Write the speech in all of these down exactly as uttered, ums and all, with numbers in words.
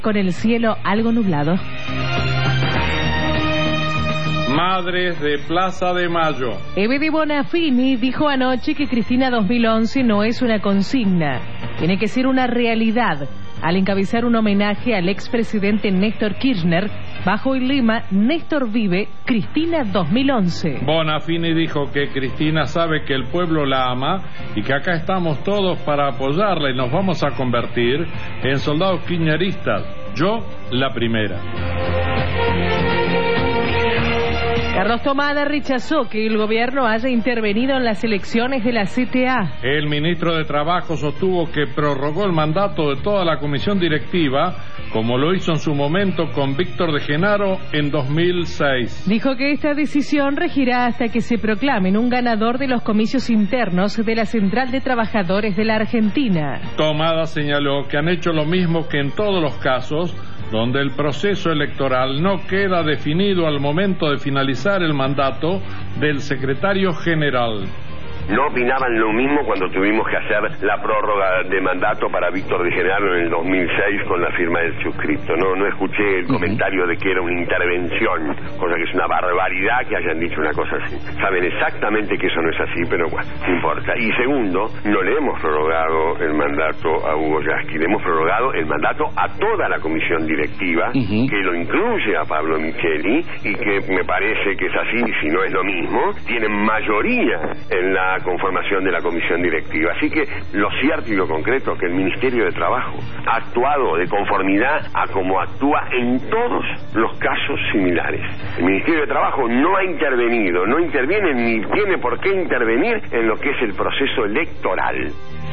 Con el cielo algo nublado. Madres de Plaza de Mayo. Evedi Bonafini dijo anoche que Cristina dos mil once no es una consigna, tiene que ser una realidad, al encabezar un homenaje al expresidente Néstor Kirchner bajo el lema Néstor vive, Cristina dos mil once. Bonafini dijo que Cristina sabe que el pueblo la ama y que acá estamos todos para apoyarla y nos vamos a convertir en soldados kirchneristas. Yo, la primera. Carlos Tomada rechazó que el gobierno haya intervenido en las elecciones de la C T A. El ministro de Trabajo sostuvo que prorrogó el mandato de toda la comisión directiva, como lo hizo en su momento con Víctor de Genaro en dos mil seis. Dijo que esta decisión regirá hasta que se proclamen un ganador de los comicios internos de la Central de Trabajadores de la Argentina. Tomada señaló que han hecho lo mismo que en todos los casos donde el proceso electoral no queda definido al momento de finalizar el mandato del secretario general. No opinaban lo mismo cuando tuvimos que hacer la prórroga de mandato para Víctor de Genaro en el dos mil seis con la firma del suscripto. No, no escuché el comentario de que era una intervención, cosa que es una barbaridad que hayan dicho una cosa así. Saben exactamente que eso no es así, pero bueno, no importa. Y segundo, no le hemos prorrogado el mandato a Hugo Yasky, le hemos prorrogado el mandato a toda la comisión directiva, uh-huh. que lo incluye a Pablo Micheli, y que me parece que es así, si no es lo mismo, tienen mayoría en la conformación de la comisión directiva. Así que lo cierto y lo concreto es que el Ministerio de Trabajo ha actuado de conformidad a como actúa en todos los casos similares. El Ministerio de Trabajo no ha intervenido, no interviene ni tiene por qué intervenir en lo que es el proceso electoral.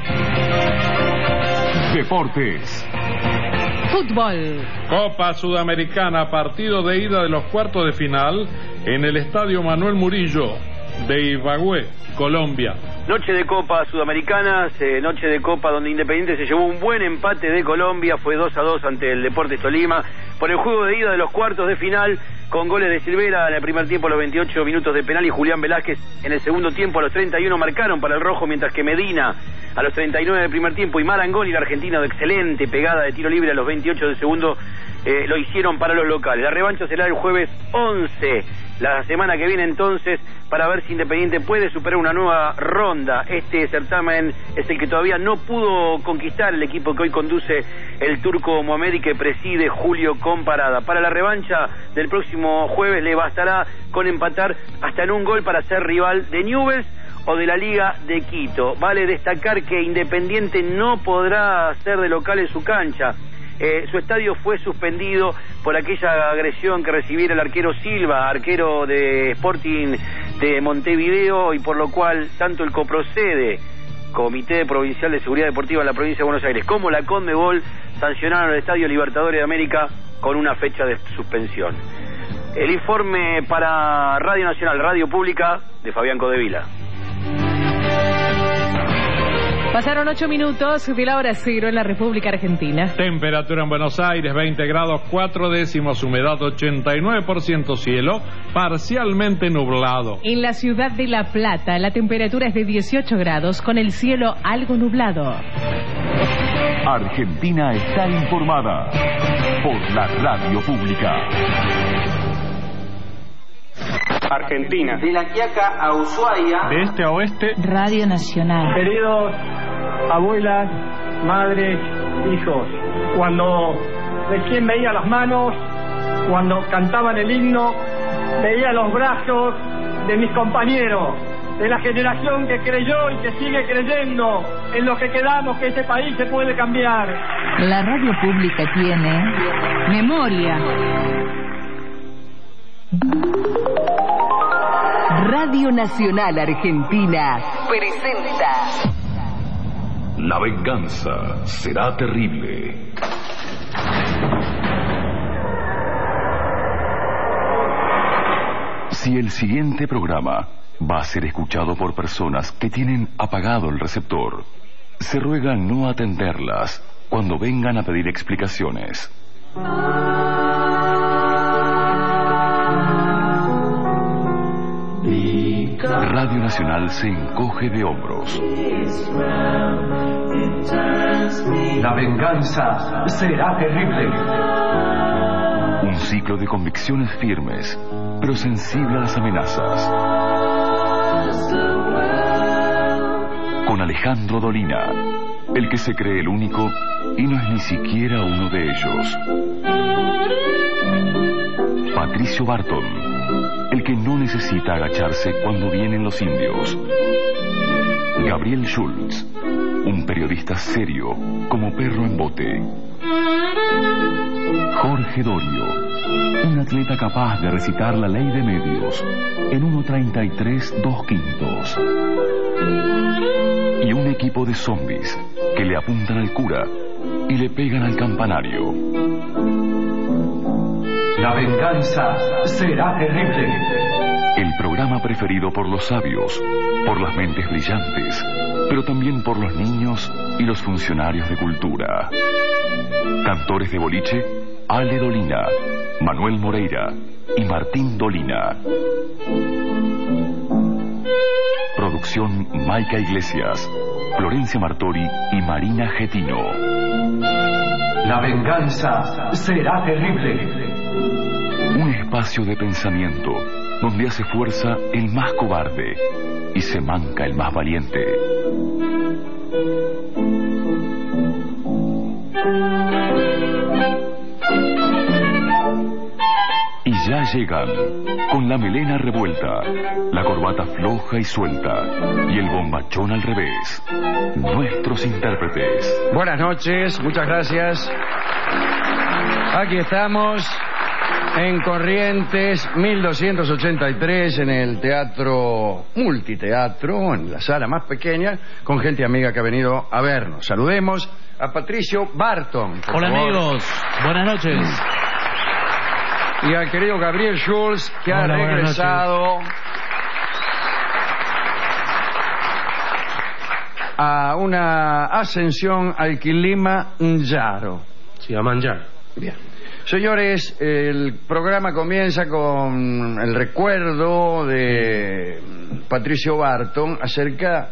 Deportes. Fútbol. Copa Sudamericana, partido de ida de los cuartos de final en el Estadio Manuel Murillo de Ibagué, Colombia. Noche de Copa Sudamericana, eh, noche de Copa donde Independiente se llevó un buen empate de Colombia, fue dos a dos ante el Deportes Tolima, por el juego de ida de los cuartos de final, con goles de Silvera en el primer tiempo a los veintiocho minutos de penal y Julián Velázquez en el segundo tiempo a los treinta y uno marcaron para el rojo, mientras que Medina a los treinta y nueve del primer tiempo y Marangoni, el argentino de excelente pegada de tiro libre a los veintiocho del segundo, eh, lo hicieron para los locales. La revancha será el jueves once, la semana que viene entonces, para ver si Independiente puede superar una nueva ronda. Este certamen es el que todavía no pudo conquistar el equipo que hoy conduce el turco Mohamed y que preside Julio Comparada. Para la revancha del próximo jueves le bastará con empatar hasta en un gol para ser rival de Newell's o de la Liga de Quito. Vale destacar que Independiente no podrá ser de local en su cancha. Eh, su estadio fue suspendido por aquella agresión que recibiera el arquero Silva, arquero de Sporting de Montevideo, y por lo cual tanto el COPROCEDE, Comité Provincial de Seguridad Deportiva en la provincia de Buenos Aires, como la CONMEBOL sancionaron el Estadio Libertadores de América con una fecha de suspensión. El informe para Radio Nacional, Radio Pública, de Fabián Codevila. Pasaron ocho minutos de la hora cero en la República Argentina. Temperatura en Buenos Aires, veinte grados cuatro décimos, humedad ochenta y nueve por ciento, cielo parcialmente nublado. En la ciudad de La Plata, la temperatura es de dieciocho grados, con el cielo algo nublado. Argentina está informada por la Radio Pública. Argentina. De La Quiaca a Ushuaia. De este a oeste. Radio Nacional. Queridos abuelas, madres, hijos, cuando recién veía las manos, cuando cantaban el himno, veía los brazos de mis compañeros, de la generación que creyó y que sigue creyendo en lo que quedamos, que este país se puede cambiar. La Radio Pública tiene memoria. Radio Nacional Argentina presenta La venganza será terrible. Si el siguiente programa va a ser escuchado por personas que tienen apagado el receptor, se ruega no atenderlas cuando vengan a pedir explicaciones. Radio Nacional se encoge de hombros. La venganza será terrible. Un ciclo de convicciones firmes, pero sensible a las amenazas. Con Alejandro Dolina, el que se cree el único y no es ni siquiera uno de ellos. Patricio Barton, el que no necesita agacharse cuando vienen los indios. Gabriel Schultz, un periodista serio como perro en bote. Jorge Dorio, un atleta capaz de recitar la ley de medios en uno treinta y tres dos quintos. Y un equipo de zombies que le apuntan al cura y le pegan al campanario. La venganza será terrible. El programa preferido por los sabios, por las mentes brillantes, pero también por los niños y los funcionarios de cultura. Cantores de boliche, Ale Dolina, Manuel Moreira y Martín Dolina. Producción Maica Iglesias, Florencia Martori y Marina Getino. La venganza será terrible. Un espacio de pensamiento donde hace fuerza el más cobarde y se manca el más valiente. Y ya llegan, con la melena revuelta, la corbata floja y suelta y el bombachón al revés, nuestros intérpretes. Buenas noches, muchas gracias. Aquí estamos en Corrientes mil doscientos ochenta y tres, en el Teatro Multiteatro, en la sala más pequeña, con gente amiga que ha venido a vernos. Saludemos a Patricio Barton. Hola, favor. Amigos, buenas noches. Y al querido Gabriel Schultz, que Hola, ha regresado a una ascensión al Kilimanjaro. Sí, a manjar. Bien. Señores, el programa comienza con el recuerdo de Patricio Barton acerca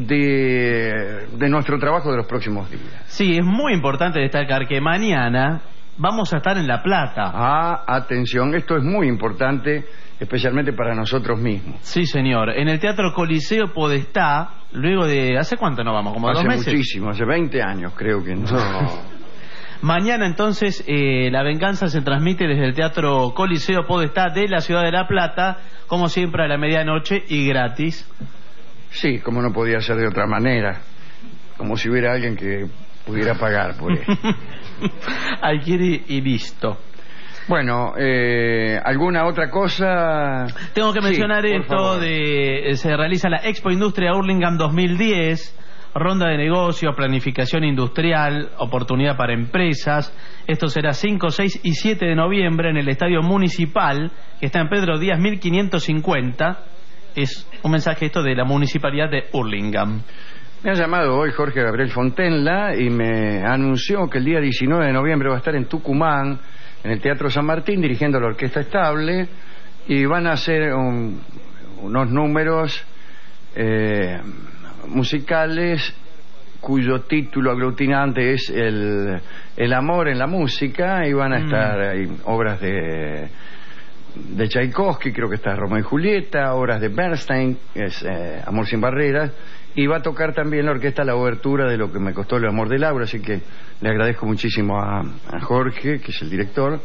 de, de nuestro trabajo de los próximos días. Sí, es muy importante destacar que mañana vamos a estar en La Plata. Ah, atención, esto es muy importante, especialmente para nosotros mismos. Sí, señor, en el Teatro Coliseo Podestá, luego de... ¿Hace cuánto no vamos? ¿Como hace dos meses? Hace muchísimo, hace veinte años creo que no. no. Mañana entonces eh, La Venganza se transmite desde el Teatro Coliseo Podestá de la ciudad de La Plata, como siempre a la medianoche y gratis. Sí, como no podía ser de otra manera, como si hubiera alguien que pudiera pagar por eso. Hay que ir y listo. Bueno, eh, ¿alguna otra cosa? Tengo que mencionar sí, esto de... Se realiza la Expo Industria Hurlingham dos mil diez... Ronda de negocios, planificación industrial, oportunidad para empresas. Esto será cinco, seis y siete de noviembre en el Estadio Municipal, que está en Pedro Díaz mil quinientos cincuenta. Es un mensaje esto de la Municipalidad de Hurlingham. Me ha llamado hoy Jorge Gabriel Fontenla y me anunció que el día diecinueve de noviembre va a estar en Tucumán, en el Teatro San Martín, dirigiendo la Orquesta Estable, y van a hacer un, unos números... Eh, musicales cuyo título aglutinante es el, el amor en la música, y van a estar mm. ahí obras de de Tchaikovsky, creo que está Romeo y Julieta, obras de Bernstein, es eh, Amor sin barreras, y va a tocar también la orquesta la obertura de Lo que me costó el amor de Laura, así que le agradezco muchísimo a, a Jorge, que es el director,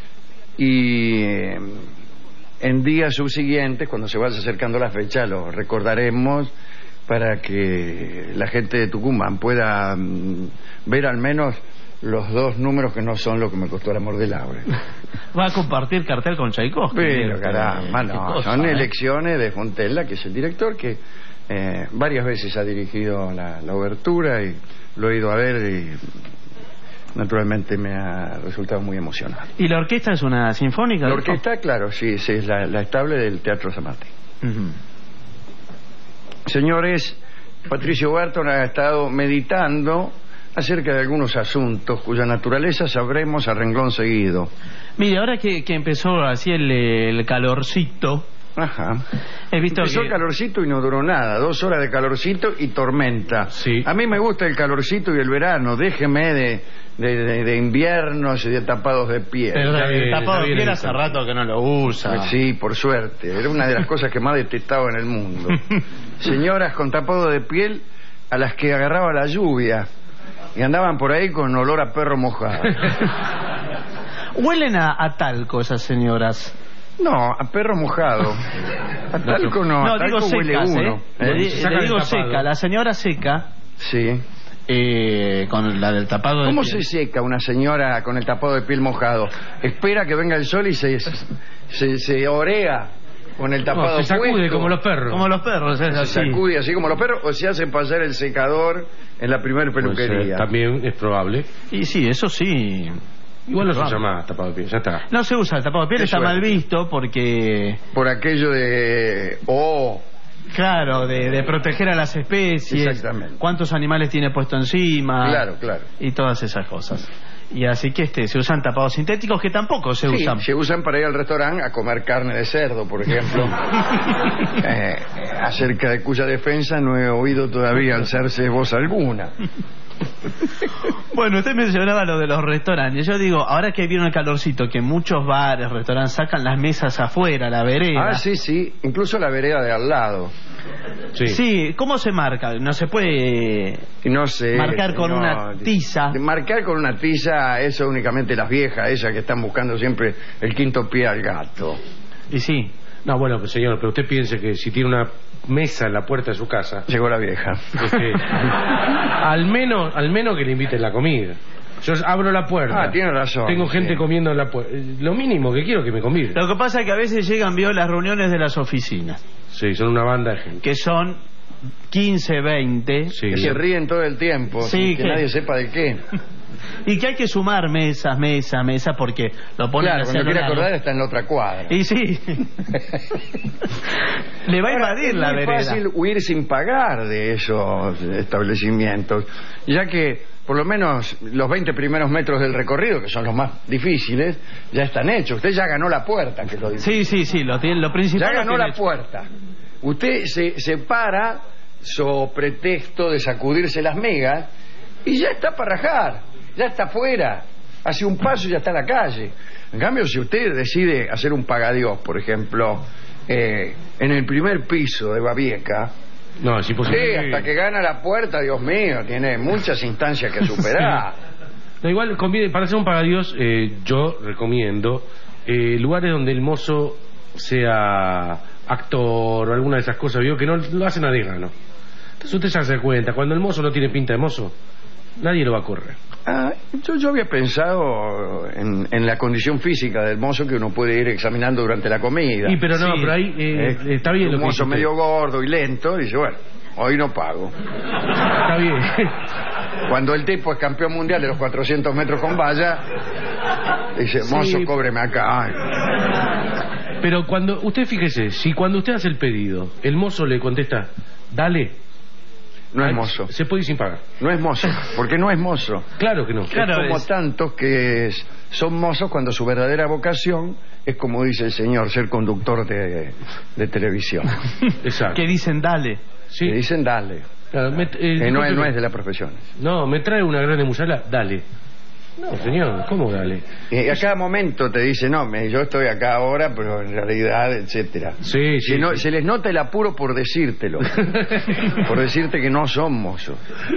y eh, en días subsiguientes, cuando se vaya acercando la fecha, lo recordaremos para que la gente de Tucumán pueda um, ver al menos los dos números que no son Lo que me costó el amor de Laura. Va a compartir cartel con Tchaikovsky. Pero caramba, no, cosa, son ¿eh? elecciones de Fontella, que es el director, que eh, varias veces ha dirigido la, la obertura y lo he ido a ver y naturalmente me ha resultado muy emocionante. ¿Y la orquesta es una sinfónica? La orquesta, claro, sí, sí, es la, la estable del Teatro San Martín. Uh-huh. Señores, Patricio Barton ha estado meditando acerca de algunos asuntos cuya naturaleza sabremos a renglón seguido. Mire, ahora que, que empezó así el, el calorcito, Ajá. He visto Empezó que... el calorcito y no duró nada. Dos horas de calorcito y tormenta. Sí. A mí me gusta el calorcito y el verano. Déjeme de, de, de, de inviernos y de tapados de piel. Pero Está bien, el tapado está de bien piel eso. hace rato que no lo usa. Pues sí, por suerte. Era una de las cosas que más detestaba en el mundo. Señoras con tapado de piel a las que agarraba la lluvia y andaban por ahí con olor a perro mojado. Huelen a, a talco esas señoras. No, a perro mojado. A talco no, No, a talco digo huele secas, uno. ¿eh? Le, di- Sacan le el digo tapado. seca, la señora seca, Sí. eh, con la del tapado de ¿Cómo piel. se seca una señora con el tapado de piel mojado? Espera que venga el sol y se, se, se orea con el tapado No, se sacude puesto. como los perros. Como los perros, es Se así. sacude así como los perros o se hace pasar el secador en la primer Puede ser, peluquería. también es probable. Y sí, eso sí. Igual no se Vamos. llama tapado de piel, ya está. No se usa el tapado de piel, Qué está mal suerte. visto porque, Por aquello de... Oh, claro, de, de proteger a las especies. Exactamente. Cuántos animales tiene puesto encima. claro, claro. Y todas esas cosas. Y así que este se usan tapados sintéticos que tampoco se Sí, usan. se usan para ir al restaurante a comer carne de cerdo, por ejemplo. eh, acerca de cuya defensa no he oído todavía alzarse voz alguna. Bueno, usted mencionaba lo de los restaurantes. Yo digo, ahora que vieron el calorcito, que muchos bares, restaurantes sacan las mesas afuera, la vereda. Ah, sí, sí, incluso la vereda de al lado. Sí. Sí, ¿cómo se marca? No se puede Y no sé. marcar con no, una tiza. de Marcar con una tiza, eso únicamente las viejas, esas que están buscando siempre el quinto pie al gato. Y sí. No, bueno, pues, señor, pero usted piense que si tiene una mesa en la puerta de su casa, Llegó la vieja. este, al menos al menos que le inviten la comida. Yo abro la puerta. Ah, tiene razón. Tengo sí. gente comiendo en la puerta. Lo mínimo que quiero es que me convide. Lo que pasa es que a veces llegan, vio, las reuniones de las oficinas, Sí, son una banda de gente. que son quince, veinte. Sí. Que se ríen todo el tiempo, Sí, sin que que- nadie sepa de qué. Y que hay que sumar mesas, mesas, mesas, porque lo ponen Claro, hacia cuando lo quiere largo. acordar está en la otra cuadra. Y sí. Le va a Ahora, invadir la es muy vereda. fácil huir sin pagar de esos establecimientos, ya que por lo menos los veinte primeros metros del recorrido, que son los más difíciles, ya están hechos. Usted ya ganó la puerta, que es lo difícil. Sí, sí, sí, lo, tiene- lo principal Ya lo ganó tiene la hecho. puerta. Usted se, se para, so pretexto de sacudirse las megas, y ya está para rajar, ya está afuera, hace un paso y ya está en la calle. En cambio, si usted decide hacer un pagadiós, por ejemplo, eh, en el primer piso de Babieca, No, es imposible. sí, hasta que gana la puerta, Dios mío, tiene muchas instancias que superar. No, igual conviene, para hacer un pagadíos, eh, yo recomiendo eh, lugares donde el mozo sea actor o alguna de esas cosas, vio que no lo hacen a desgano. Entonces usted ya se da cuenta, cuando el mozo no tiene pinta de mozo, nadie lo va a correr. Ah, yo, yo había pensado en, en la condición física del mozo que uno puede ir examinando durante la comida. Y pero no, Sí. pero ahí eh, Eh, está bien un lo que mozo dice usted. medio gordo y lento dice, bueno, hoy no pago. Está bien. Cuando el tipo es campeón mundial de los cuatrocientos metros con valla, dice, mozo, Sí. cóbreme acá. Ay, Pero cuando usted fíjese, si cuando usted hace el pedido, el mozo le contesta, dale, no es ahí mozo, se puede ir sin pagar. no es mozo, porque no es mozo. Claro que no. Claro, es como es- tantos que es- son mozos cuando su verdadera vocación es, como dice el señor, ser conductor de, de televisión. Exacto. Que dicen, dale. Sí. Le dicen dale, Claro, me- eh, que no, es, discúlpeme. no es de la profesión. No, me trae una grande musala, dale. No, señor, ¿cómo dale? Y a cada momento te dice, no, me, yo estoy acá ahora, pero en realidad, etcétera. Sí, Se, sí, no- sí. se les nota el apuro por decírtelo, por decirte que no son mozos.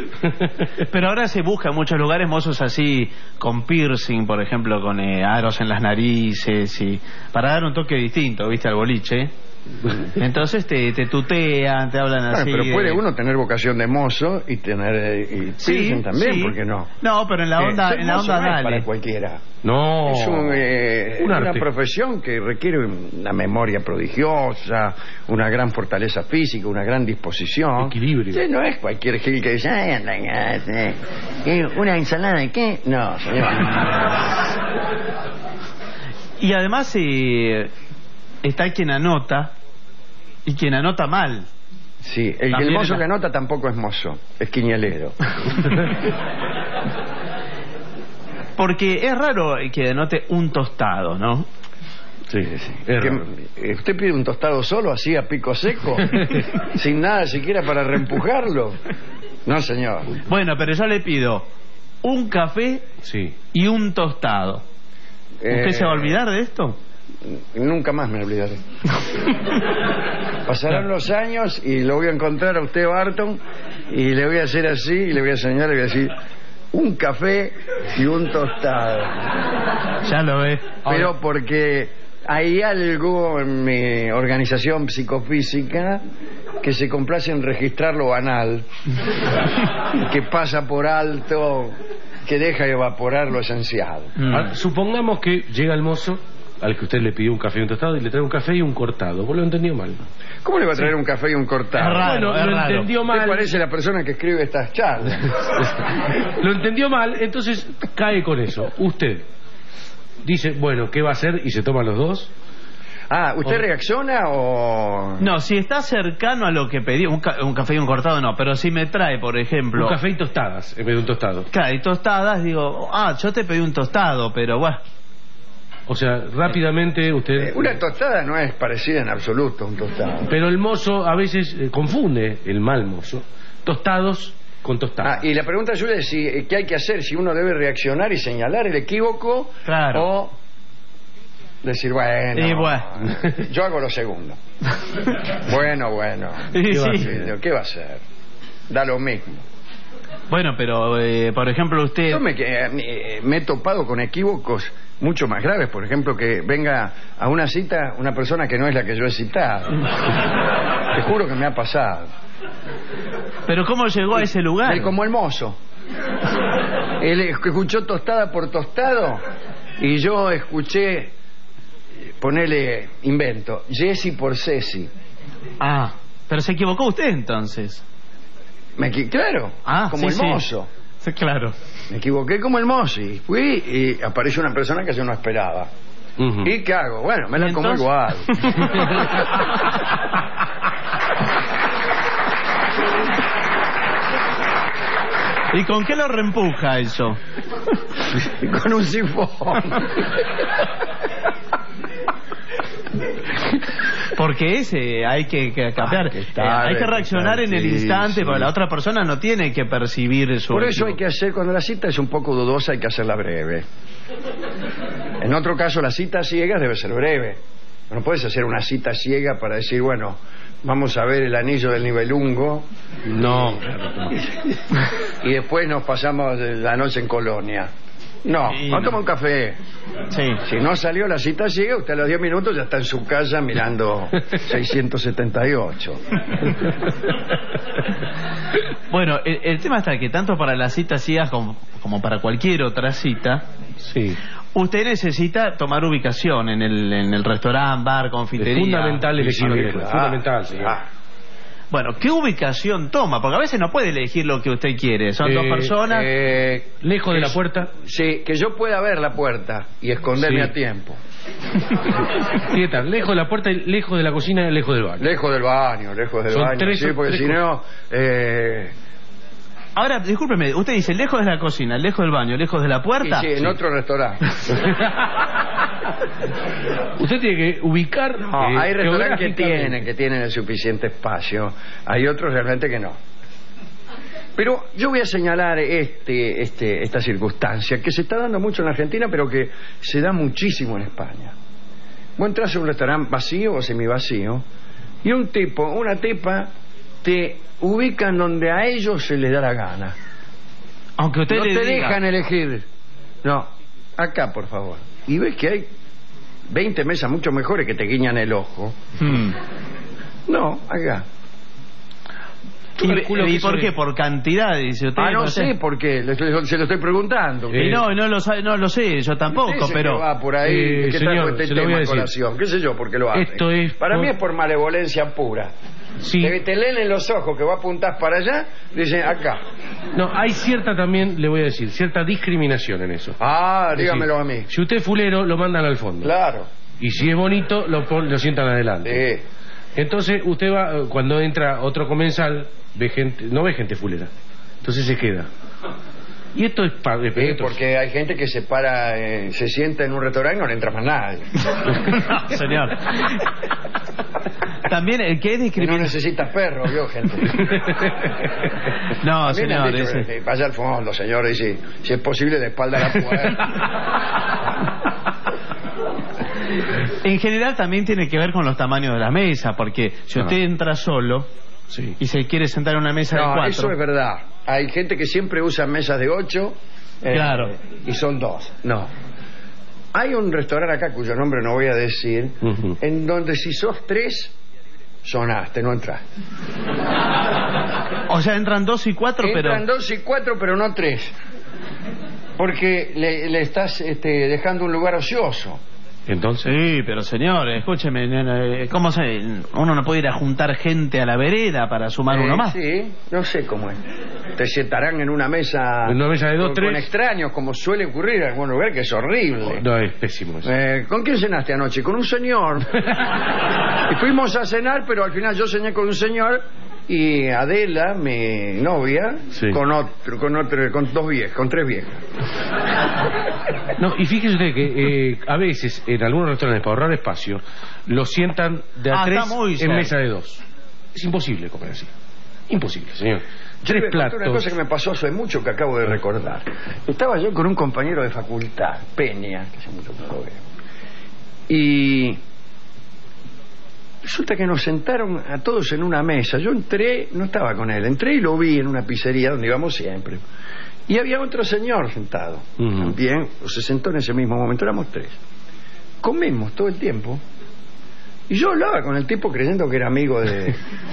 Pero ahora se busca en muchos lugares mozos así, con piercing, por ejemplo, con eh, aros en las narices, y para dar un toque distinto, ¿viste? Al boliche. Entonces te, te tutean, te hablan Bueno, así. pero puede de- uno tener vocación de mozo y tener eh, y Sí, piercing también, sí. ¿por qué no? No, pero en la Eh, onda, ser en la mozo onda no es dale. para cualquiera. No. Es un, eh, Un una arte. profesión que requiere una memoria prodigiosa, una gran fortaleza física, una gran disposición. Equilibrio. Sí, no es cualquier gil que dice, "Ay, anda, eh, eh, una ensalada de qué". No, señor. Y además eh, está quien anota y quien anota mal. Sí, el, También el mozo la- que anota tampoco es mozo, es quiñalero. Porque es raro que anote un tostado, ¿no? Sí, sí. Que, ¿usted pide un tostado solo, así a pico seco? Sin nada siquiera para reempujarlo. No, señor. Bueno, pero yo le pido un café sí. y un tostado. ¿Usted Eh, se va a olvidar de esto? Nunca más me olvidaré. Pasarán los años y lo voy a encontrar a usted, Barton, y le voy a hacer así, y le voy a señalar y le voy a decir un café y un tostado. Ya lo ve. Pero porque hay algo en mi organización psicofísica que se complace en registrar lo banal, que pasa por alto, que deja evaporar lo esencial. Mm. Ah, supongamos que llega el mozo al que usted le pidió un café y un tostado y le trae un café y un cortado. Vos lo entendió mal. ¿Cómo le va a traer sí. un café y un cortado? Es raro, bueno, es lo raro. entendió mal. Usted parece la persona que escribe estas charlas. Lo entendió mal, entonces cae con eso. Usted dice, bueno, ¿qué va a hacer? Y se toma los dos. Ah, ¿usted o... reacciona o...? No, si está cercano a lo que pedí, un, ca un café y un cortado no, pero si me trae, por ejemplo... Un café y tostadas, en vez de un tostado. Claro, y tostadas, digo, ah, yo te pedí un tostado, pero bueno... O sea, rápidamente usted... Eh, una tostada no es parecida en absoluto a un tostado. Pero el mozo a veces eh, confunde, el mal mozo, tostados con tostadas. Ah, y la pregunta suya es si, qué hay que hacer, si uno debe reaccionar y señalar el equívoco, claro. o decir, bueno, y bueno. yo hago lo segundo. Bueno, bueno. Sí, ¿Qué, va sí. a ¿Qué va a hacer? Da lo mismo. Bueno, pero, eh, por ejemplo, usted... Yo me, eh, me he topado con equívocos mucho más graves. Por ejemplo, que venga a una cita una persona que no es la que yo he citado. Te juro que me ha pasado. ¿Pero cómo llegó a ese lugar? Él, como el mozo. Él escuchó tostada por tostado y yo escuché, ponele invento, Jessy por Ceci. Ah, pero se equivocó usted entonces. Me equi claro, ah, como sí, el mozo. Sí, claro. Me equivoqué como el mozo y fui y apareció una persona que yo no esperaba. Uh-huh. ¿Y qué hago? Bueno, me la como igual. ¿Y con qué lo reempuja eso? Con un sifón. Porque ese hay que, que cambiar, que eh, hay que reaccionar en el instante, sí, porque la otra persona no tiene que percibir eso. Por eso hay que hacer, cuando la cita es un poco dudosa, hay que hacerla breve. En otro caso, la cita ciega debe ser breve. No puedes hacer una cita ciega para decir, bueno, vamos a ver el anillo del Nibelungo. No. Y después nos pasamos la noche en Colonia. No, sí, vamos a no. tomar un café. Sí. Si no salió la cita ciega, usted a los diez minutos ya está en su casa mirando seiscientos setenta y ocho. Bueno, el, el tema está que tanto para las citas ciegas como, como para cualquier otra cita, sí, usted necesita tomar ubicación en el, en el restaurante, bar, confitería. Es fundamental elegir bien, Ah, fundamental, señor. ah. Bueno, ¿qué ubicación toma? Porque a veces no puede elegir lo que usted quiere. Son Eh, dos personas. Eh, Lejos de que la yo- puerta. Sí, que yo pueda ver la puerta y esconderme Sí. a tiempo. Tiene que estar lejos de la puerta, y lejos de la cocina y lejos del baño. Lejos del baño, lejos del Son baño. tres sí, o- porque tres si cosas. no... Eh, Ahora, discúlpeme, usted dice lejos de la cocina, lejos del baño, lejos de la y puerta. sí, en otro restaurante. Usted tiene que ubicar. No, eh, hay restaurantes que geográficamente. tienen, que tienen el suficiente espacio. Hay otros realmente que no. Pero yo voy a señalar este, este, esta circunstancia que se está dando mucho en Argentina, pero que se da muchísimo en España. Vos entras a un restaurante vacío o semivacío y un tipo, una tipa, te ubican donde a ellos se les da la gana. Aunque usted No le te diga. dejan elegir. No, acá por favor. Y ves que hay veinte mesas mucho mejores que te guiñan el ojo. Hmm. No, acá. ¿Y, calculo que y eso por qué? es- ¿Por cantidad? Dice usted. Ah, no sé. sé por qué, le estoy- se lo estoy preguntando. Y Eh, no, no lo, sabe- no lo sé, yo tampoco, Dice que pero... va por ahí, Eh, que señor, trajo este se lo voy tema a a decir. colación. ¿Qué sé yo por qué lo hace? Esto es Para por- mí es por malevolencia pura. Sí. Te, te leen en los ojos que vos apuntás para allá, dicen acá. No, hay cierta también, le voy a decir, cierta discriminación en eso. Ah, Es decir, dígamelo a mí. Si usted es fulero, lo mandan al fondo. Claro. Y si es bonito, lo, pon- lo sientan adelante. Sí. Entonces, usted va, eh, cuando entra otro comensal, ve gente, no ve gente fulera. Entonces se queda. Y esto es para... Sí, porque hay gente que se para, eh, se sienta en un restaurante y no le entra más nadie. No, señor. También el que es discriminatorio... No necesita perro, vio, gente. No, También señor. han dicho Ese... que vaya al fondo, señor, y si, si es posible de espalda a la puerta. En general también tiene que ver con los tamaños de la mesa, porque si usted no. entra solo sí. y se quiere sentar en una mesa no, de cuatro... eso es verdad. Hay gente que siempre usa mesas de ocho eh, claro. y son dos. No. Hay un restaurante acá cuyo nombre no voy a decir, uh-huh. en donde si sos tres, sonaste, no entras. O sea, entran dos y cuatro, entran pero... Entran dos y cuatro, pero no tres. Porque le, le estás este, dejando un lugar ocioso. Entonces... Sí, pero señor, escúcheme, ¿cómo se...? Uno no puede ir a juntar gente a la vereda para sumar eh, uno más. Sí, no sé cómo es. Te sentarán en una mesa... En una mesa de dos, con, tres... Con extraños, como suele ocurrir en algún lugar, que es horrible. No, es pésimo eso. Eh, ¿Con quién cenaste anoche? Con un señor. Y fuimos a cenar, pero al final yo cené con un señor... Y Adela, mi novia, sí. con otro, con otro, con dos viejas, con tres viejas. No, y fíjese usted que eh, a veces en algunos restaurantes para ahorrar espacio lo sientan de a ah, tres en certo. Mesa de dos. Es imposible comer así. Imposible, señor. Tres platos. Una cosa que me pasó hace mucho que acabo de recordar. Estaba yo con un compañero de facultad, Peña, que hace mucho que no lo veo. Y resulta que nos sentaron a todos en una mesa. Yo entré, no estaba con él, entré y lo vi en una pizzería donde íbamos siempre. Y había otro señor sentado. Uh-huh. También se sentó en ese mismo momento, éramos tres. Comimos todo el tiempo. Y yo hablaba con el tipo creyendo que era amigo de...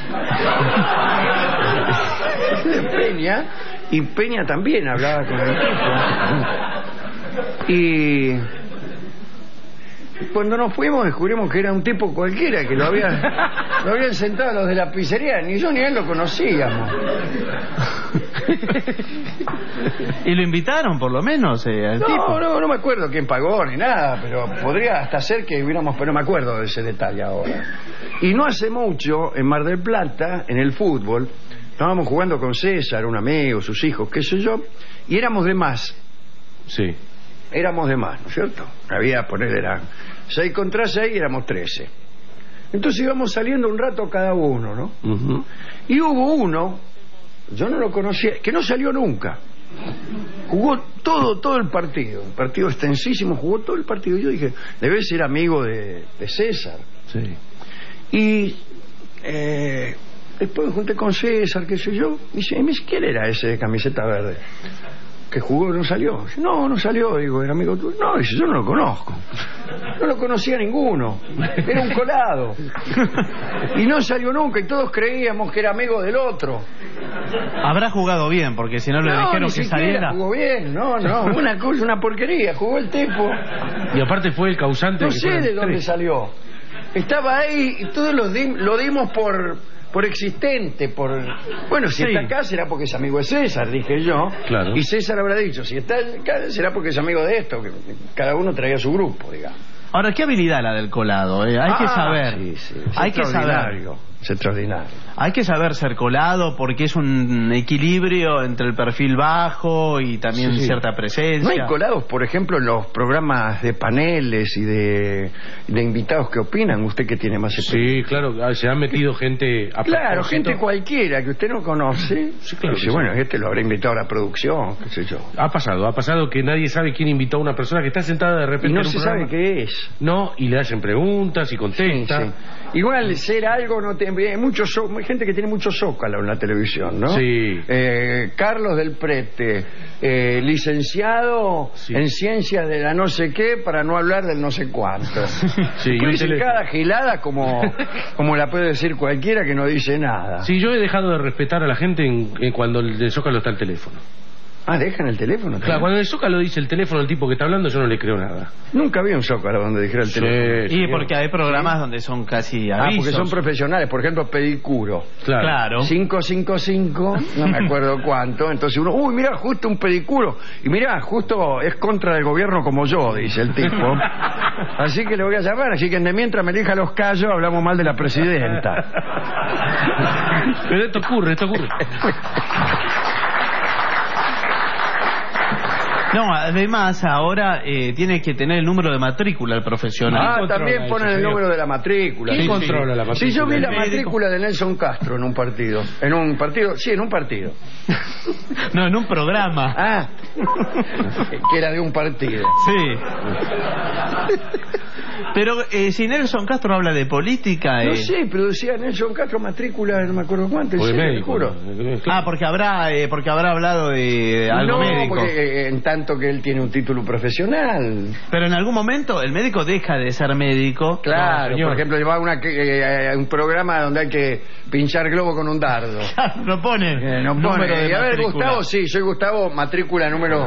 de Peña. Y Peña también hablaba con el tipo. Y... cuando nos fuimos descubrimos que era un tipo cualquiera, que lo habían, lo habían sentado los de la pizzería, ni yo ni él lo conocíamos. ¿Y lo invitaron por lo menos eh, al no, tipo? No, no me acuerdo quién pagó ni nada, pero podría hasta ser que hubiéramos, pero no me acuerdo de ese detalle ahora. Y no hace mucho, en Mar del Plata, en el fútbol, estábamos jugando con César, un amigo, sus hijos, qué sé yo, y éramos de más. Sí. Éramos de más, ¿no es cierto? Había, poner, eran seis contra seis y éramos trece. Entonces íbamos saliendo un rato cada uno, ¿no? Uh-huh. Y hubo uno, yo no lo conocía, que no salió nunca. Jugó todo, todo el partido, un partido extensísimo, jugó todo el partido. Yo dije, debe ser amigo de, de César. Sí. Y eh, después me junté con César, qué sé yo, y dice, ¿quién era ese de camiseta verde? Que jugó, no salió. Dice, no, no salió, digo, era amigo tuyo. No, dice, yo no lo conozco. No lo conocía ninguno. Era un colado. Y no salió nunca, y todos creíamos que era amigo del otro. Habrá jugado bien, porque si no le no, dijeron ni que siquiera saliera. Jugó bien, no, no, una cosa, una porquería, jugó el tipo. Y aparte fue el causante. No de que sé de dónde tres. Salió. Estaba ahí y todos lo, di lo dimos por... por existente, por... Bueno, si sí. Está acá será porque es amigo de César, dije yo. Claro. Y César habrá dicho, si está acá será porque es amigo de esto, que cada uno traía su grupo, digamos. Ahora, qué habilidad la del colado, ¿eh? Hay ah, que saber. Sí, sí. Hay que saber. Es extraordinario. Hay que saber ser colado porque es un equilibrio entre el perfil bajo y también sí, cierta presencia. ¿No hay colados, por ejemplo, en los programas de paneles y de, de invitados que opinan? ¿Usted que tiene más experiencia? Sí, claro, se han metido gente... A claro, gente cualquiera que usted no conoce. Sí, claro. Dice, bueno, este lo habrá invitado a la producción, qué sé yo. Ha pasado, ha pasado que nadie sabe quién invitó a una persona que está sentada de repente y no en un se programa. sabe qué es. No, y le hacen preguntas y contesta. Sí, sí. Igual ser algo no te... Hay mucho so... hay gente que tiene mucho zócalo en la televisión, ¿no? Sí. Eh, Carlos del Prete, eh, licenciado sí. en ciencias de la no sé qué, para no hablar del no sé cuánto. Sí, yo dice cada gilada como, como la puede decir cualquiera que no dice nada. Sí, yo he dejado de respetar a la gente en, en cuando el de Zócalo está el teléfono. Ah, dejan el teléfono. Claro, cuando el Zócalo dice el teléfono del tipo que está hablando, yo no le creo nada. Nunca había un Zócalo donde dijera el sí, teléfono. Sí, y porque hay programas ¿sí? donde son casi avisos. Ah, porque son profesionales, por ejemplo, Pedicuro. Claro. claro. cinco cinco cinco, no me acuerdo cuánto. Entonces uno, uy, mira, justo un pedicuro. Y mira, justo es contra del gobierno como yo, dice el tipo. Así que le voy a llamar, así que de mientras me elija los callos, hablamos mal de la presidenta. Pero esto ocurre, esto ocurre. No, además ahora eh, tiene que tener el número de matrícula el profesional. Ah, también ponen el número de la matrícula. ¿Quién Sí, controla sí. la matrícula? Sí, yo vi la El médico. matrícula de Nelson Castro en un partido. En un partido, sí, en un partido. No, en un programa. Ah, que era de un partido. Sí. Pero eh, si Nelson Castro habla de política... No eh, sé, pero decía Nelson Castro matrícula, no me acuerdo cuánto, en Porque serio, te médico, juro. Ah, porque habrá eh, porque habrá hablado de algo No, médico. porque eh, en tanto que él tiene un título profesional. Pero en algún momento el médico deja de ser médico. Claro, No, señor. por ejemplo, lleva una, eh, un programa donde hay que pinchar globo con un dardo. No pone. Eh, no número pone. de Y a ver, matrícula. Gustavo, sí, soy Gustavo, matrícula número...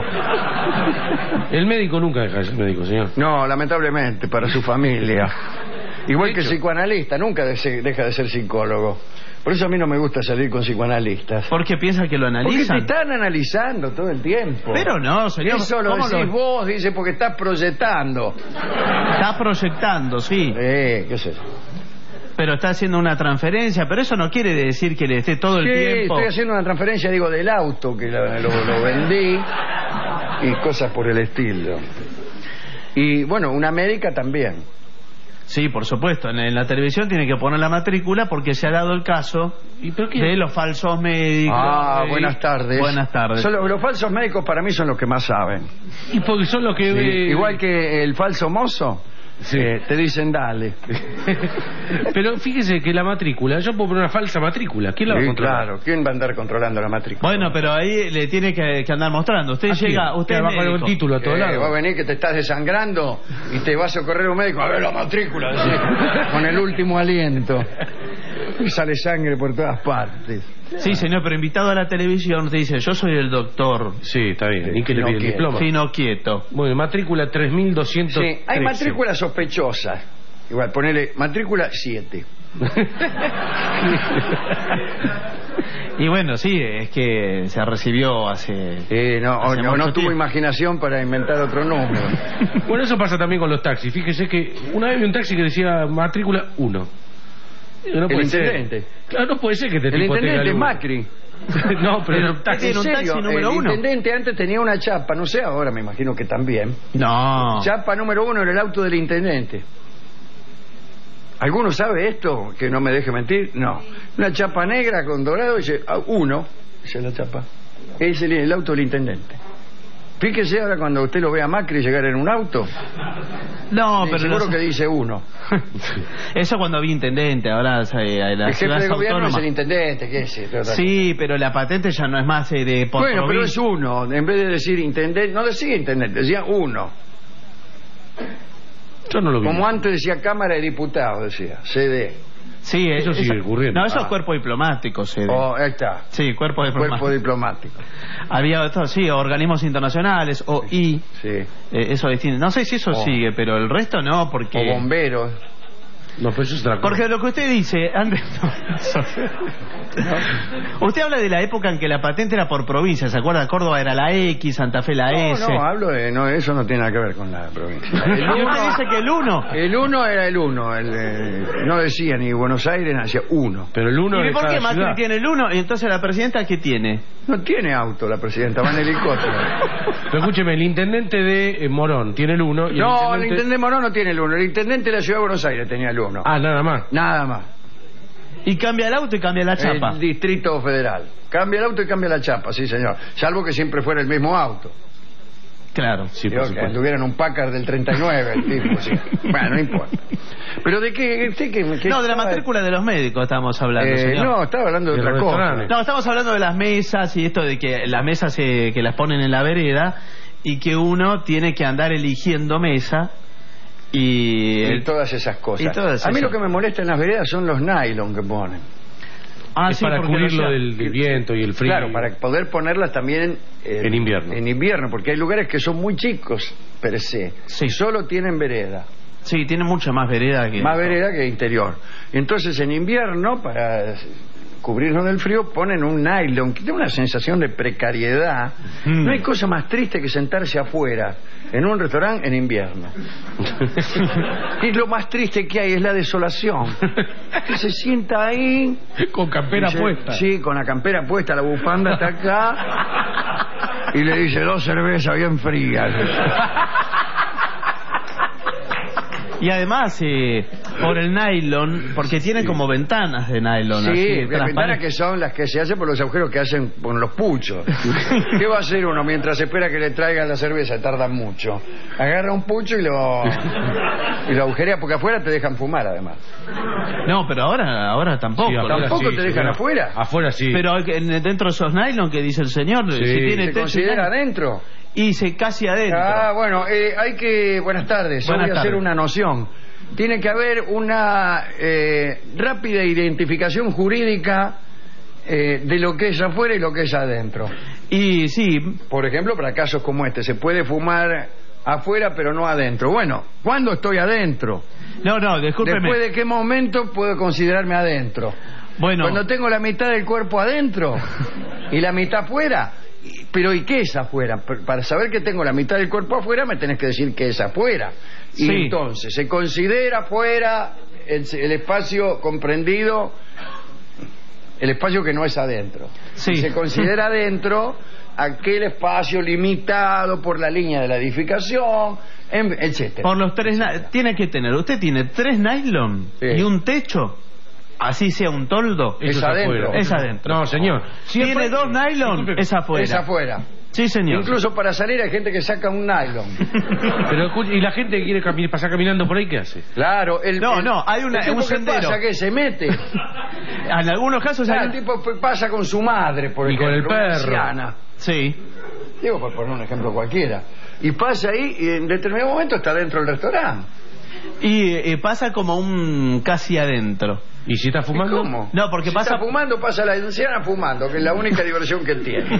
El médico nunca deja de ser médico, señor. No, lamentablemente, para su familia. Igual que el psicoanalista, nunca de se- deja de ser psicólogo. Por eso a mí no me gusta salir con psicoanalistas. Porque piensa que lo Porque te analizan. están analizando todo el tiempo. Pero no, señor. Eso lo ¿cómo decís lo- vos, dice, porque estás proyectando. Está proyectando, sí. Eh, qué sé yo. Pero está haciendo una transferencia. Pero eso no quiere decir que le esté todo el Sí, tiempo. estoy haciendo una transferencia, digo, del auto, que lo, lo- lo vendí, y cosas por el estilo. Y bueno, una médica también. Sí, por supuesto. En, en la televisión tiene que poner la matrícula porque se ha dado el caso de los falsos médicos. Ah, de- buenas tardes. Buenas tardes. Son los, los falsos médicos para mí son los que más saben. Y porque son los que... Sí, eh, igual que el falso mozo, Sí. eh, te dicen dale. Pero fíjese que la matrícula, yo puedo poner una falsa matrícula. ¿Quién la va a Sí, controlar? claro, ¿quién va a andar controlando la matrícula? Bueno, pero ahí le tiene que, que andar mostrando. Usted ¿A quién? llega, usted Que es va a poner médico. un título a todo Eh, lado. va a venir que te estás desangrando y te vas a correr a un médico a ver la matrícula, decís, con el último aliento. Y sale sangre por todas partes. Sí, señor, pero invitado a la televisión usted dice, yo soy el doctor. Sí, está bien. ¿Y que le No pide el quiero. diploma? Fino quieto. Bueno, matrícula tres mil doscientos trece. Sí, hay matrículas sospechosas. Igual, ponele matrícula siete. Y bueno, sí, es que se recibió hace... Eh, no, o hace no, mucho no tuvo tiempo. imaginación para inventar otro número. Bueno, eso pasa también con los taxis. Fíjese que una vez vi un taxi que decía matrícula uno. No El puede ser. intendente. Claro, no puede ser que este El tipo intendente tenga es uno. Macri. No, pero Pero el taxi... tiene un ¿En taxi serio? número el uno. intendente antes tenía una chapa, no sé, ahora me imagino que también. No. Chapa número uno era el auto del intendente. ¿Alguno sabe esto? Que no me deje mentir. No. Una chapa negra con dorado, dice, ah, uno, esa es la chapa. Es el, el auto del intendente. Fíjese ahora cuando usted lo ve a Macri llegar en un auto. No, Sí, pero seguro los- que dice uno. eso cuando vi intendente, ahora eh, la El jefe ciudad de es gobierno es autónoma. el intendente, ¿qué es? Otra cosa. Sí, pero la patente ya no es más eh, de por Bueno, pero es provincia. uno. En vez de decir intendente, no decía intendente, decía uno. Yo no lo vi. Como antes decía Cámara de Diputados, decía, C D. Sí, Eso eh, sigue esa- ocurriendo. No, eso Ah. es cuerpo diplomático, se Oh, ahí está. Sí, cuerpo diplomático. Cuerpo diplomático. Había otros, sí, organismos internacionales, O I, Sí. eh, eso distinto. No sé si eso Oh. sigue, pero el resto no, porque... O bomberos. No, pero eso es otra cosa. Porque lo que usted dice, antes... no, eso- Usted habla de la época en que la patente era por provincia, ¿se acuerda? Córdoba era la X, Santa Fe la No, S. no, hablo de. No, eso no tiene nada que ver con la provincia. El Y uno, usted dice que el uno. el uno era el uno. El, eh, no decía ni Buenos Aires, decía uno. Pero el uno ¿Y de por qué cada Macri ciudad. tiene el uno y entonces la presidenta qué tiene? No tiene auto la presidenta, va en helicóptero. Pero escúcheme, el intendente de eh, Morón tiene el uno. Y No, el el intendente... intendente Morón no tiene el uno. El intendente de la ciudad de Buenos Aires tenía el uno. Ah, nada más. Nada más. Y cambia el auto y cambia la chapa. El Distrito Federal. Cambia el auto y cambia la chapa, sí, señor. Salvo que siempre fuera el mismo auto. Claro. Sí, Digo, por que supuesto. tuvieran un Packard del treinta y nueve, el tipo, sí. Bueno, no importa. ¿Pero de qué? ¿Usted qué, qué No, de la estaba- matrícula de los médicos estamos hablando, Eh, señor. no, estaba hablando de De otra los cosa. restaurantes. No, estamos hablando de las mesas y esto de que las mesas eh, que las ponen en la vereda y que uno tiene que andar eligiendo mesa y... Y el- todas esas cosas. y todas A mí esas- lo que me molesta en las veredas son los nylon que ponen. Ah, Es sí, para porque cubrirlo no sea- del, del viento y el frío. Claro, para poder ponerlas también en, En invierno. En invierno, porque hay lugares que son muy chicos, per se. Sí. Y solo tienen vereda. Sí, tiene mucha más vereda que... Más vereda que interior. Entonces, en invierno, para cubrirnos del frío, ponen un nylon que da una sensación de precariedad. Mm. No hay cosa más triste que sentarse afuera en un restaurante en invierno. Y lo más triste que hay es la desolación. Que se sienta ahí Con campera dice, puesta. Sí, con la campera puesta, la bufanda está acá. y le dice dos cervezas bien frías. Y además, eh, por el nylon, porque tiene sí. como ventanas de nylon. Sí, así, ventanas que son las que se hacen por los agujeros que hacen con los puchos. ¿Qué va a hacer uno mientras espera que le traigan la cerveza? Tarda mucho. Agarra un pucho y lo y lo agujerea, porque afuera te dejan fumar, además. No, pero ahora ahora tampoco. Sí, ¿Tampoco sí, te dejan sí, afuera? Afuera sí. Pero dentro de esos nylon que dice el señor, sí. si tiene ¿Se techo, considera adentro? Y se casi adentro. Ah, bueno, eh, hay que... Buenas tardes, yo voy a tardes. hacer una noción. Tiene que haber una eh, rápida identificación jurídica eh, de lo que es afuera y lo que es adentro. Y sí. Por ejemplo, para casos como este, se puede fumar afuera pero no adentro. Bueno, ¿cuándo estoy adentro? No, no, discúlpeme. ¿Después de qué momento puedo considerarme adentro? Bueno. Cuando tengo la mitad del cuerpo adentro y la mitad afuera. Pero ¿y qué es afuera? Para saber que tengo la mitad del cuerpo afuera me tenés que decir qué es afuera. Y sí. entonces, se considera afuera el, el espacio comprendido, el espacio que no es adentro. Sí. Y se considera adentro aquel espacio limitado por la línea de la edificación, etcétera. Por los tres, tiene que tener, usted tiene tres nylon sí. y un techo. Así sea un toldo, es adentro. Es adentro. No, señor. Tiene dos nylon, es afuera. Es afuera. Sí, señor. Incluso para salir hay gente que saca un nylon. Pero ¿y la gente que quiere cami pasar caminando por ahí qué hace? Claro, el No, el, no, hay una el tipo un sendero. ¿Qué pasa? ¿Qué se mete? En algunos casos claro, hay... el tipo pasa con su madre, por y ejemplo, con el perro. Anciana. Sí. Digo, por poner un ejemplo cualquiera. Y pasa ahí y en determinado momento está dentro del restaurante. Y eh, pasa como un casi adentro. ¿Y si está fumando? ¿Cómo? No, porque si pasa... está fumando, pasa la anciana fumando, que es la única diversión que tiene.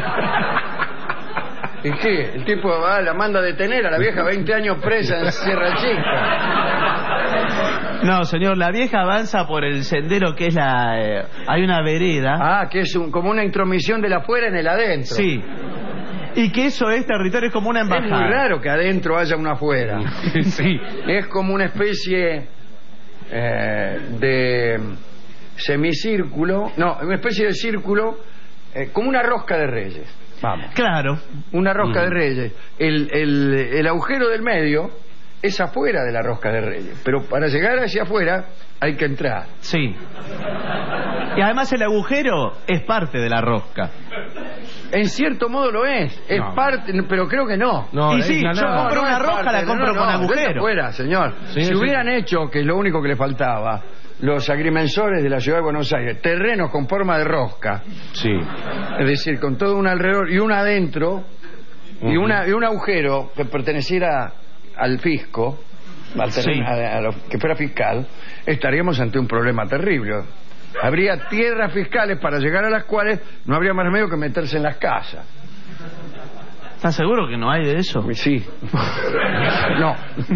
¿Y qué? El tipo va, la manda a detener a la vieja, veinte años presa en Sierra Chica. No, señor, la vieja avanza por el sendero que es la... Eh, hay una vereda. Ah, que es un, como una intromisión del afuera en el adentro. Sí. Y que eso es territorio, es como una embajada. Es muy raro que adentro haya una afuera. Sí. Es como una especie eh, de semicírculo, no, una especie de círculo, eh, como una rosca de reyes. Vamos. Claro. Una rosca mm. de reyes. El, el, el agujero del medio es afuera de la rosca de reyes, pero para llegar hacia afuera hay que entrar. Sí. Y además el agujero es parte de la rosca. En cierto modo lo es, es no. parte, pero creo que no. No, y sí, yo no, compro no una rosca, parte, la compro no, no, con no, agujero. Afuera, señor. Sí, si sí. hubieran hecho, que es lo único que le faltaba, los agrimensores de la ciudad de Buenos Aires, terrenos con forma de rosca, sí, es decir, con todo un alrededor y un adentro, uh-huh. y, una, y un agujero que perteneciera al fisco, al terreno, sí. a, a lo que fuera fiscal, estaríamos ante un problema terrible. Habría tierras fiscales para llegar a las cuales no habría más remedio que meterse en las casas. ¿Estás seguro que no hay de eso? Sí. No.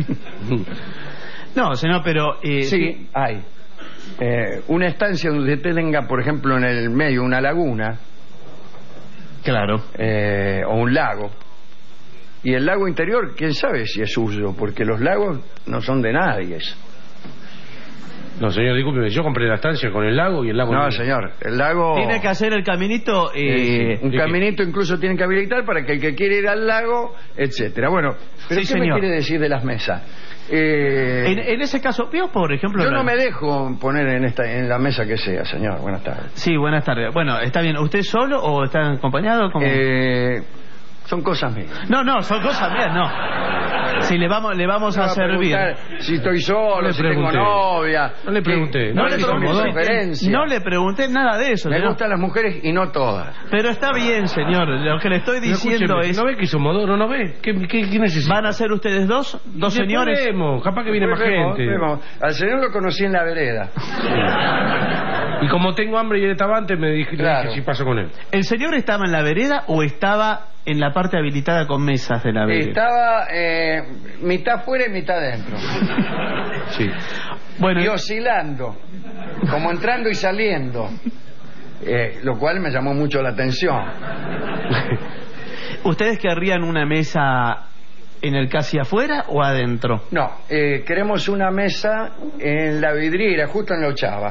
No, señor, pero... Eh, sí, hay. Eh, una estancia donde usted tenga, por ejemplo, en el medio una laguna. Claro. Eh, o un lago. Y el lago interior, quién sabe si es suyo, porque los lagos no son de nadie. No, señor, discúlpeme, yo compré la estancia con el lago y el lago... No, no, señor, el lago... Tiene que hacer el caminito... Eh... Un caminito incluso tienen que habilitar para que el que quiere ir al lago, etcétera. Bueno, pero sí, ¿qué señor. me quiere decir de las mesas? Eh... En, en ese caso, veo por ejemplo... Yo la... no me dejo poner en esta en la mesa que sea, señor. Buenas tardes. Sí, buenas tardes. Bueno, está bien. ¿Usted solo o está acompañado? ¿Cómo? Eh... Son cosas mías. No, no, son cosas mías, no. Si le vamos, le vamos no, a servir. Si estoy solo, no si tengo novia. No le pregunté. No, no, le, le pregunté no le pregunté nada de eso. Me señor. gustan las mujeres y no todas. Pero está bien, señor. Lo que le estoy diciendo no, es... ¿No ve que hizo Modoro? ¿No ve? ¿Qué, qué, qué necesita? ¿Van a ser ustedes dos? ¿Dos y señores? Vemos. Capaz que viene más vemos, gente. Vemos. Al señor lo conocí en la vereda. Y como tengo hambre y él estaba antes, me dije, claro. dije si paso con él. ¿El señor estaba en la vereda o estaba en la parte habilitada con mesas de la vereda? Estaba eh, mitad fuera y mitad dentro. Sí. Bueno, y oscilando, como entrando y saliendo. Eh, lo cual me llamó mucho la atención. ¿Ustedes querrían una mesa en el casi afuera o adentro? No, eh, queremos una mesa en la vidriera, justo en la ochava.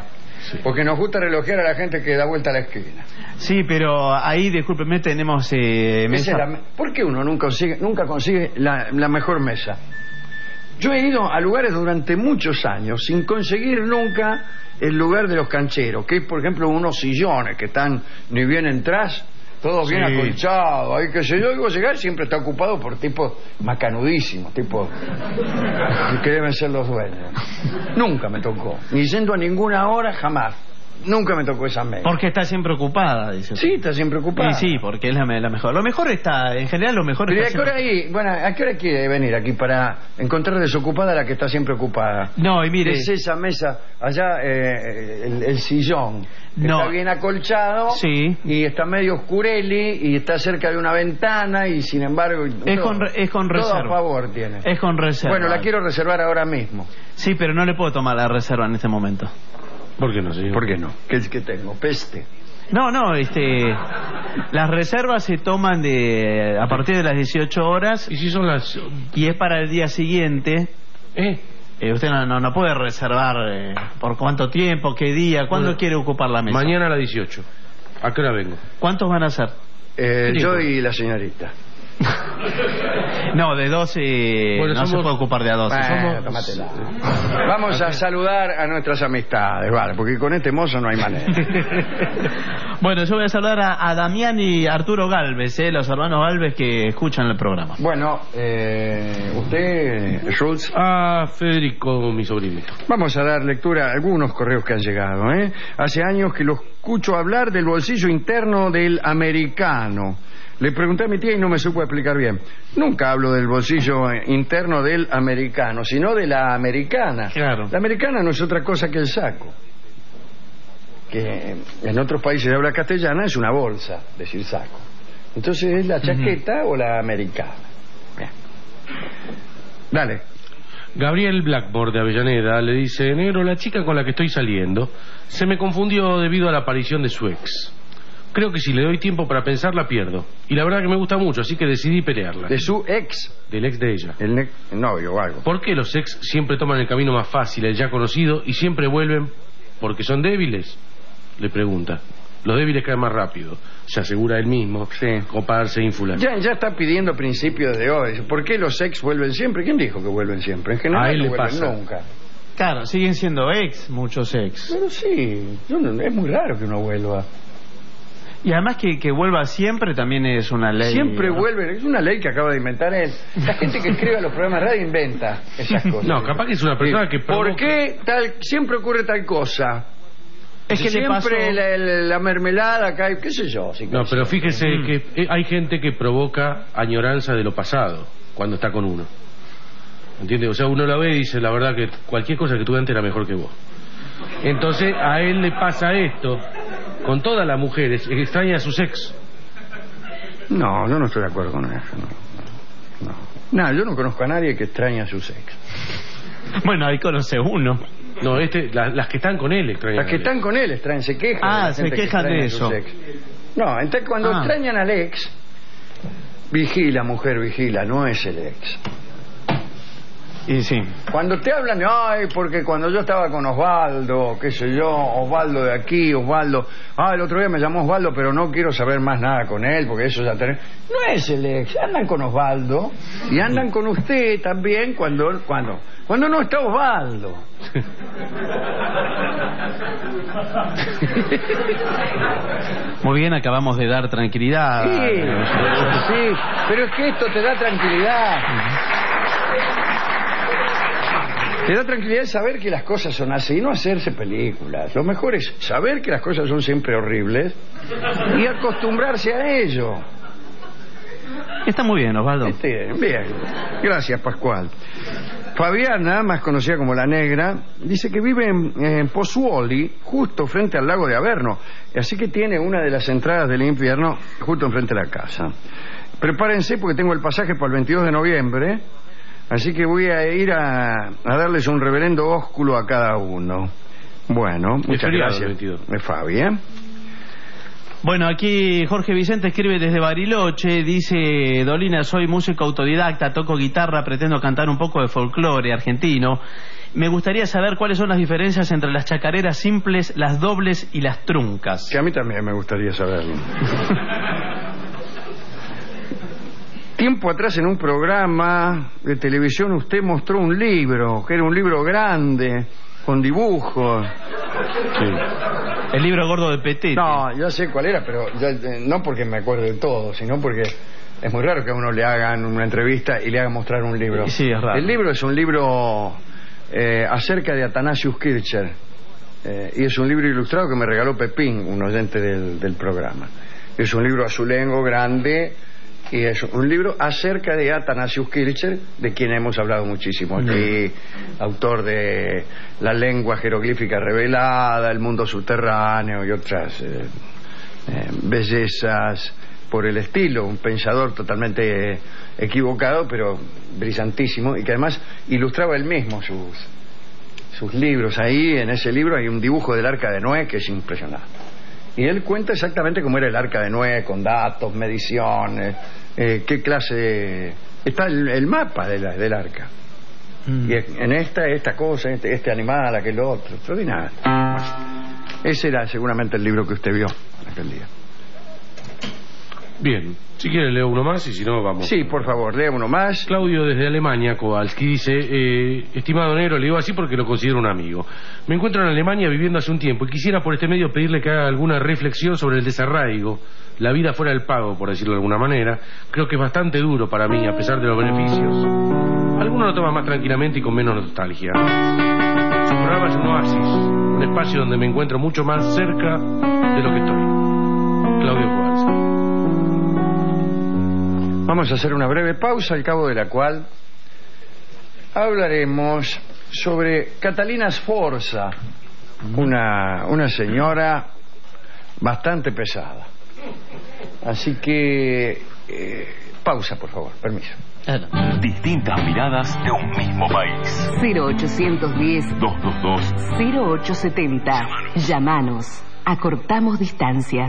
Sí. Porque nos gusta relojear a la gente que da vuelta a la esquina. Sí, pero ahí, discúlpeme, tenemos eh, mesa. Esa es la- ¿Por qué uno nunca consigue, nunca consigue la, la mejor mesa? Yo he ido a lugares durante muchos años sin conseguir nunca el lugar de los cancheros, que es, por ejemplo, unos sillones que están ni bien entras, todos bien Sí. acolchados, ahí que sé yo, digo llegar siempre está ocupado por tipos macanudísimos, tipos que deben ser los dueños. Nunca me tocó, ni yendo a ninguna hora, jamás. Nunca me tocó esa mesa. Porque está siempre ocupada, dice. Sí, está siempre ocupada. Y sí, porque es la, me- la mejor. Lo mejor está, en general, lo mejor Pero ¿y está a qué hora siempre- ahí? Bueno, ¿a qué hora quiere venir aquí para encontrar desocupada la que está siempre ocupada? No, y mire... Es esa mesa, allá, eh, el, el sillón, que No. está bien acolchado, Sí. y está medio oscureli, y está cerca de una ventana, y sin embargo... Es todo- con, re- es con todo reserva. a favor tiene. Es con reserva. Bueno, la quiero reservar ahora mismo. Sí, pero no le puedo tomar la reserva en este momento. ¿Por qué no, señor? ¿Por qué no? ¿Qué es que tengo? Peste. No, no, este... Las reservas se toman de a partir de las dieciocho horas. ¿Y si son las...? Y es para el día siguiente. ¿Eh? Eh, usted no, no, no puede reservar eh, por cuánto tiempo, qué día, cuándo Bueno, quiere ocupar la mesa. Mañana a las dieciocho. ¿A qué hora vengo? ¿Cuántos van a ser? Eh, ¿Qué yo dijo? y la señorita. No, de doce Bueno, no se somos- puede ocupar de a doce. Bueno, Somos- tómatela. Vamos a saludar a nuestras amistades, vale, porque con este mozo no hay manera. Bueno, yo voy a saludar a, a Damián y Arturo Galvez, eh, los hermanos Galvez que escuchan el programa. Bueno, eh, usted, Schultz. A Federico, mi sobrinito. Vamos a dar lectura a algunos correos que han llegado. ¿eh? Hace años que lo escucho hablar del bolsillo interno del americano. Le pregunté a mi tía y no me supo explicar bien. Nunca hablo del bolsillo eh, interno del americano, sino de la americana. Claro. La americana no es otra cosa que el saco. Que en otros países de habla castellana es una bolsa, decir saco. Entonces es la chaqueta o la americana. Bien. Dale. Gabriel Blackmore de Avellaneda le dice: negro, la chica con la que estoy saliendo se me confundió debido a la aparición de su ex. Creo que si le doy tiempo para pensar la pierdo. Y la verdad que me gusta mucho, así que decidí pelearla. De su ex. Del ex de ella. El, ne- el novio o algo. ¿Por qué los ex siempre toman el camino más fácil, el ya conocido, y siempre vuelven porque son débiles? Le pregunta. Los débiles caen más rápido, se asegura él mismo, Sí. como para darse ínfula. Ya, ya está pidiendo principios de hoy. ¿Por qué los ex vuelven siempre? ¿Quién dijo que vuelven siempre? En general A él no le vuelven pasa. nunca. Claro, siguen siendo ex, muchos ex. Pero sí, yo no- es muy raro que uno vuelva. Y además que, que vuelva siempre también es una ley. Siempre ¿no? vuelven, es una ley que acaba de inventar él. La gente que escribe a los programas de radio inventa esas cosas. No, capaz que es una persona que ¿Por provoca- qué tal, siempre ocurre tal cosa? Es que le siempre pasó... la, la- la mermelada cae, qué sé yo. sí, No, qué pero sé. fíjese Mm. que eh, hay gente que provoca añoranza de lo pasado cuando está con uno. ¿Entiendes? O sea, uno la ve y dice, la verdad que cualquier cosa que tuve antes era mejor que vos. Entonces a él le pasa esto con todas las mujeres, que extraña a sus ex. No, yo no estoy de acuerdo con eso. No, no. No, yo no conozco a nadie que extrañe a sus ex. Bueno, ahí conoce uno. No, este, la- las que están con él extrañan. Las que a él. están con él extrañan, se quejan. Ah, de la se gente que quejan extraña de a sus eso. ex. No, entonces cuando Ah. extrañan al ex, vigila, mujer, vigila, no es el ex. Y sí. Cuando te hablan de, ay, porque cuando yo estaba con Osvaldo, qué sé yo, Osvaldo de aquí, Osvaldo, ah, el otro día me llamó Osvaldo, pero no quiero saber más nada con él, porque eso ya tenés. No es el ex, andan con Osvaldo y andan con usted también cuando, cuando, cuando no está Osvaldo. Muy bien, acabamos de dar tranquilidad. Sí, sí, pero es que esto te da tranquilidad. Te da tranquilidad saber que las cosas son así y no hacerse películas. Lo mejor es saber que las cosas son siempre horribles y acostumbrarse a ello. Está muy bien, Osvaldo. Este, bien, gracias, Pascual. Fabiana, más conocida como La Negra, dice que vive en, en Pozzuoli, justo frente al lago de Averno, así que tiene una de las entradas del infierno justo enfrente de la casa. Prepárense porque tengo el pasaje para el veintidós de noviembre, así que voy a ir a, a darles un reverendo ósculo a cada uno. Bueno, muchas feriado, gracias, el veintidós. eh, Fabi, ¿eh? Bueno, aquí Jorge Vicente escribe desde Bariloche, dice: Dolina, soy músico autodidacta, toco guitarra, pretendo cantar un poco de folclore argentino. Me gustaría saber cuáles son las diferencias entre las chacareras simples, las dobles y las truncas. Que a mí también me gustaría saberlo. Tiempo atrás, en un programa de televisión, usted mostró un libro, que era un libro grande, con dibujos. Sí. El libro gordo de Petete. No, yo sé cuál era, pero ya, eh, no porque me acuerdo de todo, sino porque es muy raro que a uno le hagan una entrevista y le hagan mostrar un libro. Sí, es raro. El libro es un libro eh, acerca de Athanasius Kircher, eh, y es un libro ilustrado que me regaló Pepín, un oyente del, del programa. Es un libro azulengo, grande, y es un libro acerca de Athanasius Kircher, de quien hemos hablado muchísimo aquí, mm. autor de La lengua jeroglífica revelada, El mundo subterráneo y otras eh, eh, bellezas por el estilo. Un pensador totalmente equivocado, pero brillantísimo, y que además ilustraba él mismo sus, sus libros. Ahí, en ese libro, hay un dibujo del Arca de Noé que es impresionante. Y él cuenta exactamente cómo era el Arca de Noé, con datos, mediciones, eh, qué clase de... Está el, el mapa de la, del Arca. Mm. Y en esta, esta cosa, este, este animal, aquel otro, extraordinario. Bueno, ese era seguramente el libro que usted vio aquel día. Bien, si quiere leo uno más y si no vamos. Sí, por favor, lea uno más. Claudio desde Alemania, Kowalski, dice: eh, estimado negro, le digo así porque lo considero un amigo. Me encuentro en Alemania viviendo hace un tiempo y quisiera por este medio pedirle que haga alguna reflexión sobre el desarraigo, la vida fuera del pago, por decirlo de alguna manera. Creo que es bastante duro para mí, a pesar de los beneficios. Algunos lo toman más tranquilamente y con menos nostalgia. Su programa es un oasis, un espacio donde me encuentro mucho más cerca de lo que estoy. Claudio Kowalski. Vamos a hacer una breve pausa, al cabo de la cual hablaremos sobre Catalina Sforza, una, una señora bastante pesada. Así que eh, pausa, por favor, permiso. Distintas miradas de un mismo país. cero ochocientos diez, dos dos dos, cero ocho setenta. Llámanos. Acortamos distancias.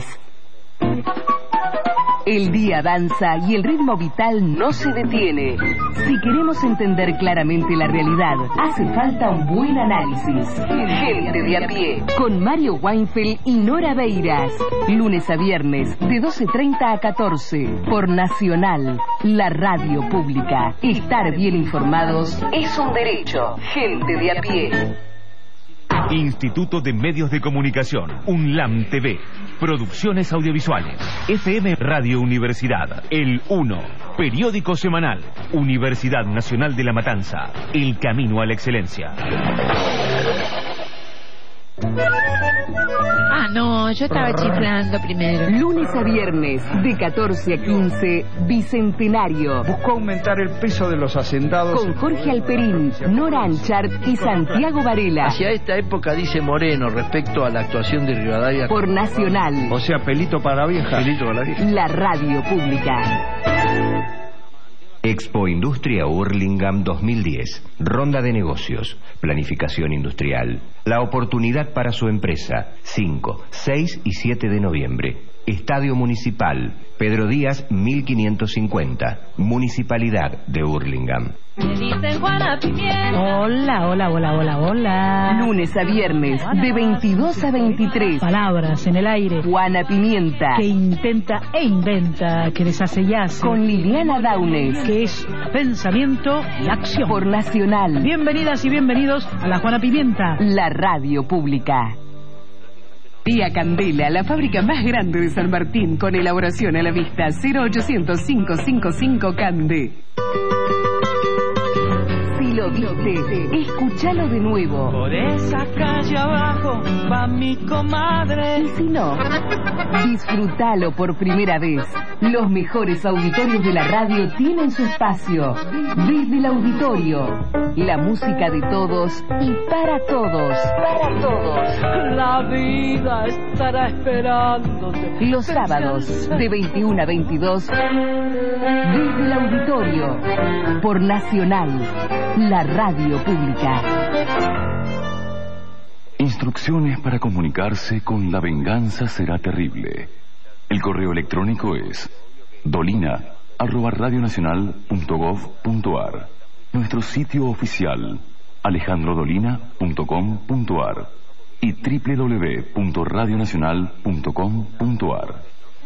El día avanza y el ritmo vital no se detiene. Si queremos entender claramente la realidad, hace falta un buen análisis. Gente de a pie, con Mario Weinfeld y Nora Beiras. Lunes a viernes, de doce treinta a catorce, por Nacional, la radio pública. Estar bien informados es un derecho. Gente de a pie. Instituto de Medios de Comunicación, UNLAM T V, Producciones Audiovisuales, F M Radio Universidad, El uno, Periódico Semanal, Universidad Nacional de La Matanza, El Camino a la Excelencia. Ah, no, yo estaba chiflando primero. Lunes a viernes, de catorce a quince, Bicentenario. Buscó aumentar el peso de los hacendados. Con Jorge Alperín, Nora Anchart y Santiago Varela. Hacia esta época dice Moreno respecto a la actuación de Rivadavia. Por Nacional. O sea, pelito para la vieja. Pelito para la vieja. La radio pública. Expo Industria Hurlingham dos mil diez. Ronda de negocios, planificación industrial. La oportunidad para su empresa. cinco, seis y siete de noviembre. Estadio Municipal, Pedro Díaz mil quinientos cincuenta. Municipalidad de Hurlingham. Me dicen Juana Pimienta. Hola, hola, hola, hola, hola. Lunes a viernes, de veintidós a veintitrés. Palabras en el aire. Juana Pimienta. Que intenta e inventa, que deshace y hace. Con Liliana Daunes. Que es pensamiento y acción. Por Nacional. Bienvenidas y bienvenidos a la Juana Pimienta. La radio pública. Vía Candela, la fábrica más grande de San Martín, con elaboración a la vista. Cero ochocientos, cinco cinco cinco Cande. Si lo viste, escúchalo de nuevo. Por esa calle abajo va mi comadre. Y si no, disfrútalo por primera vez. Los mejores auditorios de la radio tienen su espacio. Desde el auditorio, la música de todos y para todos. Para todos. La vida estará esperándote. Los sábados, de veintiuno a veintidós, desde el auditorio, por Nacional, la radio pública. Instrucciones para comunicarse con La Venganza Será Terrible. El correo electrónico es dolina arroba radionacional punto gov punto ar. Nuestro sitio oficial alejandro dolina punto com punto ar y doble u doble u doble u punto radionacional punto com punto ar.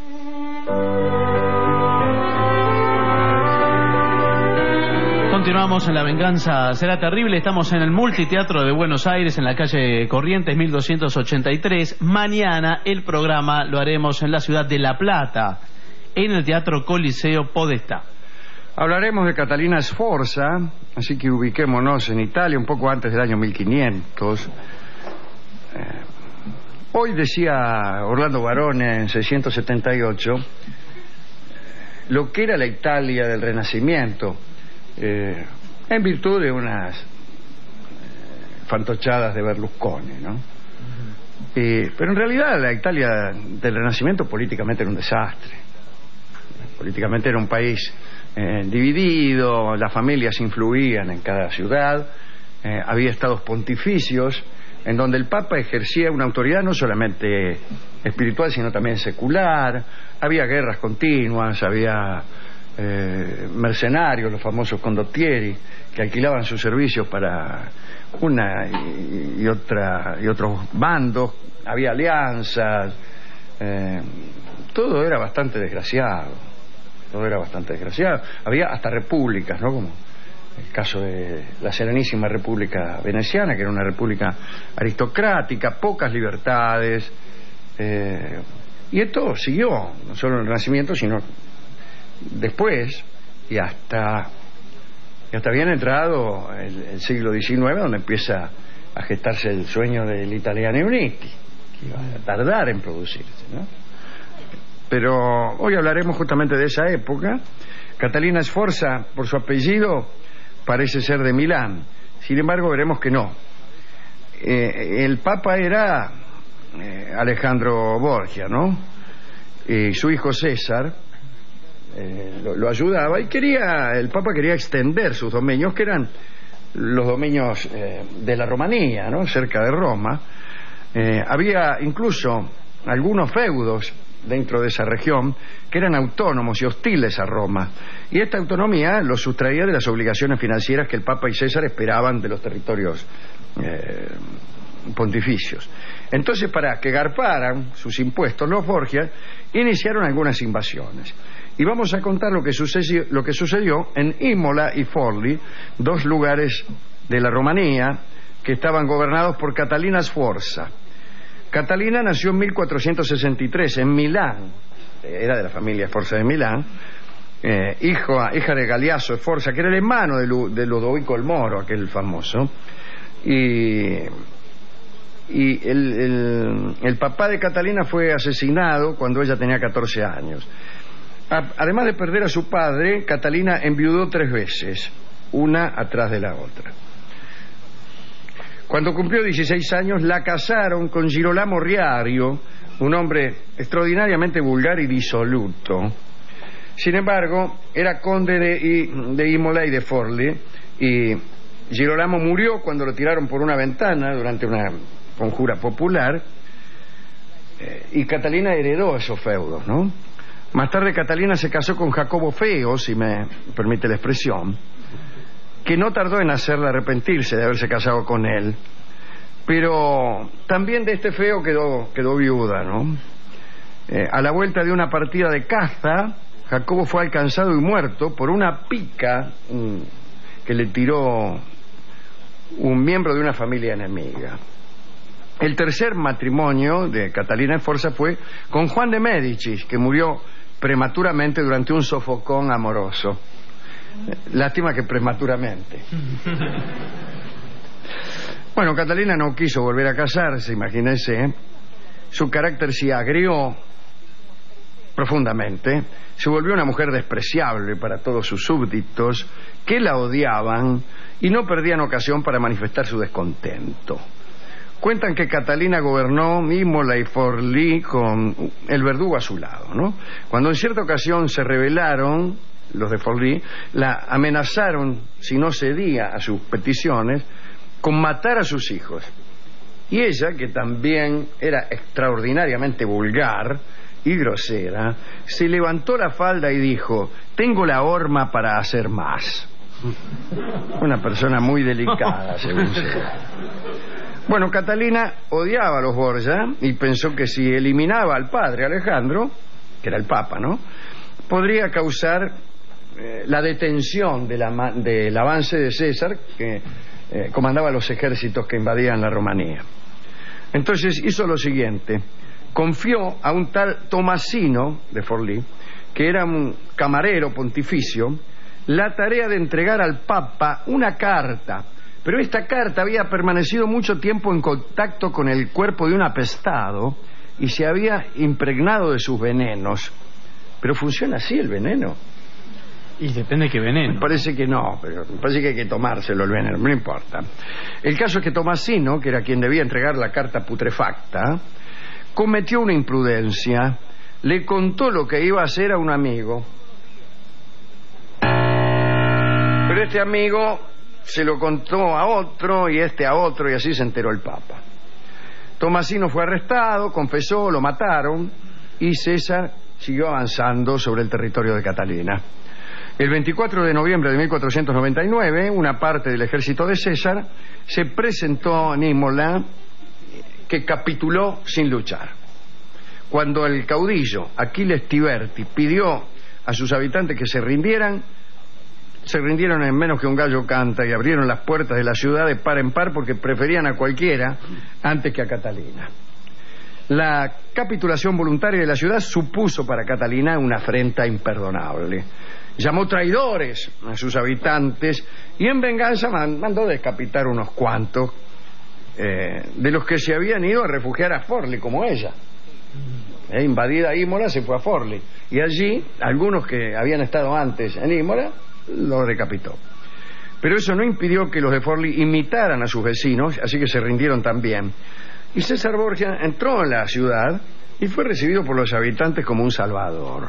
Continuamos en La Venganza Será Terrible. Estamos en el Multiteatro de Buenos Aires, en la calle Corrientes mil doscientos ochenta y tres. Mañana el programa lo haremos en la ciudad de La Plata, en el Teatro Coliseo Podestá. Hablaremos de Catalina Sforza, así que ubiquémonos en Italia, un poco antes del año mil quinientos. Eh, hoy decía Orlando Barone en seiscientos setenta y ocho lo que era la Italia del Renacimiento, eh, en virtud de unas eh, fantochadas de Berlusconi, ¿no? Uh-huh. Eh, pero en realidad la Italia del Renacimiento políticamente era un desastre. Políticamente era un país eh, dividido, las familias influían en cada ciudad, eh, había estados pontificios en donde el Papa ejercía una autoridad no solamente espiritual sino también secular, había guerras continuas, había eh, mercenarios, los famosos condottieri, que alquilaban sus servicios para una y, y otra y otros bandos, había alianzas, eh, todo era bastante desgraciado, todo era bastante desgraciado, había hasta repúblicas, ¿no? Como el caso de la Serenísima República Veneciana, que era una república aristocrática, pocas libertades, eh, y esto siguió, no solo en el Renacimiento, sino después, y hasta, y hasta bien entrado el, el siglo diecinueve, donde empieza a gestarse el sueño del Italiani Uniti, que iba a tardar en producirse, ¿no? Pero hoy hablaremos justamente de esa época. Catalina Sforza, por su apellido, parece ser de Milán. Sin embargo, veremos que no. Eh, el Papa era eh, Alejandro Borgia, ¿no? Y su hijo César eh, lo, lo ayudaba y quería, el Papa quería extender sus dominios, que eran los dominios eh, de la Romanía, ¿no? Cerca de Roma. Eh, había incluso algunos feudos dentro de esa región que eran autónomos y hostiles a Roma, y esta autonomía los sustraía de las obligaciones financieras que el Papa y César esperaban de los territorios eh, pontificios. Entonces, para que garparan sus impuestos, los Borgia iniciaron algunas invasiones, y vamos a contar lo que sucedió, lo que sucedió en Imola y Forlì, dos lugares de la Romanía que estaban gobernados por Catalina Sforza. Catalina nació en mil cuatrocientos sesenta y tres en Milán, era de la familia Sforza de Milán, eh, hijo, hija de Galeazzo Sforza, que era el hermano de, Lu, de Ludovico el Moro, aquel famoso, y, y el, el, el papá de Catalina fue asesinado cuando ella tenía catorce años. A, además de perder a su padre, Catalina enviudó tres veces, una atrás de la otra. Cuando cumplió dieciséis años, la casaron con Girolamo Riario, un hombre extraordinariamente vulgar y disoluto. Sin embargo, era conde de, de Imola y de Forlì, y Girolamo murió cuando lo tiraron por una ventana durante una conjura popular, eh, y Catalina heredó esos feudos, ¿no? Más tarde Catalina se casó con Jacobo Feo, si me permite la expresión, que no tardó en hacerla arrepentirse de haberse casado con él, pero también de este feo quedó, quedó viuda, ¿no? Eh, a la vuelta de una partida de caza, Jacobo fue alcanzado y muerto por una pica um, que le tiró un miembro de una familia enemiga. El tercer matrimonio de Catalina Sforza fue con Juan de Médicis, que murió prematuramente durante un sofocón amoroso. Lástima que prematuramente. Bueno, Catalina no quiso volver a casarse, imagínense, ¿eh? Su carácter se agrió profundamente, se volvió una mujer despreciable para todos sus súbditos, que la odiaban y no perdían ocasión para manifestar su descontento. Cuentan que Catalina gobernó Imola y Forlì con el verdugo a su lado, ¿no? Cuando en cierta ocasión se rebelaron los de Forlì, la amenazaron, si no cedía a sus peticiones, con matar a sus hijos. Y ella, que también era extraordinariamente vulgar, y grosera, se levantó la falda y dijo: tengo la horma para hacer más. Una persona muy delicada, según sea. Bueno, Catalina odiaba a los Borgia y pensó que si eliminaba al padre Alejandro, que era el Papa, ¿no?, podría causar eh, la detención de la, del avance de César, que eh, comandaba los ejércitos que invadían la Rumanía. Entonces hizo lo siguiente: confió a un tal Tomasino de Forlì, que era un camarero pontificio, la tarea de entregar al Papa una carta. Pero esta carta había permanecido mucho tiempo en contacto con el cuerpo de un apestado y se había impregnado de sus venenos. Pero funciona así el veneno. Y depende de qué veneno. Me parece que no, pero me parece que hay que tomárselo el veneno, no importa. El caso es que Tomasino, que era quien debía entregar la carta putrefacta, cometió una imprudencia. Le contó lo que iba a hacer a un amigo. Pero este amigo se lo contó a otro y este a otro, y así se enteró el Papa. Tomasino fue arrestado, confesó, lo mataron y César siguió avanzando sobre el territorio de Catalina. El veinticuatro de noviembre de mil cuatrocientos noventa y nueve, una parte del ejército de César se presentó en Imola, que capituló sin luchar. Cuando el caudillo Aquiles Tiberti pidió a sus habitantes que se rindieran, se rindieron en menos que un gallo canta y abrieron las puertas de la ciudad de par en par porque preferían a cualquiera antes que a Catalina. La capitulación voluntaria de la ciudad supuso para Catalina una afrenta imperdonable. Llamó traidores a sus habitantes y en venganza mandó decapitar unos cuantos eh, de los que se habían ido a refugiar a Forlì, como ella. Eh, invadida Imola, se fue a Forlì y allí algunos que habían estado antes en Imola lo decapitó. Pero eso no impidió que los de Forlì imitaran a sus vecinos, así que se rindieron también. Y César Borgia entró en la ciudad y fue recibido por los habitantes como un salvador.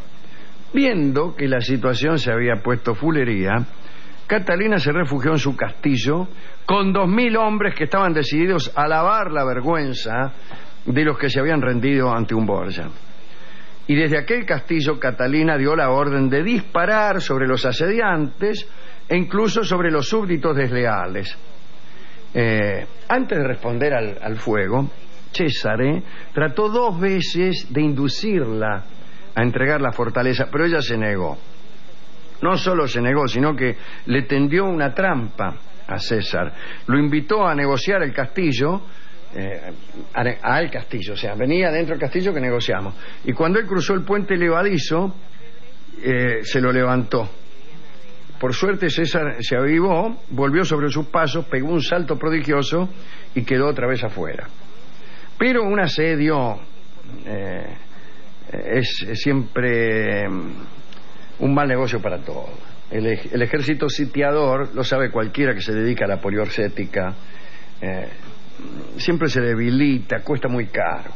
Viendo que la situación se había puesto fulería, Catalina se refugió en su castillo con dos mil hombres que estaban decididos a lavar la vergüenza de los que se habían rendido ante un Borgia. Y desde aquel castillo Catalina dio la orden de disparar sobre los asediantes e incluso sobre los súbditos desleales. Eh, antes de responder al, al fuego, Césare trató dos veces de inducirla a entregar la fortaleza, pero ella se negó. No solo se negó, sino que le tendió una trampa a César. Lo invitó a negociar el castillo, eh, al castillo, o sea, venía dentro del castillo que negociamos. Y cuando él cruzó el puente levadizo, eh, se lo levantó. Por suerte César se avivó, volvió sobre sus pasos, pegó un salto prodigioso y quedó otra vez afuera. Pero un asedio eh, es, es siempre un mal negocio para todos. El, el ejército sitiador, lo sabe cualquiera que se dedica a la poliorcética, eh, siempre se debilita, cuesta muy caro.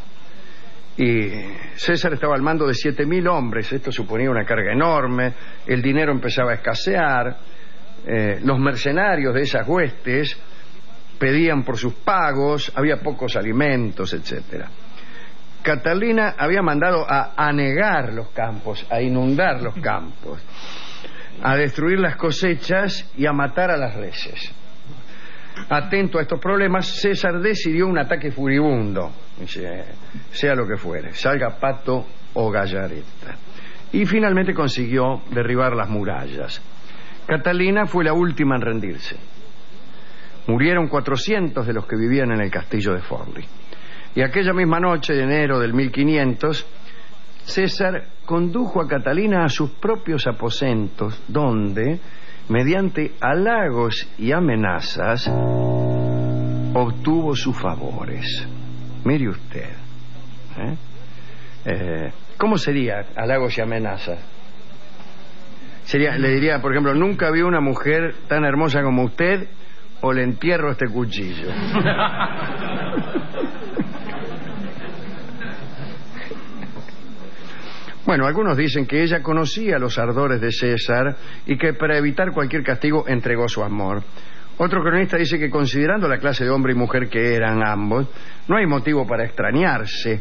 Y César estaba al mando de siete mil hombres, esto suponía una carga enorme, el dinero empezaba a escasear, eh, los mercenarios de esas huestes pedían por sus pagos, había pocos alimentos, etcétera. Catalina había mandado a anegar los campos, a inundar los campos, a destruir las cosechas y a matar a las reses. Atento a estos problemas, César decidió un ataque furibundo, sea lo que fuere, salga pato o gallareta, y finalmente consiguió derribar las murallas. Catalina fue la última en rendirse. Murieron cuatrocientos de los que vivían en el castillo de Forlì. Y aquella misma noche de enero del mil quinientos, César condujo a Catalina a sus propios aposentos, donde, mediante halagos y amenazas, obtuvo sus favores. Mire usted, ¿eh? Eh, ¿cómo sería halagos y amenazas? Sería, le diría, por ejemplo, nunca vi una mujer tan hermosa como usted, o le entierro este cuchillo. Bueno, algunos dicen que ella conocía los ardores de César y que para evitar cualquier castigo entregó su amor. Otro cronista dice que, considerando la clase de hombre y mujer que eran ambos, no hay motivo para extrañarse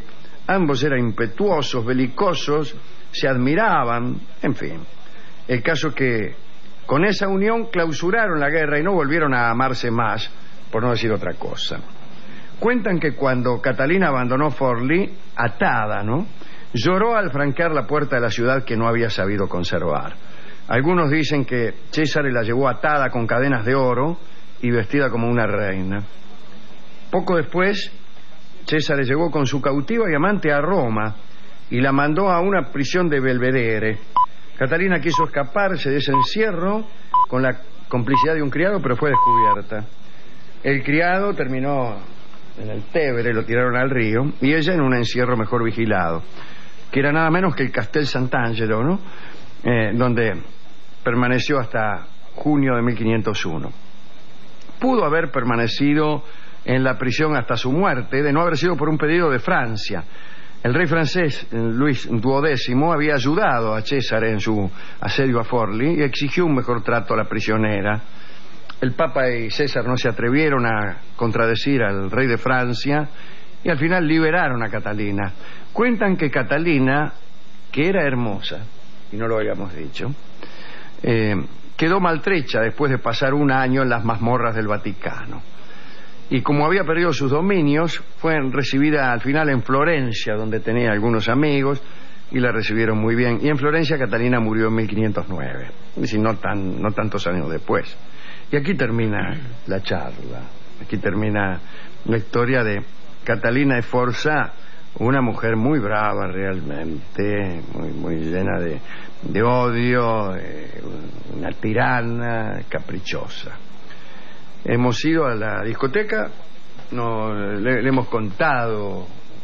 Ambos eran impetuosos, belicosos, se admiraban, en fin. El caso que con esa unión clausuraron la guerra y no volvieron a amarse más, por no decir otra cosa. Cuentan que cuando Catalina abandonó Forlì, atada, ¿no?, lloró al franquear la puerta de la ciudad que no había sabido conservar. Algunos dicen que César la llevó atada con cadenas de oro y vestida como una reina. Poco después, César llegó con su cautiva y amante a Roma y la mandó a una prisión de Belvedere. Catalina quiso escaparse de ese encierro con la complicidad de un criado, pero fue descubierta. El criado terminó en el Tévere, lo tiraron al río, y ella en un encierro mejor vigilado, que era nada menos que el Castel Sant'Angelo, ¿no?, eh, donde permaneció hasta junio de mil quinientos uno. Pudo haber permanecido en la prisión hasta su muerte, de no haber sido por un pedido de Francia. El rey francés Luis duodécimo había ayudado a César en su asedio a Forlì y exigió un mejor trato a la prisionera. El Papa y César no se atrevieron a contradecir al rey de Francia y al final liberaron a Catalina. Cuentan que Catalina, que era hermosa, y no lo habíamos dicho, eh, quedó maltrecha después de pasar un año en las mazmorras del Vaticano. Y como había perdido sus dominios, fue recibida al final en Florencia, donde tenía algunos amigos, y la recibieron muy bien. Y en Florencia Catalina murió en mil quinientos nueve, es decir, no, tan, no tantos años después. Y aquí termina la charla, aquí termina la historia de Catalina de Forza, una mujer muy brava realmente, muy, muy llena de, de odio, eh, una tirana, caprichosa. Hemos ido a la discoteca, no, le, le hemos contado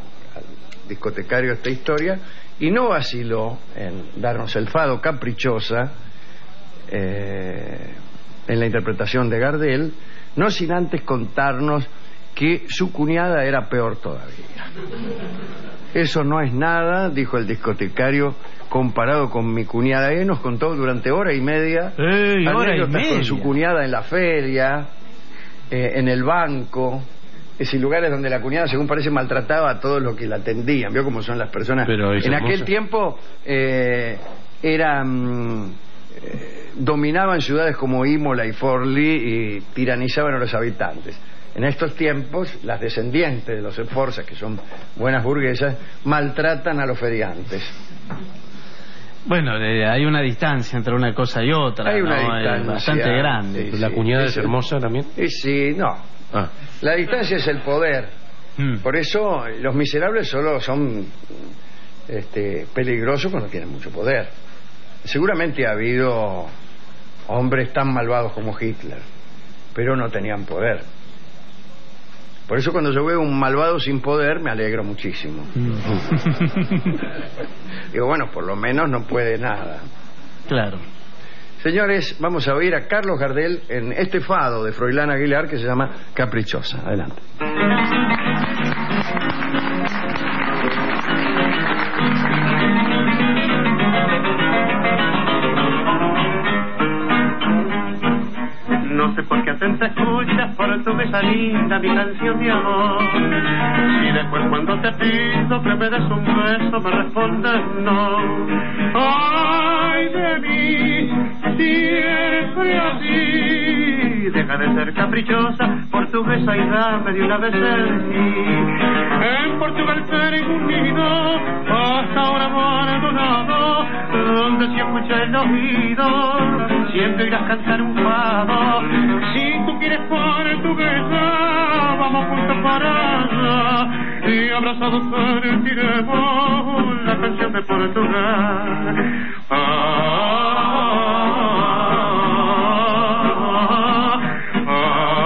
al discotecario esta historia y no vaciló en darnos el fado Caprichosa, eh, en la interpretación de Gardel, no sin antes contarnos que su cuñada era peor todavía. Eso no es nada, dijo el discotecario, comparado con mi cuñada. Él nos contó durante hora y media Ey, hora y media. con su cuñada en la feria, eh, en el banco, es decir, lugares donde la cuñada, según parece, maltrataba a todos los que la atendían. ¿Vio cómo son las personas? Pero en hermosa. Aquel tiempo eh, eran... Eh, dominaban ciudades como Imola y Forlì y tiranizaban a los habitantes. En estos tiempos, las descendientes de los Sforzas, que son buenas burguesas, maltratan a los feriantes. Bueno, eh, hay una distancia entre una cosa y otra. Hay una ¿no? distancia Es bastante grande. sí, ¿La sí. cuñada es, es hermosa también? Y sí, no. Ah. La distancia es el poder. Hmm. Por eso los miserables solo son este, peligrosos cuando tienen mucho poder. Seguramente ha habido hombres tan malvados como Hitler, pero no tenían poder. Por eso cuando yo veo un malvado sin poder me alegro muchísimo. Digo, bueno, por lo menos no puede nada. Claro. Señores, vamos a oír a Carlos Gardel en este fado de Froilán Aguilar que se llama Caprichosa. Adelante. No sé por qué atenta escuchas por tu mesa linda mi canción de amor. Y después cuando te pido que me des un beso me respondes no. Ay de mí, siempre así. Deja de ser caprichosa por tu besa y dame de una vez el sí. En Portugal tengo un nido, hasta ahora abandonado, donde si escucha el oído, siempre irás a cantar un fado. Si tú quieres portuguesa, vamos juntos para allá y abrazados sentiremos la canción de Portugal. Ah, ah, ah,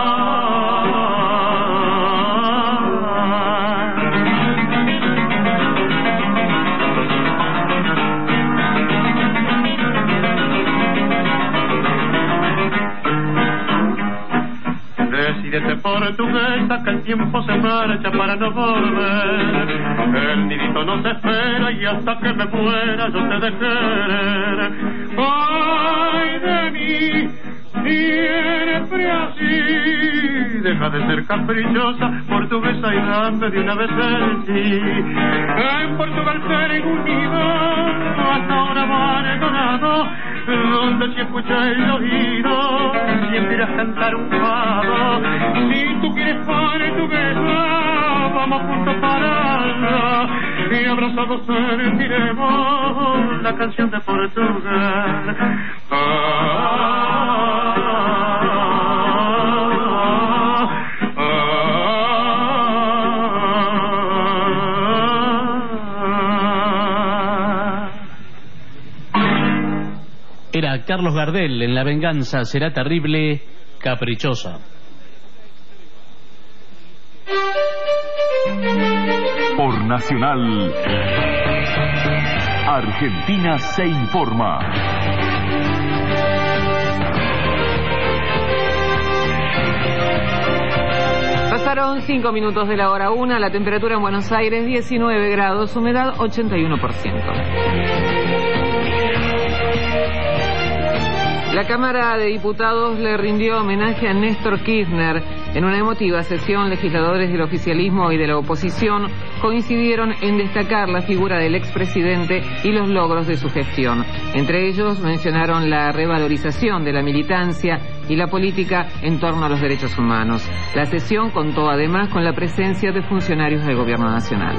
Decídete portuguesa que el tiempo se marcha para no volver. El nidito no se espera y hasta que me muera yo te de querer. Ay de mí, siempre así. deja de ser caprichosa, portuguesa y dame de una vez el sí. En Portugal seré unido, hasta ahora abandonado, donde si escucha el oído, siempre irás a cantar un fado. Si tú quieres portuguesa, vamos juntos para allá, y abrazados sentiremos la canción de Portugal. Ah, Era Carlos Gardel en La venganza será terrible, caprichosa. Por Nacional, Argentina se informa. Pasaron cinco minutos de la hora una, la temperatura en Buenos Aires diecinueve grados, humedad ochenta y uno por ciento. La Cámara de Diputados le rindió homenaje a Néstor Kirchner. En una emotiva sesión, legisladores del oficialismo y de la oposición coincidieron en destacar la figura del expresidente y los logros de su gestión. Entre ellos mencionaron la revalorización de la militancia y la política en torno a los derechos humanos. La sesión contó además con la presencia de funcionarios del Gobierno Nacional.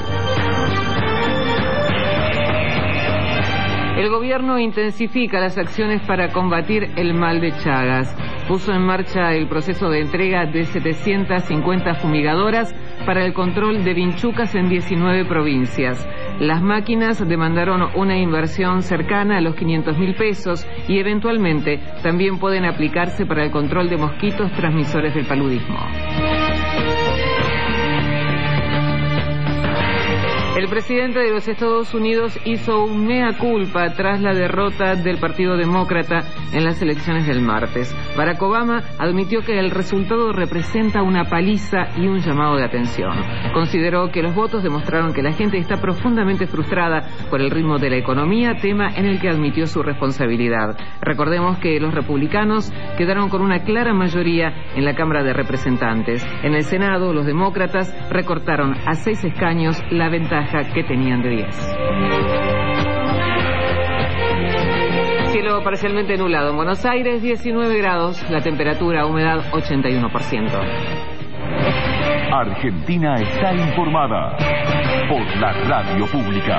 El gobierno intensifica las acciones para combatir el mal de Chagas. Puso en marcha el proceso de entrega de setecientas cincuenta fumigadoras para el control de vinchucas en diecinueve provincias. Las máquinas demandaron una inversión cercana a los quinientos mil pesos y eventualmente también pueden aplicarse para el control de mosquitos transmisores del paludismo. El presidente de los Estados Unidos hizo un mea culpa tras la derrota del Partido Demócrata en las elecciones del martes. Barack Obama admitió que el resultado representa una paliza y un llamado de atención. Consideró que los votos demostraron que la gente está profundamente frustrada por el ritmo de la economía, tema en el que admitió su responsabilidad. Recordemos que los republicanos quedaron con una clara mayoría en la Cámara de Representantes. En el Senado, los demócratas recortaron a seis escaños la ventaja que tenían de diez. Cielo parcialmente nublado en Buenos Aires, diecinueve grados, la temperatura, humedad ochenta y uno por ciento. Argentina está informada por la radio pública.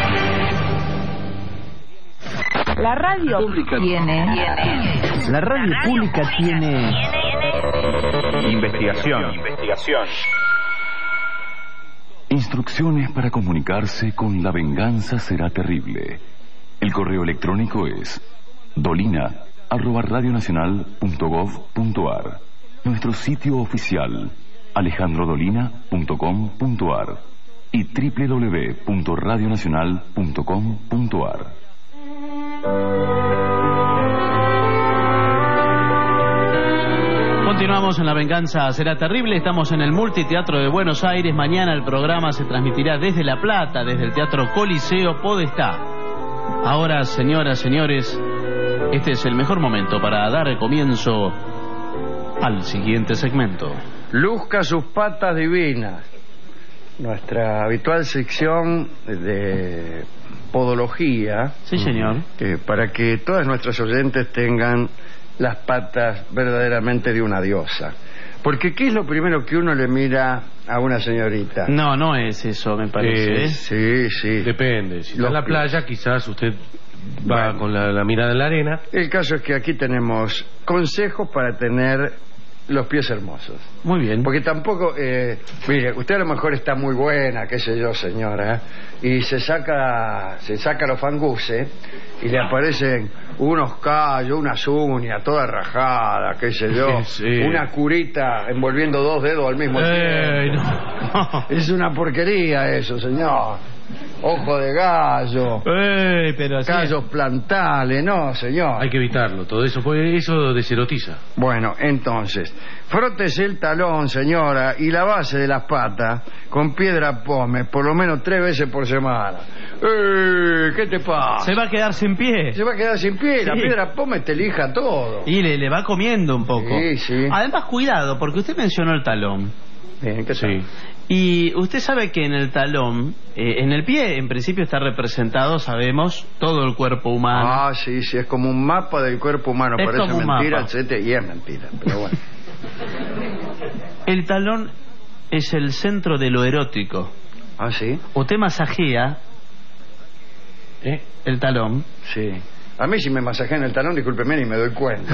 La radio pública tiene... La radio pública tiene... Investigación. Investigación. Instrucciones para comunicarse con La venganza será terrible. El correo electrónico es dolina arroba radionacional punto gov punto ar. Nuestro sitio oficial alejandrodolina punto com punto ar y doble u doble u doble u punto radionacional punto com punto ar. Continuamos en La venganza será terrible. Estamos en el Multiteatro de Buenos Aires. Mañana el programa se transmitirá desde La Plata, desde el Teatro Coliseo Podestá. Ahora, señoras, señores, este es el mejor momento para dar comienzo al siguiente segmento. Luzca sus patas divinas. Nuestra habitual sección de podología. Sí, señor. Eh, para que todas nuestras oyentes tengan las patas verdaderamente de una diosa. Porque ¿qué es lo primero que uno le mira a una señorita? No, no es eso, me parece. Eh, sí, sí. Depende. Si está en la playa, quizás usted va bueno, con la, la mirada en la arena. El caso es que aquí tenemos consejos para tener los pies hermosos. Muy bien. Porque tampoco, eh, mire, usted a lo mejor está muy buena, qué sé yo, señora, y se saca se saca los fanguses y le aparecen unos callos, unas uñas, toda rajada, qué sé yo, sí. Una curita envolviendo dos dedos al mismo tiempo. Eh, no. Es una porquería eso, señor. ojo de gallo, Eh, pero así callos plantales, no, señor. Hay que evitarlo, todo eso, porque eso deserotiza. Bueno, entonces, frótese el talón, señora, y la base de las patas con piedra pómez, por lo menos tres veces por semana. Eh, ¿Qué te pasa? se va a quedar sin pie. Se va a quedar sin pie, la Sí. piedra pómez te lija todo. Y le, le va comiendo un poco. Sí, sí. Además, cuidado, porque usted mencionó el talón. Bien, ¿qué tal? Sí. Y usted sabe que en el talón, eh, en el pie, en principio está representado, sabemos, todo el cuerpo humano. Ah, sí, sí, es como un mapa del cuerpo humano, Es parece como un mentira, mapa. etcétera, y es mentira, pero bueno. El talón es el centro de lo erótico. Ah, sí. Usted masajea ¿Eh? el talón. Sí. A mí si me masajean el talón, discúlpeme, ni me doy cuenta.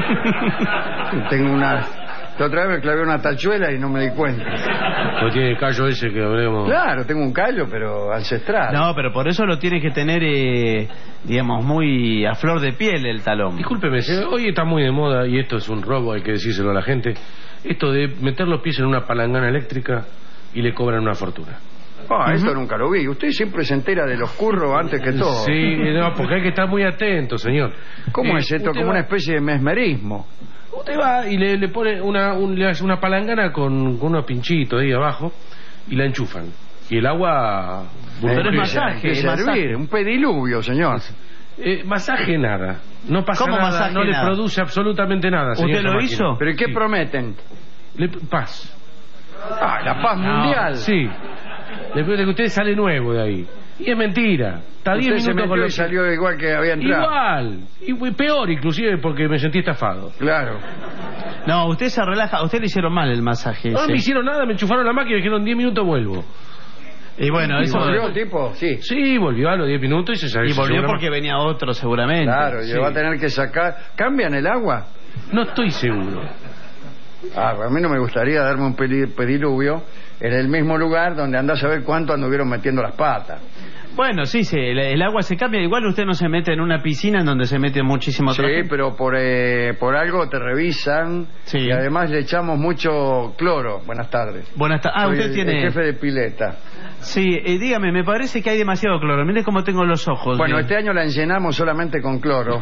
Tengo una... La otra vez me clavé una tachuela y no me di cuenta. No tiene el callo ese que habremos... Claro, tengo un callo, pero ancestral. No, pero por eso lo tiene que tener, eh, digamos, muy a flor de piel el talón. Discúlpeme, se- hoy está muy de moda, y esto es un robo, hay que decírselo a la gente, esto de meter los pies en una palangana eléctrica y le cobran una fortuna. Ah, esto nunca lo vi. Usted siempre se entera de los curros antes que todo. Sí, no, porque hay que estar muy atento, señor. ¿Cómo Eh, es esto? usted Como va- una especie de mesmerismo. Usted va y le, le pone una, un- le hace una palangana con, con unos pinchitos ahí abajo y la enchufan. Y el agua... Pero es Empieza- masaje, empieza a es masaje. hervir, un pediluvio, señor. Eh, masaje nada. No pasa ¿Cómo nada, masaje no le nada? produce absolutamente nada, señor. ¿Usted lo esa máquina. hizo? ¿Pero y qué Sí. prometen? Le- paz. Ah, la paz No, mundial. Sí. Después de que usted sale nuevo de ahí. Y es mentira. Está diez Usted se minutos con metió y los... salió igual que había entrado. Igual. Y peor inclusive porque me sentí estafado. Claro. No, usted se relaja. A usted le hicieron mal el masaje. No ese. me hicieron nada, me enchufaron la máquina y dijeron diez minutos vuelvo. Y bueno, ¿Y eso... volvió, tipo? Sí. Sí, volvió a los diez minutos y se salió. Y volvió porque venía otro seguramente. Claro, y Sí. le va a tener que sacar... ¿Cambian el agua? No estoy seguro. Ah, a mí no me gustaría darme un peli- pediluvio en el mismo lugar donde andás a ver cuánto anduvieron metiendo las patas. Bueno, sí, sí, el, el agua se cambia. Igual usted no se mete en una piscina en donde se mete muchísimo Sí, traje. pero por, eh, por algo te revisan Sí. y además le echamos mucho cloro. Buenas tardes. Buenas tardes. Ah, Soy usted el, tiene... el jefe de pileta. Sí, eh, dígame, me parece que hay demasiado cloro. Mire cómo tengo los ojos. Bueno, de- este año la llenamos solamente con cloro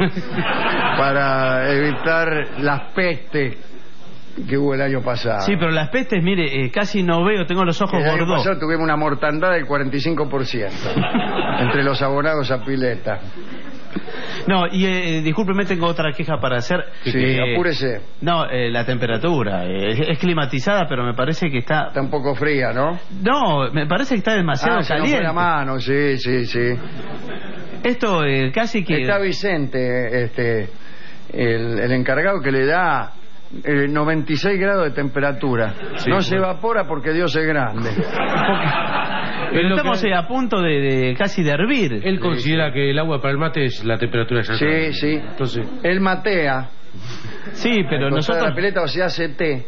para evitar las pestes que hubo el año pasado. Sí, pero las pestes, mire, eh, casi no veo, tengo los ojos El año gordos. pasado tuvimos una mortandad del cuarenta y cinco por ciento entre los abonados a pileta. No, y eh, discúlpeme, tengo otra queja para hacer. Sí, Eh, apúrese. No, eh, la temperatura. eh, es, es climatizada, pero me parece que está... Está un poco fría, ¿no? No, me parece que está demasiado Ah, se nos fue caliente. la mano, sí, sí, sí. Esto eh, casi que... Está Vicente, este, el, el encargado que le da eh, noventa y seis grados de temperatura. Sí, no bueno. se evapora porque Dios es grande. Pero Es lo estamos que- eh, a punto de, de casi de hervir. Él considera que el agua para el mate es la temperatura exacta. Sí, sí. Entonces, Él matea. Sí, pero Al costado nosotros... de la pileta o se hace té.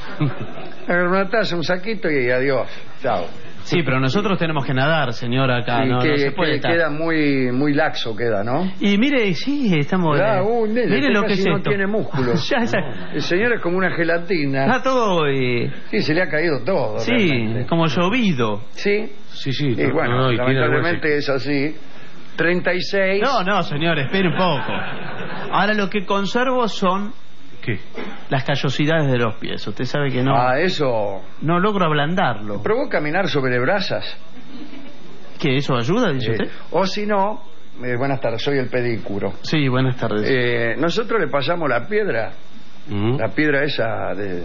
Matea, un saquito y adiós. Chao. Sí, pero nosotros tenemos que nadar, señora, acá. Sí, no, que, no se que puede estar. queda muy muy laxo, queda, ¿no? Y mire, sí, estamos... Ah, eh, uy, nene, mire usted lo que casi es no esto. tiene músculos. Ya, ya. El señor es como una gelatina. Está todo... eh, Sí, se le ha caído todo. sí, realmente. como llovido. Sí. sí, sí. Y no, bueno, no, y tiene lamentablemente es así. treinta y seis. No, no, señor, espere un poco. Ahora lo que conservo son ¿Qué? las callosidades de los pies. Usted sabe que no... Ah, eso. No logro ablandarlo. ¿Probó caminar sobre brasas? ¿Qué, eso ayuda, dice Eh, usted? o si no, eh, buenas tardes, soy el pedícuro. Sí, buenas tardes. Eh, nosotros le pasamos la piedra, Mm. la piedra esa de...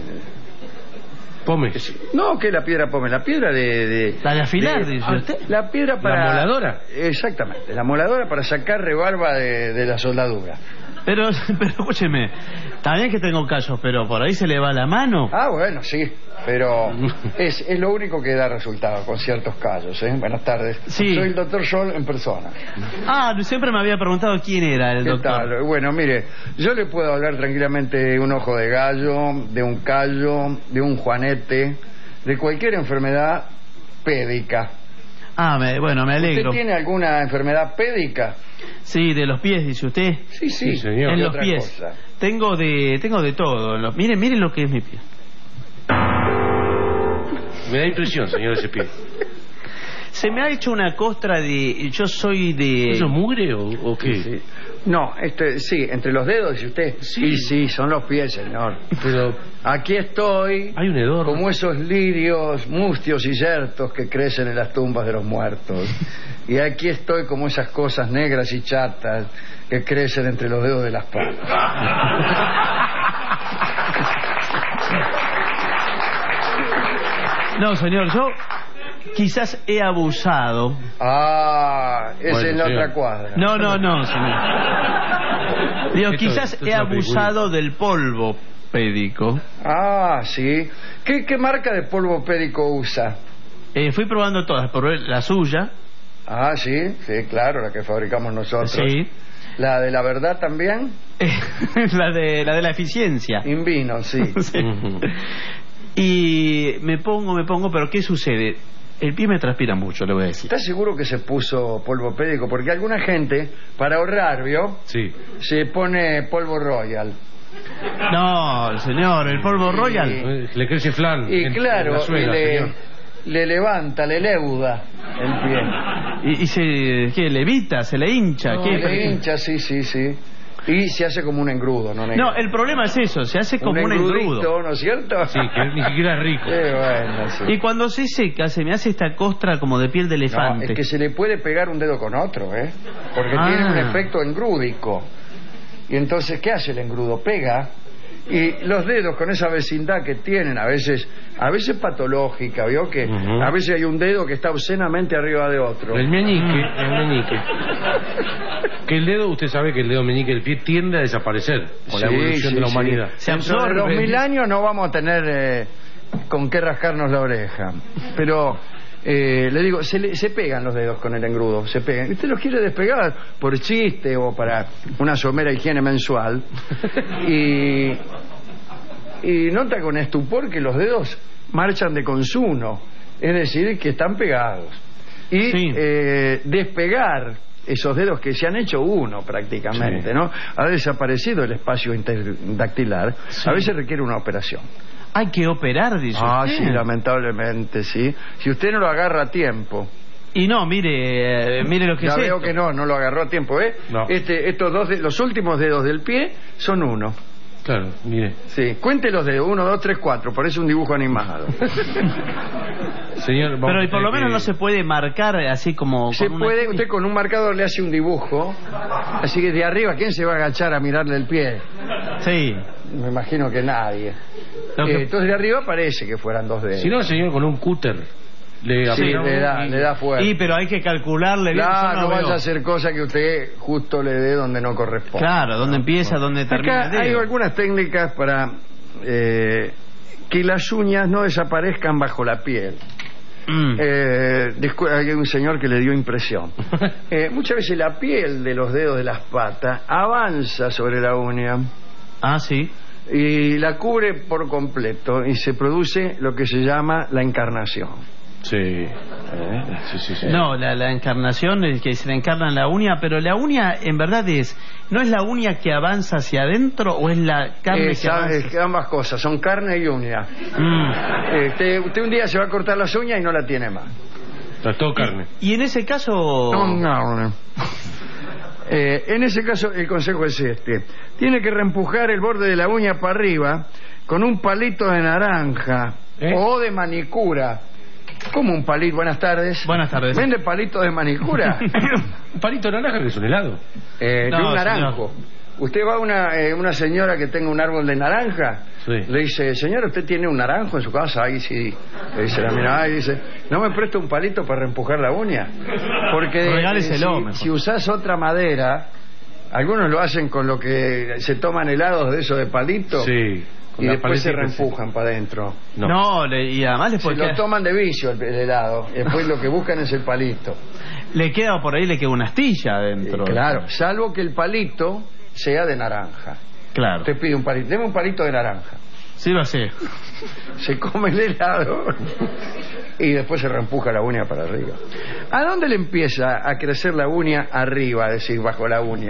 Pome. No, que la piedra pome, la piedra de... de- La de afilar, de- dice usted. La piedra para... ¿La moladora? Exactamente, la moladora para sacar rebarba de, de la soldadura. Pero, pero escúcheme, también que tengo callos, pero por ahí se le va la mano. Ah, bueno, sí, pero es, es lo único que da resultado con ciertos callos, ¿eh? Buenas tardes. Sí. Soy el doctor Scholl en persona. Ah, siempre me había preguntado quién era el ¿Qué doctor. tal? Bueno, mire, yo le puedo hablar tranquilamente de un ojo de gallo, de un callo, de un juanete, de cualquier enfermedad pédica. Ah, me- bueno, me alegro. ¿Usted tiene alguna enfermedad pédica? Sí, de los pies, dice usted. Sí, sí, Sí, señor. En ¿Qué los otra pies. cosa? Tengo de tengo de todo. En los- miren, miren lo que es mi pie. Me da impresión, señor, ese pie. se me ha hecho una costra de... Yo soy de... ¿Eso es mugre o, o qué? Sí, sí. No, este, sí, entre los dedos, dice usted. Sí, sí, son los pies, señor. Pero aquí estoy, hay un hedor, como esos lirios, mustios y yertos que crecen en las tumbas de los muertos. Y aquí estoy como esas cosas negras y chatas que crecen entre los dedos de las patas. No, señor, yo quizás he abusado. Ah, es bueno, en la señor. otra cuadra. No, no, no, señor. Digo, Esto- quizás esto he es una abusado del polvo pédico. Ah, sí. ¿Qué, qué marca de polvo pédico usa? Eh, fui probando todas, probé la suya. Ah, sí, sí, claro, la que fabricamos nosotros. Sí. ¿La de la verdad también? la de la de la eficiencia. Invino, sí. Sí. Y me pongo, me pongo, pero ¿qué sucede? El pie me transpira mucho, le voy a decir. ¿Estás seguro que se puso polvo pédico? Porque alguna gente, para ahorrar, ¿vio? Sí. Se pone polvo Royal. No, señor, el polvo Y- Royal. Le crece flan. Y en- claro, en la suela, y le, señor. le levanta, le leuda el pie. Y, y se, ¿qué? ¿Levita? ¿Se le hincha? No, ¿Qué? le hincha, sí, sí, sí. Y se hace como un engrudo, ¿no? negro? No, el problema es eso, se hace como un, engrudito, engrudo. ¿no es cierto? Sí, que ni siquiera es rico. Qué bueno, sí. Y cuando se seca, se me hace esta costra como de piel de No, elefante. es que se le puede pegar un dedo con otro, ¿eh? Porque Ah. tiene un efecto engrúdico. Y entonces, ¿qué hace el engrudo? Pega. Y los dedos con esa vecindad que tienen, a veces a veces patológica, ¿vio? Que Ujú. a veces hay un dedo que está obscenamente arriba de otro. El meñique, el meñique. Que el dedo, usted sabe que el dedo meñique del pie tiende a desaparecer con la Sí, evolución sí, de la sí. humanidad. Se Dentro de absorbe. dos mil años no vamos a tener eh, con qué rascarnos la oreja. Pero eh, le digo, se, le- se pegan los dedos con el engrudo, se pegan. ¿Y usted los quiere despegar por chiste o para una somera higiene mensual? Y, y nota con estupor que los dedos marchan de consuno, es decir, que están pegados. Y Sí. eh, despegar esos dedos que se han hecho uno prácticamente, Sí. ¿no? Ha desaparecido el espacio interdactilar. Sí. A veces requiere una operación. Hay que operar, dice Ah, usted. sí, lamentablemente, sí. Si usted no lo agarra a tiempo. Y no, mire, eh, mire lo que Ya es veo esto. que no, no lo agarró a tiempo, ¿eh? No. Este, estos dos, de- los últimos dedos del pie son uno. Claro, mire. Sí, cuente los dedos, uno, dos, tres, cuatro, parece un dibujo animado. Señor, vamos Pero a y por lo tener menos que- no se puede marcar así como... Se con una puede, cuña. usted con un marcador le hace un dibujo, así que de arriba, ¿quién se va a agachar a mirarle el pie? Sí. Me imagino que nadie. Lo que- Eh, entonces de arriba parece que fueran dos dedos. Si no, señor, con un cúter le Sí, apretamos le da, y- le da fuerte. Y pero hay que calcularle bien. Claro, yo no no vaya veo. a hacer cosa que usted justo le dé donde no corresponde. Claro, dónde empieza, dónde termina Acá el hay dedo. algunas técnicas para eh, que las uñas no desaparezcan bajo la piel. Mm. Eh, discu- hay un señor que le dio impresión. Eh, muchas veces la piel de los dedos de las patas avanza sobre la uña Ah, sí. y la cubre por completo y se produce lo que se llama la encarnación. Sí. Sí, sí, sí. No, la, la encarnación es que se le encarna en la uña, pero la uña en verdad es, ¿no es la uña que avanza hacia adentro o es la carne Es- que avanza? es ambas cosas, son carne y uña. Mm. Eh, usted, usted un día se va a cortar las uñas y no la tiene más. Está todo carne. Y en ese caso... No, no, no. Eh, en ese caso el consejo es este: tiene que reempujar el borde de la uña para arriba con un palito de naranja ¿Eh? o de manicura. ¿Cómo un palito? Buenas tardes. Buenas tardes. ¿Vende palito de manicura? Un palito de naranja que es un helado. Eh, No, de un naranjo. Usted va a una, eh, una señora que tenga un árbol de naranja, Sí. le dice, señora, ¿usted tiene un naranjo en su casa? Ahí sí. Le dice la mira, y dice, ¿no me presta un palito para reempujar la uña? Porque eh, Regáleselo, si, mejor. si usás otra madera, algunos lo hacen con lo que se toman helados de eso de palito Sí. con y la después se paletita, sí. reempujan para adentro. No. No, le- y además Se después lo queda- toman de vicio el, el helado, y después lo que buscan es el palito. le queda por ahí, le queda una astilla adentro. Eh, claro, salvo que el palito sea de naranja. Claro. Usted pide un palito, deme un palito de naranja. Sí lo sé. Se come el helado y después se reempuja la uña para arriba. ¿A dónde le empieza a crecer la uña? Arriba, es decir, bajo la uña.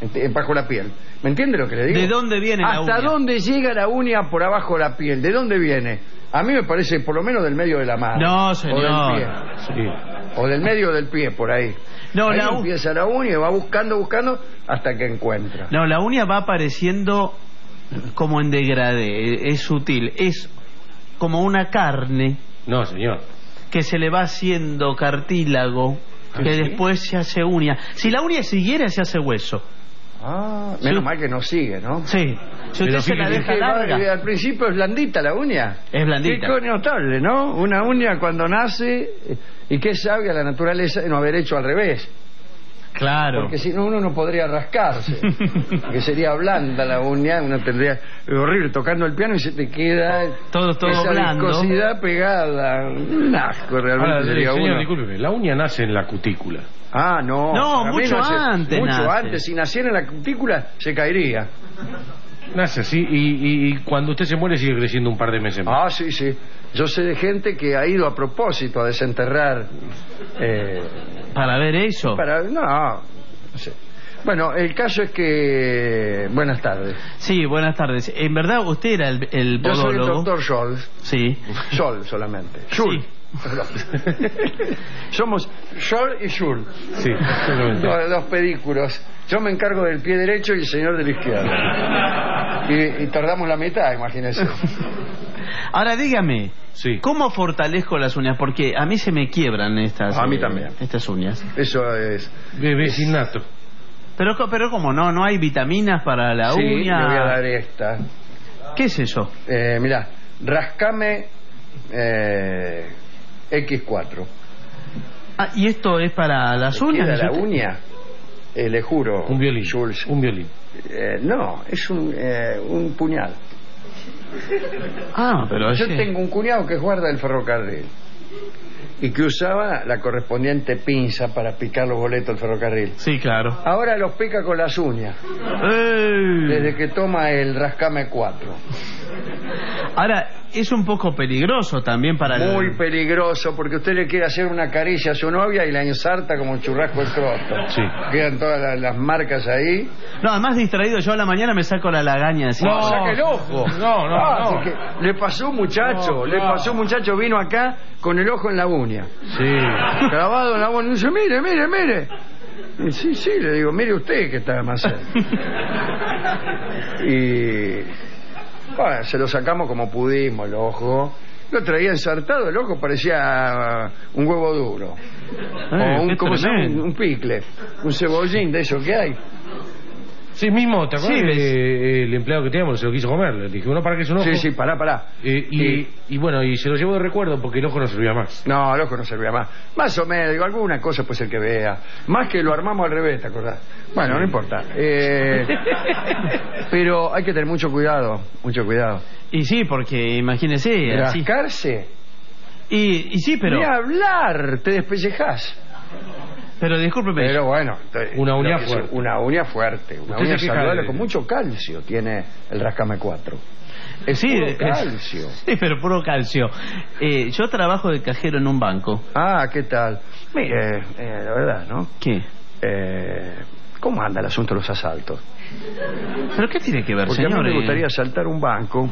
bajo la piel. ¿Me entiende lo que le digo? ¿De dónde viene la uña? ¿Hasta dónde llega la uña por abajo de la piel? ¿De dónde viene? A mí me parece por lo menos del medio de la mano. No, señor. O del pie. Sí. O del medio del pie, por ahí. No, ahí la u- empieza la uña y va buscando, buscando hasta que encuentra. No, la uña va apareciendo como en degradé, es sutil, es como una carne. No, señor. Que se le va haciendo cartílago, que ¿Sí? después se hace uña. Si la uña siguiera, se hace hueso. Ah, menos Sí. mal que no sigue, ¿no? Sí. Si usted se la fíjese deja que va- larga, al principio es blandita la uña. es blandita. Qué notable, ¿no? Una uña cuando nace, eh, y qué sabia la naturaleza de no haber hecho al revés. Claro. Porque si no, uno no podría rascarse. Que sería blanda la uña, uno tendría... Es horrible, tocando el piano y se te queda... Todo, todo esa blando. viscosidad pegada. Un asco realmente Ahora, sería señor, uno. discúlpeme, la uña nace en la cutícula. Ah, no. No, para mí mucho nace- antes Mucho nace. antes. Si naciera en la cutícula, se caería. Nace así y, y, y cuando usted se muere sigue creciendo un par de meses más. Ah, sí, sí. Yo sé de gente que ha ido a propósito a desenterrar... Eh, Para ver eso. para No, no sé. Bueno, el caso es que... Buenas tardes. Sí, buenas tardes. En verdad, usted era el, el Yo soy el podólogo. doctor Scholz. Sí. Sol solamente. Schul. Somos Sol y Schul. Sí, exactamente. Dos, dos pedículos. Yo me encargo del pie derecho y el señor de la izquierda. Y, y tardamos la mitad, imagínese. Ahora dígame, Sí. ¿cómo fortalezco las uñas? Porque a mí se me quiebran estas. A mí eh, también. Estas uñas. Eso es. Vecinato. Pero, co- pero ¿cómo no? ¿No hay vitaminas para la Sí, uña? le voy a dar esta. ¿Qué es eso? Eh, mirá, rascame eh, equis cuatro. Ah, ¿y esto es para las uñas? ¿Queda la ¿Es usted? uña? Eh, le juro. Un violín. Schulz. Un violín. Eh, no, es un, eh, un puñal. Ah, pero Yo ese- tengo un cuñado que guarda el ferrocarril y que usaba la correspondiente pinza para picar los boletos del ferrocarril. Sí, claro. Ahora los pica con las uñas, ¡Ey! desde que toma el rascame cuatro. Ahora, es un poco peligroso también para el... Muy peligroso, porque usted le quiere hacer una caricia a su novia y la ensarta como un churrasco el croto. Sí. Quedan todas las, las marcas ahí. No, además distraído, yo a la mañana me saco la lagaña así. No, saca el ojo. No, no, Ah, no. porque le pasó un muchacho, No, le no. pasó un muchacho, vino acá con el ojo en la uña. Sí. Clavado en la uña. Y dice, mire, mire, mire. Y sí, sí, le digo, mire usted que está más cerca. Y bueno, se lo sacamos como pudimos el ojo. Lo traía ensartado, el ojo parecía uh, un huevo duro. Eh, o un, qué ¿cómo se llama? tremendo. Un picle. Un cebollín de eso que hay. Sí, mismo, ¿te acuerdas? Sí, ves. Eh, el empleado que teníamos se lo quiso comer. Le dije, uno para que es un ojo. Sí, sí, pará, pará. Eh, y, Y- y bueno, y se lo llevó de recuerdo porque el ojo no servía más. No, el ojo no servía más. Más o menos, digo, alguna cosa puede ser que vea. Más que lo armamos al revés, ¿te acordás? Bueno, no importa. Eh, pero hay que tener mucho cuidado, mucho cuidado. Y sí, porque imagínese, así. Rascarse. Y, y sí, pero... Ni hablar, te despellejás. Pero discúlpeme. Pero bueno, te- Una uña lo que fuerte. se- Una uña fuerte. Una Usted uña se queja saludable de- con mucho calcio tiene el rascame cuatro. Es Sí, puro es- calcio. Sí, pero puro calcio. Eh, yo trabajo de cajero en un banco. Ah, ¿qué tal? Mire, eh, la verdad, ¿no? ¿Qué? Eh, ¿Cómo anda el asunto de los asaltos? ¿Pero qué tiene que ver, Porque señor? a mí me Eh, gustaría asaltar un banco,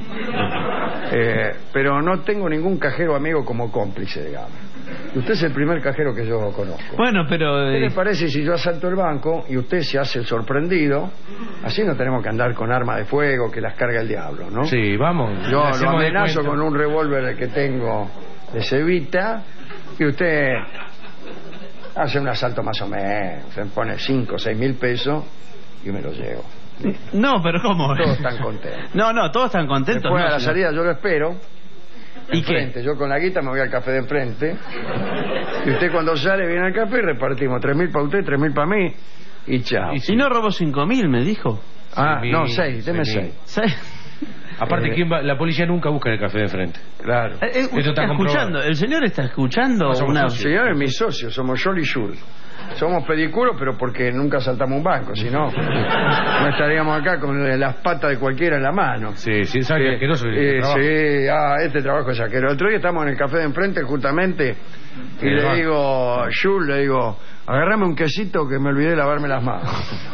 eh, pero no tengo ningún cajero amigo como cómplice, digamos. Usted es el primer cajero que yo conozco. Bueno, pero... ¿Qué eh, le parece si yo asalto el banco y usted se hace el sorprendido? Así no tenemos que andar con armas de fuego que las carga el diablo, ¿no? Sí, vamos. Yo le lo hacemos de amenazo cuenta. con un revólver que tengo de Cevita y usted hace un asalto más o menos. Se pone cinco o seis mil pesos y me lo llevo. No, pero ¿cómo? Todos están contentos. No, no, todos están contentos. Después no, a la señor. salida yo lo espero. ¿Y qué? Enfrente. Yo con la guita me voy al café de enfrente. Y usted cuando sale viene al café y repartimos tres mil para usted, tres mil para mí. Y chao. Y si no robó cinco mil, me dijo. Ah, Seis no, mil, seis, deme seis mil. seis. ¿Sabe? Aparte, Eh, ¿quién va? La policía nunca busca en el café de frente. Claro. Eh, eh, usted Esto está está comprobado. escuchando, el señor está escuchando No somos una... socios. Señor es mi socio, somos Yol y Yul. Somos pedicuros, pero porque nunca saltamos un banco, si no, no estaríamos acá con las patas de cualquiera en la mano. Sí, sí, sabe que asqueroso es este Eh, trabajo. sí, ah, este trabajo es asqueroso. El otro día estamos en el café de enfrente, justamente, y Sí, le va. digo, Yul, le digo, agarrame un quesito que me olvidé de lavarme las manos.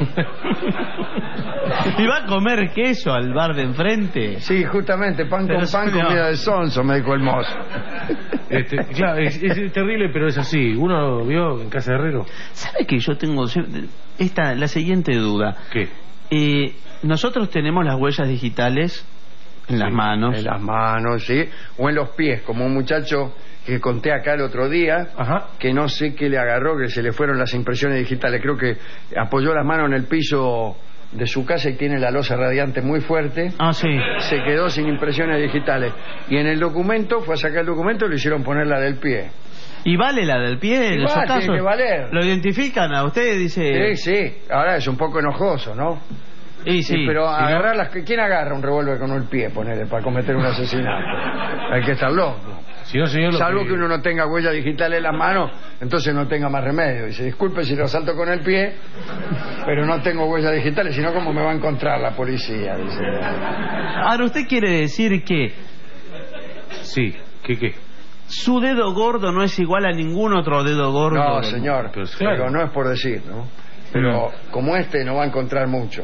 ¿Y va a comer queso al bar de enfrente? Sí, justamente, pan Pero con pan, no. comida de sonso, me dijo el mozo. Este, claro, es, es terrible, pero es así. Uno vio en Casa de Herrero. ¿Sabe que yo tengo esta la siguiente duda? ¿Qué? Eh, nosotros tenemos las huellas digitales en Sí, las manos. En las manos, sí. O en los pies, como un muchacho que conté acá el otro día, Ajá. que no sé qué le agarró, que se le fueron las impresiones digitales. Creo que apoyó las manos en el piso de su casa y tiene la losa radiante muy fuerte. Ah, sí. Se quedó sin impresiones digitales. Y en el documento, fue a sacar el documento y le hicieron poner la del pie. ¿Y vale la del pie en Y esos va, tiene casos? que valer. ¿Lo identifican a usted? Dice... Sí, sí. Ahora es un poco enojoso, ¿no? Y sí. Sí, pero Si no- agarrar las... ¿Quién agarra un revólver con el pie, ponele, para cometer un asesinato? Hay que estar loco. Si no, señor, lo Salvo que- que uno no tenga huella digital en las manos, entonces no tenga más remedio. Dice, disculpe si lo asalto con el pie, pero no tengo huellas digitales, sino cómo me va a encontrar la policía. Dice. Ahora, ¿usted quiere decir que Sí, ¿qué qué? su dedo gordo no es igual a ningún otro dedo gordo? No, señor, Pues, pero claro. no es por decir, ¿no? Pero como este no va a encontrar mucho.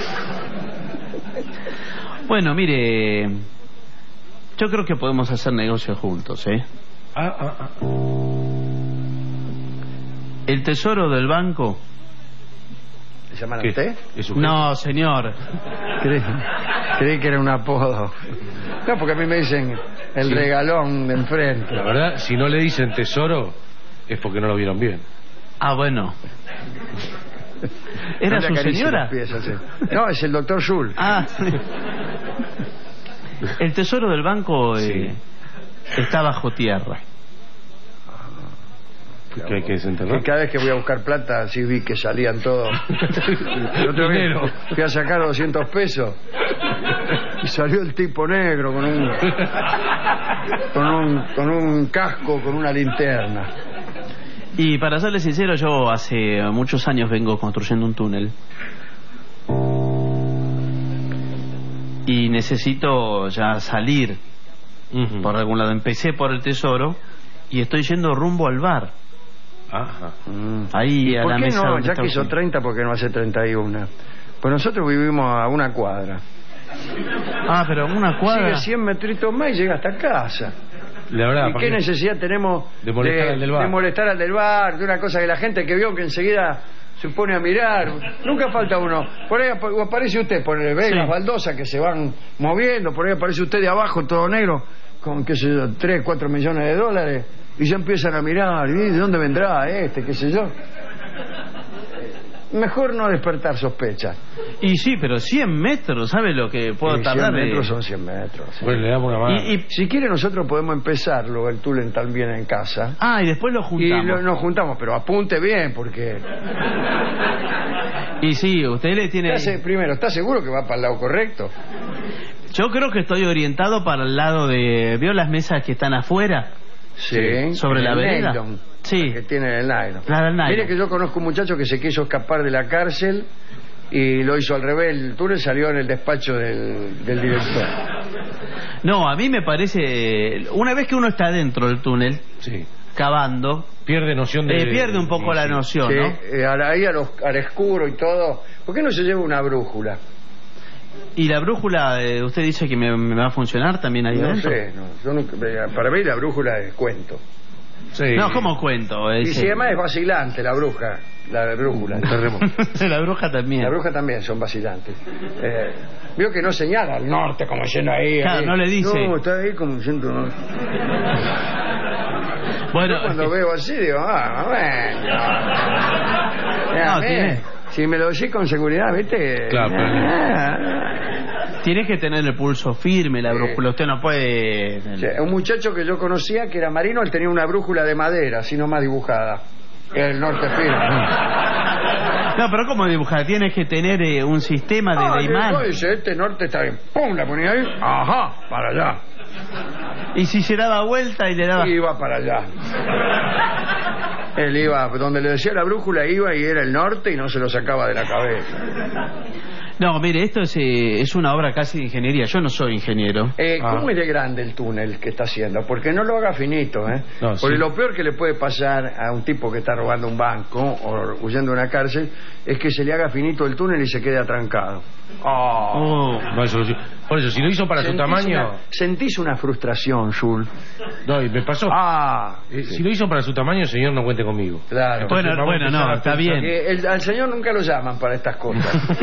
Bueno, mire, yo creo que podemos hacer negocios juntos, ¿eh? Ah, ah, ah. El tesoro del banco... ¿Le llaman a ¿Qué? usted? ¿Es un No, señor. Creí, creí que era un apodo. No, porque a mí me dicen el Sí. regalón de enfrente. La verdad, si no le dicen tesoro, es porque no lo vieron bien. Ah, bueno. ¿Era No le su acaricie señora? los pies, así. No, es el doctor Schul. Ah, sí. El tesoro del banco eh, está bajo tierra. Que hay que desenterrar. Que cada vez que voy a buscar plata, así vi que salían todos. El otro día Dinero. fui a sacar doscientos pesos y salió el tipo negro con un, con un, con un casco, con una linterna. Y para serle sincero, yo hace muchos años vengo construyendo un túnel. Y necesito ya salir Ujú. por algún lado. Empecé por el tesoro y estoy yendo rumbo al bar. Ajá. Ahí ¿Y a por la qué mesa no? donde Ya está que hizo usted. treinta, ¿por qué no hace treinta y uno? Pues nosotros vivimos a una cuadra. Ah, pero una cuadra. Sigue cien metritos más y llega hasta casa. La verdad, ¿Y ¿para qué qué? necesidad tenemos De molestar al del bar? de molestar al del bar, de una cosa que la gente que vio que enseguida se pone a mirar? Nunca falta uno. Por ahí ap- aparece usted, por el, ve Sí. las baldosas que se van moviendo, por ahí aparece usted de abajo todo negro, con qué sé yo, tres, cuatro millones de dólares, y ya empiezan a mirar, ¿y de dónde vendrá este, qué sé yo? Mejor no despertar sospechas. Y sí, pero cien metros, ¿sabe lo que puedo Y tardar? cien de- metros son cien metros. sí. Pues le damos una mano. Y, y- Si quiere nosotros podemos empezarlo, el Tulen también en casa. Ah, y después lo Y juntamos. lo- nos juntamos, pero apunte bien, porque... Y sí, usted le tiene... ¿Está se- primero, ¿está seguro que va para el lado correcto? Yo creo que estoy orientado para el lado de... ¿Vio las mesas que están afuera? Sí. ¿Sobre la el vereda? nylon, Sí. que tiene el nylon. La del nylon. Mire que yo conozco un muchacho que se quiso escapar de la cárcel y lo hizo al revés. El túnel salió en el despacho del, del director. No, a mí me parece... Una vez que uno está dentro del túnel, Sí. cavando, Pierde noción de... eh, pierde un poco sí, la sí. noción, Sí, ¿no? eh, a- ahí a los, al oscuro y todo. ¿Por qué no se lleva una brújula? ¿Y la brújula, eh, usted dice que me, me va a funcionar también ahí No dentro? sé, no, yo nunca- eh, para mí la brújula es cuento. Sí. No, ¿cómo cuento? Y Es, si eh, además es vacilante la bruja, la brújula. la bruja también. La bruja también son vacilantes. Eh, vio que no señala al norte como diciendo ahí. Claro, ahí. no le dice. No, está ahí como diciendo. ¿no? Bueno, Yo cuando es que- veo así digo, ah, bueno. No, Ya, tiene- eh, Si me lo decís con seguridad, ¿viste? Claro, pero- Ah. Tiene que tener el pulso firme la Sí. brújula. Usted no puede... Sí, un muchacho que yo conocía que era marino, él tenía una brújula de madera, así nomás dibujada. Era el norte firme. No, pero ¿cómo dibujar? Tienes que tener eh, un sistema de, Ah, de y imán. después dice, este norte está bien. ¡Pum! La ponía ahí. Ajá, para allá. Y si se daba vuelta y le daba... Iba para allá. Él iba, donde le decía la brújula iba y era el norte y no se lo sacaba de la cabeza. No, mire, esto es, eh, es una obra casi de ingeniería. Yo no soy ingeniero. Eh, ¿Cómo Ah. es de grande el túnel que está haciendo? Porque no lo haga finito, ¿eh? No, Porque sí. lo peor que le puede pasar a un tipo que está robando un banco o huyendo de una cárcel es que se le haga finito el túnel y se quede atrancado. Oh. No hay solución. Por eso, si lo hizo para su Sentís tamaño... una- sentís una frustración, Zul. No, y me pasó. Ah, Eh, si lo hizo para su tamaño, señor, no cuente conmigo. Claro. Entonces, Bueno, vamos a bueno, empezar no, a está pensar- bien. Eh, el- al señor nunca lo llaman para estas cosas.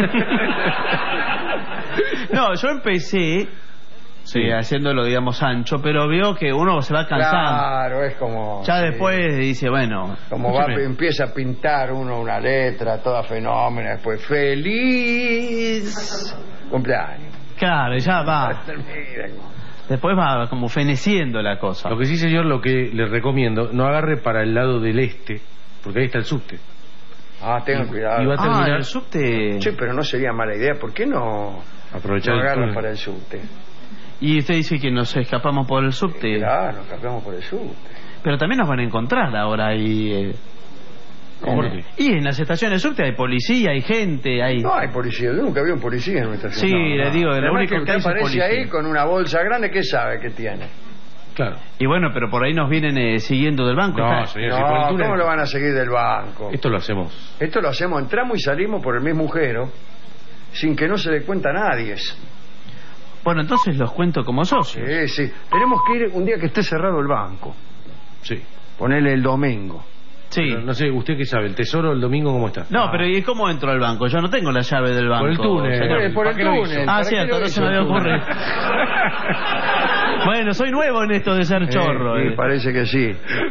No, yo empecé sí, haciéndolo, digamos, ancho, pero veo que uno se va cansando. Claro, es como... Ya sí. después dice, bueno... Como va, escúcheme. empieza a pintar uno una letra, toda fenómena, después feliz cumpleaños. Claro, ya va. Miren. Después va como feneciendo la cosa. Lo que sí, señor, lo que le recomiendo, no agarre para el lado del este, porque ahí está el subte. Ah, tengan cuidado. Y va a terminar... Ah, el subte... Sí, pero no sería mala idea. ¿Por qué no, Aprovechar no el agarran túnel. para el subte? Y usted dice que nos escapamos por el subte. Claro, nos escapamos por el subte. Pero también nos van a encontrar ahora ahí. Eh, ¿Por en- qué? Y en las estaciones de subte hay policía, hay gente, hay... No hay policía, yo nunca vi un policía en nuestra ciudad. Sí, No, le no. digo, lo Además único que usted hay es aparece policía. ahí con una bolsa grande, ¿qué sabe que tiene? Claro. Y bueno, pero por ahí nos vienen eh, siguiendo del banco. No, Está- señor, si por el No, túnel... ¿cómo lo van a seguir del banco? Esto lo hacemos. Esto lo hacemos, entramos y salimos por el mismo agujero sin que no se dé cuenta a nadie. Bueno, entonces los cuento como socios. Sí, sí. Tenemos que ir un día que esté cerrado el banco. Sí. Ponele el domingo. Sí. Pero no sé, ¿usted qué sabe? ¿El tesoro el domingo cómo está? No, pero ¿y cómo entro al banco? Yo no tengo la llave del banco. Por el túnel. señor. Eh, por el ¿para qué lo túnel. hizo? ¿Para Ah, qué cierto, lo no hizo se me el había túnel? ocurrido. Bueno, soy nuevo en esto de ser chorro. Eh, eh. sí, parece que sí.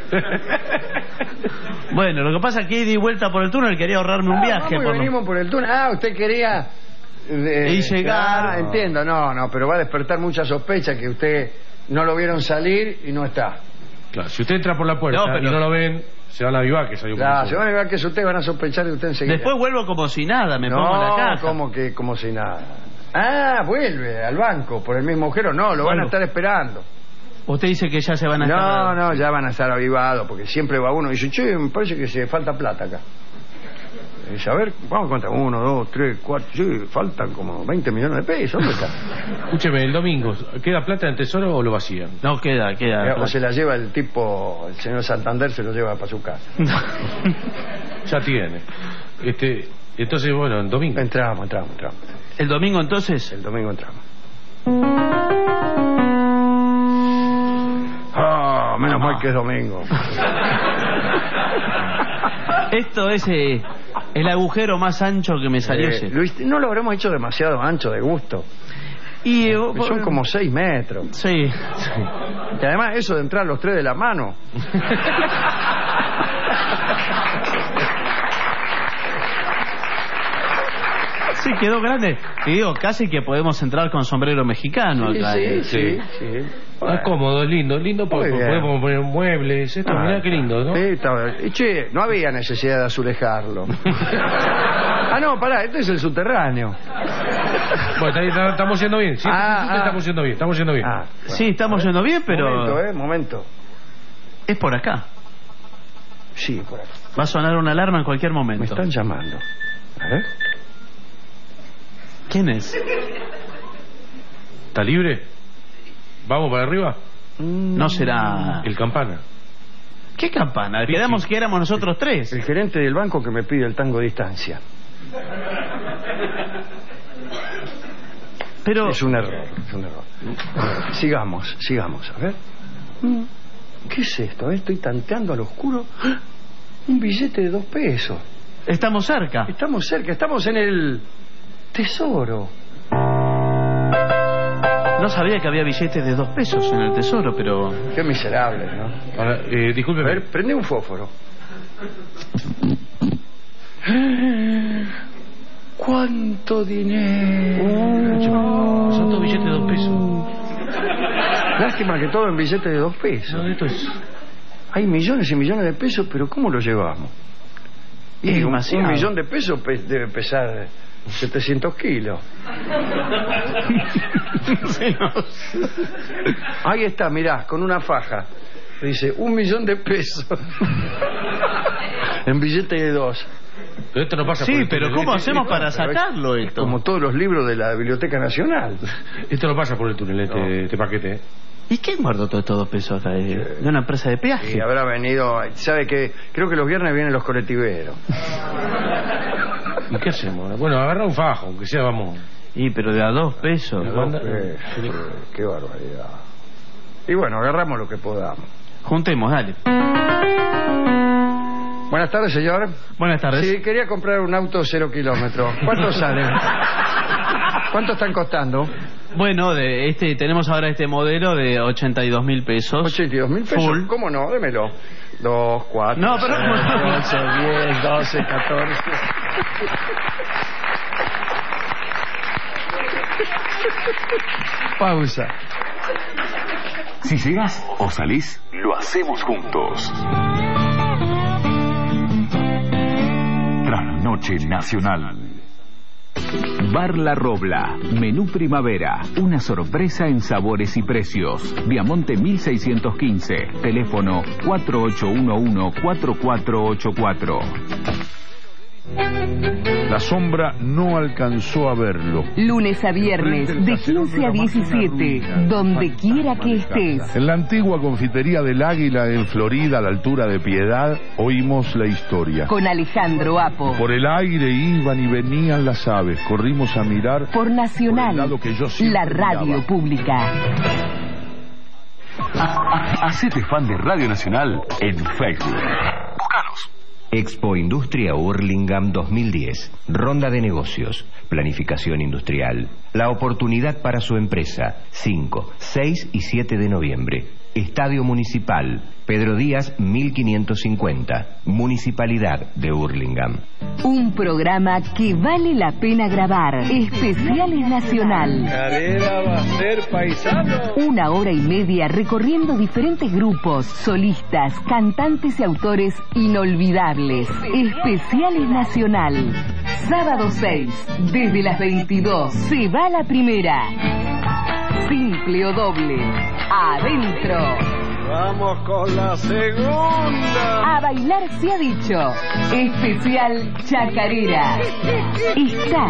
Bueno, lo que pasa es que di vuelta por el túnel, quería ahorrarme un viaje. Vamos y por lo- venimos por el túnel. Ah, usted quería... eh, Y llegar. Ah, entiendo, no, no, pero va a despertar mucha sospecha que usted no lo vieron salir y no está. Claro, si usted entra por la puerta No, pero- y no lo ven, se van a avivar que salió por Claro, el se van a ver que es usted, van a sospechar de usted enseguida. Después vuelvo como si nada, me pongo en la No, caja. como que como si nada. Ah, vuelve al banco por el mismo agujero. No, lo van Bueno. a estar esperando. Usted dice que ya se van a No, estar... no, ya van a estar avivados, porque siempre va uno y dice, che, me parece que se falta plata acá. Y dice, a ver, vamos a contar, uno, dos, tres, cuatro, sí, faltan como veinte millones de pesos. ¿Dónde está? Escúcheme, el domingo, ¿queda plata en el tesoro o lo vacían? No, queda, queda. O se la lleva el tipo, el señor Santander se lo lleva para su casa. Ya tiene. Este, entonces, bueno, el domingo. Entramos, entramos, entramos. ¿El domingo entonces? El domingo entramos. Ah, menos mal que es domingo. Esto es eh, el agujero más ancho que me salió. Eh, ese. Luis, no lo habremos hecho demasiado ancho de gusto. Y eh, Son como seis metros. Sí. Y además eso de entrar los tres de la mano. Sí, quedó grande. Y digo, casi que podemos entrar con sombrero mexicano Sí, acá. sí, eh. sí, sí. Es cómodo, es lindo, lindo porque Muy bien. podemos poner muebles, esto, mirá qué lindo, ¿no? Sí, está bien. Y che, no había necesidad de azulejarlo. Ah, no, pará, este es el subterráneo. Bueno, está- está- estamos yendo bien, sí, Ah, ah. estamos yendo bien, estamos yendo bien. Ah, Sí, estamos yendo bien, pero Momento, eh, momento. es por acá. Sí, por acá. Va a sonar una alarma en cualquier Me momento. están llamando. A ver. ¿Quién es? ¿Está libre? ¿Vamos para arriba? No será... El campana. ¿Qué campana? Quedamos que éramos nosotros tres. El gerente del banco que me pide el tango de distancia. Pero... Es un error, es un error. Sigamos, sigamos, a ver. ¿Qué es esto? eh? Estoy tanteando al oscuro. ¡Ah! Un billete de dos pesos. Estamos cerca. Estamos cerca, estamos en el tesoro. No sabía que había billetes de dos pesos en el tesoro, pero... Qué miserable, ¿no? Ahora, eh, A discúlpeme. ver, prende un fósforo. ¿Cuánto dinero? Son dos billetes de dos pesos. Lástima que todo en billetes de dos pesos. No, esto es... Hay millones y millones de pesos, pero ¿cómo lo llevamos? Y Es un, demasiado. un millón de pesos pe- debe pesar setecientos kilos. Ahí está, mirá, con una faja. Dice, un millón de pesos. En billete de dos. Pero esto no pasa Sí, por el pero túnel. ¿cómo Este- hacemos este- para sacarlo Es esto? como todos los libros de la Biblioteca Nacional. Esto no pasa por el túnel, este, No. este paquete. ¿eh? ¿Y quién guardó todo estos dos pesos acá? ¿De de una empresa de peaje? Y habrá venido, ¿sabe qué? Creo que los viernes vienen los colectiveros. ¿Y qué hacemos? Bueno, agarra un fajo, aunque sea, vamos. Y pero de a dos pesos. No, qué, qué barbaridad. Y bueno, agarramos lo que podamos. Juntemos, dale. Buenas tardes, señor. Buenas tardes. Sí, quería comprar un auto cero kilómetros. ¿Cuánto sale? ¿Cuánto están costando? Bueno, de este tenemos ahora este modelo de ochenta y dos mil pesos. ¿ochenta y dos mil pesos? Full. ¿Cómo no? Démelo. Dos, cuatro, No, pero- ocho, diez, doce, catorce. Pausa. Si llegás o salís, lo hacemos juntos. Trasnoche Nacional. Bar La Robla, menú primavera, una sorpresa en sabores y precios. Viamonte mil seiscientos quince, teléfono cuatro ocho uno uno cuatro cuatro ocho cuatro. La sombra no alcanzó a verlo. Lunes a viernes, de quince a diecisiete, donde quiera que estés. En la antigua confitería del Águila, en Florida, a la altura de Piedad, oímos la historia. Con Alejandro Apo. Por el aire iban y venían las aves. Corrimos a mirar Por Nacional, por el lado que yo siempre la radio miraba. pública. Hacete fan de Radio Nacional en Facebook. Búscanos. Expo Industria Hurlingham dos mil diez. Ronda de negocios. Planificación industrial. La oportunidad para su empresa. cinco, seis y siete de noviembre. Estadio Municipal. Pedro Díaz mil quinientos cincuenta. Municipalidad de Hurlingham. Un programa que vale la pena grabar. Especiales Nacional. Carrera va a ser paisano. Una hora y media recorriendo diferentes grupos, solistas, cantantes y autores inolvidables. Especiales Nacional. Sábado seis, desde las veintidós, se va la primera. Simple o doble. Adentro. Vamos con la segunda. A bailar se ha dicho. Especial Chacarera. Está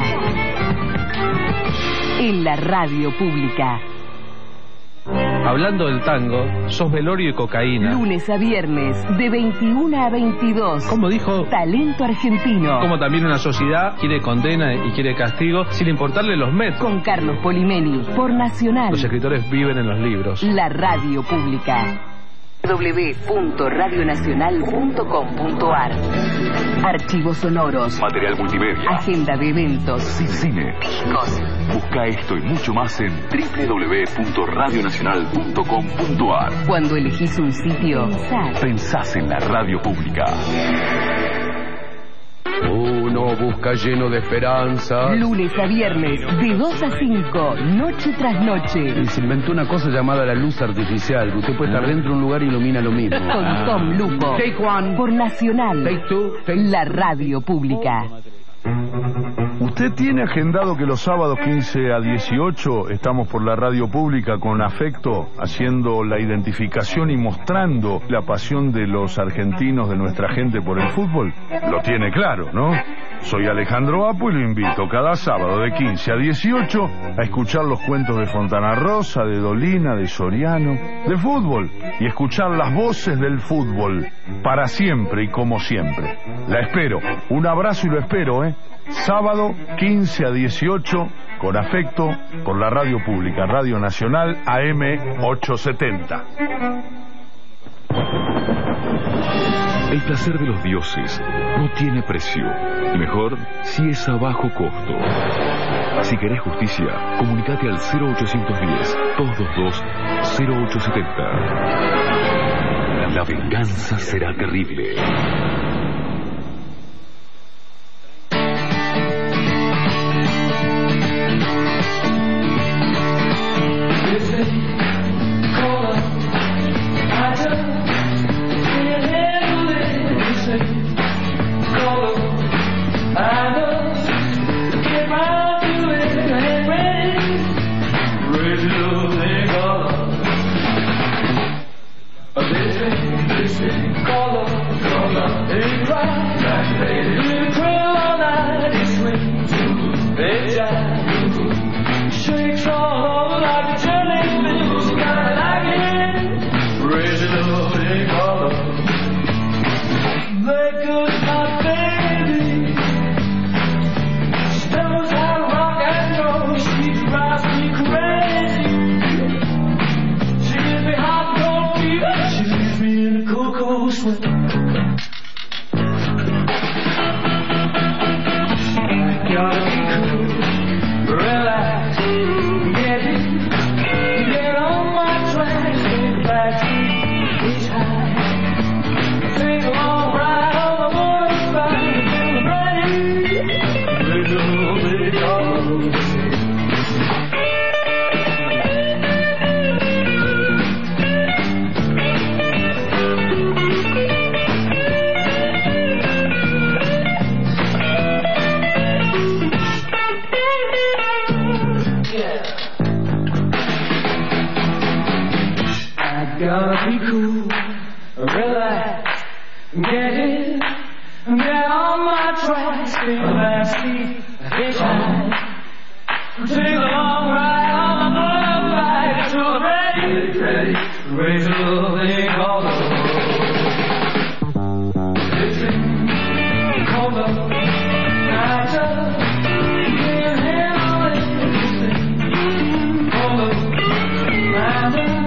en la radio pública. Hablando del tango, sos velorio y cocaína. Lunes a viernes, de veintiuno a veintidós. Como dijo, Talento argentino. como también una sociedad quiere condena y quiere castigo sin importarle los métodos. Con Carlos Polimeni, por Nacional. Los escritores viven en los libros. La radio pública. doble u doble u doble u punto radio nacional punto com punto a r. Archivos sonoros. Material multimedia. Agenda de eventos. Cine. Discos. Busca esto y mucho más en doble u doble u doble u punto radio nacional punto com punto a r. Cuando elegís un sitio, pensá. Pensás en la radio pública. Uno busca lleno de esperanza. Lunes a viernes, de dos a cinco, noche tras noche. Y se inventó una cosa llamada la luz artificial, que usted puede estar dentro de un lugar y ilumina lo mismo. Con Tom Lupo. Take one. Por Nacional. Take two. Take... La radio pública. ¿Usted tiene agendado que los sábados quince a dieciocho estamos por la radio pública con afecto, haciendo la identificación y mostrando la pasión de los argentinos, de nuestra gente por el fútbol? Lo tiene claro, ¿no? Soy Alejandro Apo y lo invito cada sábado de quince a dieciocho a escuchar los cuentos de Fontana Rosa, de Dolina, de Soriano, de fútbol, y escuchar las voces del fútbol para siempre y como siempre. La espero. Un abrazo y lo espero, ¿eh? Sábado quince a dieciocho, con afecto, por la radio pública, Radio Nacional A M ochocientos setenta. El placer de los dioses no tiene precio. Mejor si es a bajo costo. Si querés justicia, comunícate al cero ochocientos diez, doscientos veintidós, cero ochocientos setenta. La venganza será terrible. Listen, listen, call up, call up, hey, right, right, baby, call Gotta be cool, relax, get it, get on my tracks, take a last seat, hitchhike, take a long ride on the motorbike to the ready, ready, raise a little thing called love. Listen, called love, I just can't handle it. Called love, I just.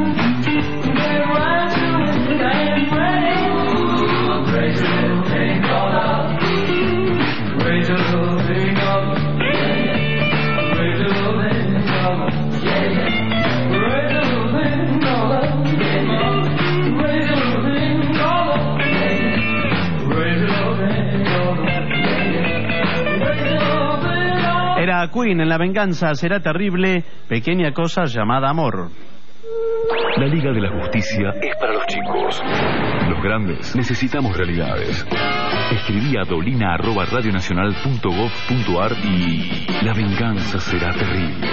Era Queen en La venganza será terrible, pequeña cosa llamada amor. La Liga de la Justicia es para los chicos. Los grandes necesitamos realidades. Escribí a dolina arroba radionacional punto gov punto ar y la venganza será terrible.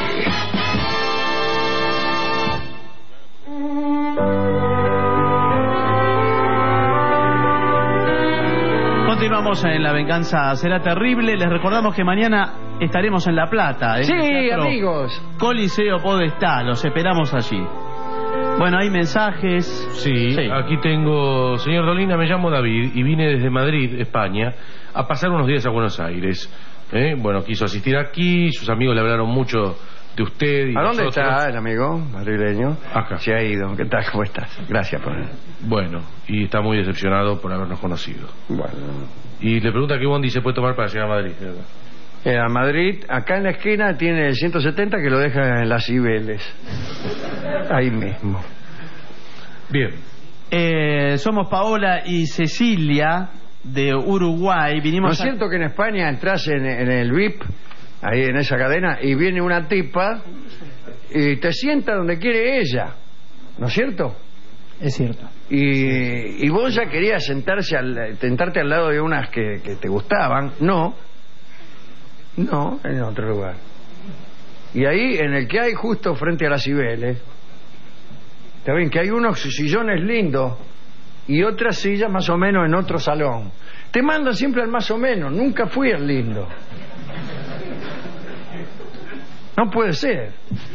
Continuamos en La venganza será terrible. Les recordamos que mañana estaremos en La Plata. En sí, amigos. Coliseo Podestá, los esperamos allí. Bueno, hay mensajes. Sí, sí, aquí tengo... Señor Dolina, me llamo David y vine desde Madrid, España, a pasar unos días a Buenos Aires. ¿Eh? Bueno, quiso asistir aquí, sus amigos le hablaron mucho de usted y ¿A dónde nosotros. está el amigo madrileño? Acá. Se ha ido. ¿Qué tal? ¿Cómo estás? Gracias por... Bueno, y está muy decepcionado por habernos conocido. Bueno. Y le pregunta qué bondi se puede tomar para llegar a Madrid. Eh, a Madrid, acá en la esquina tiene el ciento setenta que lo deja en las Cibeles. Ahí mismo. Bien. Eh, somos Paola y Cecilia de Uruguay. Vinimos ¿No es a... cierto que en España entras en, en el V I P, ahí en esa cadena, y viene una tipa y te sienta donde quiere ella? ¿No es cierto? Es cierto. Y, y vos ya querías sentarse al, sentarte al lado de unas que, que te gustaban. No. No, en otro lugar. Y ahí, en el que hay justo frente a las Cibeles, está bien que hay unos sillones lindos y otras sillas más o menos en otro salón. Te mandan siempre al más o menos. Nunca fui al lindo. No puede ser.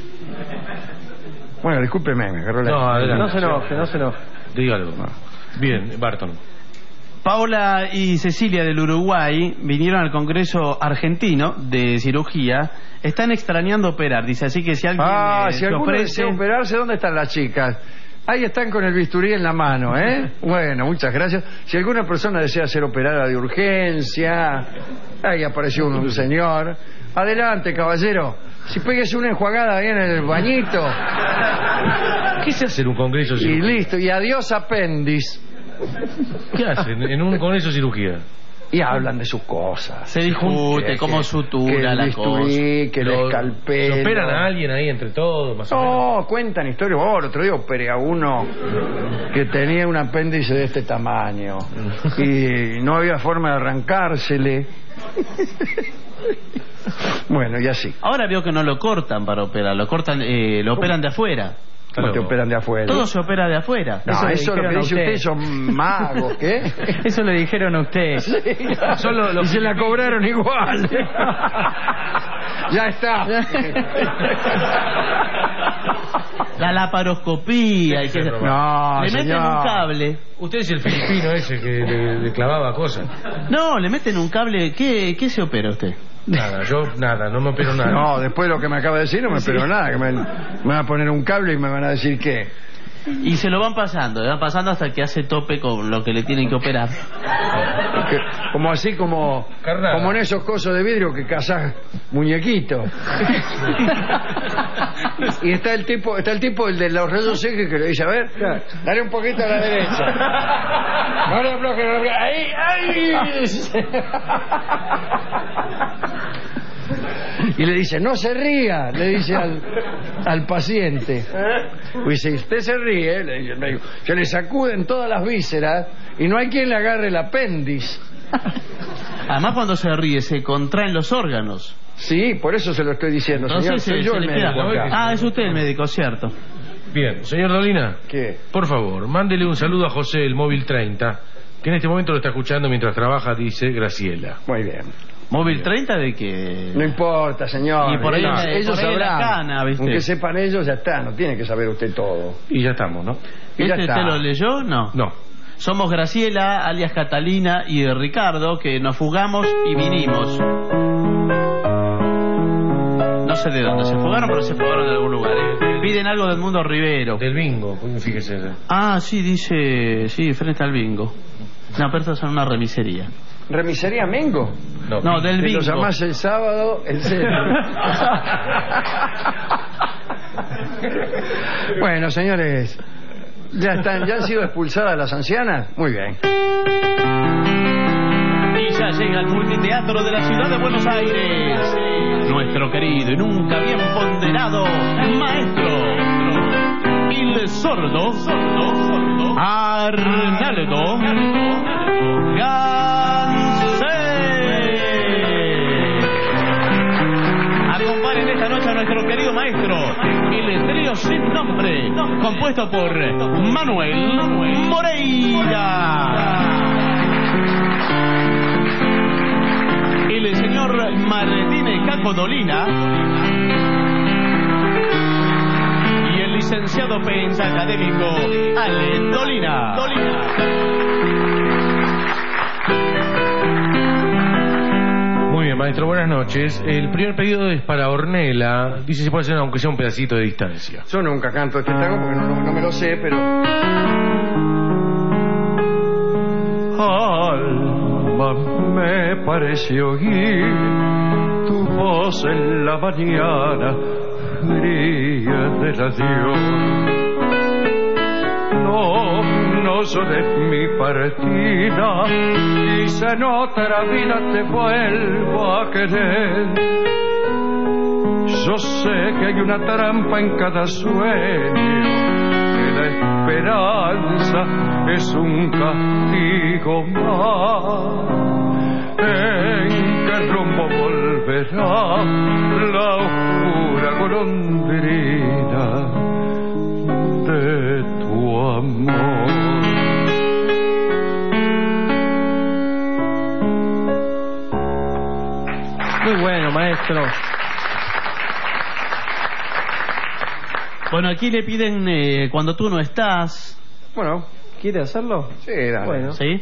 Bueno, discúlpeme, me agarró la... No, adelante. No se enoje, no se enoje. Diga algo. Bien, Barton. Paola y Cecilia del Uruguay vinieron al Congreso Argentino de Cirugía. Están extrañando operar, dice, así que si alguien Ah, eh, si se alguno ofrece... desea operarse, ¿dónde están las chicas? Ahí están con el bisturí en la mano, ¿eh? Bueno, muchas gracias. Si alguna persona desea ser operada de urgencia, ahí apareció un, un señor. Adelante, caballero. Si pegues una enjuagada ahí en el bañito. ¿Qué se hace en un congreso de Y cirugía? listo, y adiós apéndice. ¿Qué hacen en un congreso de cirugía? Y hablan de sus cosas. Se discute Que- cómo que- sutura que el la bisturí, cosa. que el Lo- escalpelo. ¿Se operan a alguien ahí entre todos? Más o menos? No, cuentan historias. Oh, el otro día operé a uno que tenía un apéndice de este tamaño y no había forma de arrancársele. Bueno, y así. Ahora veo que no lo cortan para operar, lo cortan, eh, lo operan de afuera. ¿Cómo te operan de afuera? Todo se opera de afuera. No, eso, le lo que dijeron a dice usted. usted son magos, ¿qué? Eso le dijeron a usted. Sí, Solo lo- y se la cobraron igual. Ya está. La laparoscopía. Y que... No, le meten señor. un cable. Usted es el filipino ese que le, le clavaba cosas. No, le meten un cable. ¿Qué, qué se opera usted? Nada, yo nada, no me opero nada. No, después de lo que me acaba de decir no me espero nada, que me, me van a poner un cable y me van a decir que... Y se lo van pasando, le van pasando hasta que hace tope con lo que le tienen que operar. que- como así como Carnada. como en esos cosos de vidrio que cazás muñequitos. Y está el tipo, está el tipo el de los rayos X que le dice, a ver, dale un poquito a la derecha. No le aflojes, no le aflojes. Ahí, ahí. Y le dice, no se ría, le dice al, al paciente. Pues si usted se ríe, le dice el médico, se le sacuden todas las vísceras y no hay quien le agarre el apéndice. Además, cuando se ríe, se contraen los órganos. Sí, por eso se lo estoy diciendo, No señor. sé si Soy yo se el le médico queda. acá. Ah, es usted el médico, cierto. Bien, señor Dolina. ¿Qué? Por favor, mándele un saludo a José, el móvil treinta, que en este momento lo está escuchando mientras trabaja, dice Graciela. Muy bien. ¿Móvil treinta de qué? No importa, señor. Y por ahí ellos la- ellos por ahí la sabrán. cana, ¿viste? Aunque sepan ellos, ya está. No tiene que saber usted todo. Y ya estamos, ¿no? Y ya ¿Este está. usted lo leyó? No. No. Somos Graciela, alias Catalina y Ricardo, que nos fugamos y vinimos. No sé de dónde se fugaron, pero se fugaron de algún lugar. ¿eh? Piden algo del Mundo Rivero. Del bingo, fíjese. Ah, sí, dice... Sí, frente al bingo. No, pero estas son una remisería. ¿Remisería Mengo? No, No, del Te bingo. lo llamás el sábado, el centro. Bueno, señores, ya están, ya han sido expulsadas las ancianas. Muy bien. Y ya llega al multiteatro de la ciudad de Buenos Aires. Nuestro querido y nunca bien ponderado maestro. El sordo, sordo, sordo, Arnaldo Gansé. Acompañen esta noche a nuestro querido maestro, el trío sin nombre, compuesto por Manuel Moreira, el señor Martínez Caco Dolina y el licenciado Pensa académico Ale Dolina. Muy bien, maestro, buenas noches. El primer pedido es para Ornella. Dice si puede hacer aunque sea un pedacito de distancia. Yo nunca canto este tango porque no, no- no me lo sé, pero... Alma, me pareció oír tu voz en la mañana fría del adiós. No, no llores mi partida, quizá en otra vida te vuelvo a querer. Yo sé que hay una trampa en cada sueño, que la esperanza es un castigo más. ¿En qué rumbo volverá la oscura golondrina de tu amor? Muy bueno, maestro. Bueno, aquí le piden eh, cuando tú no estás. Bueno, ¿Quiere hacerlo? sí, dale. Bueno. ¿Sí?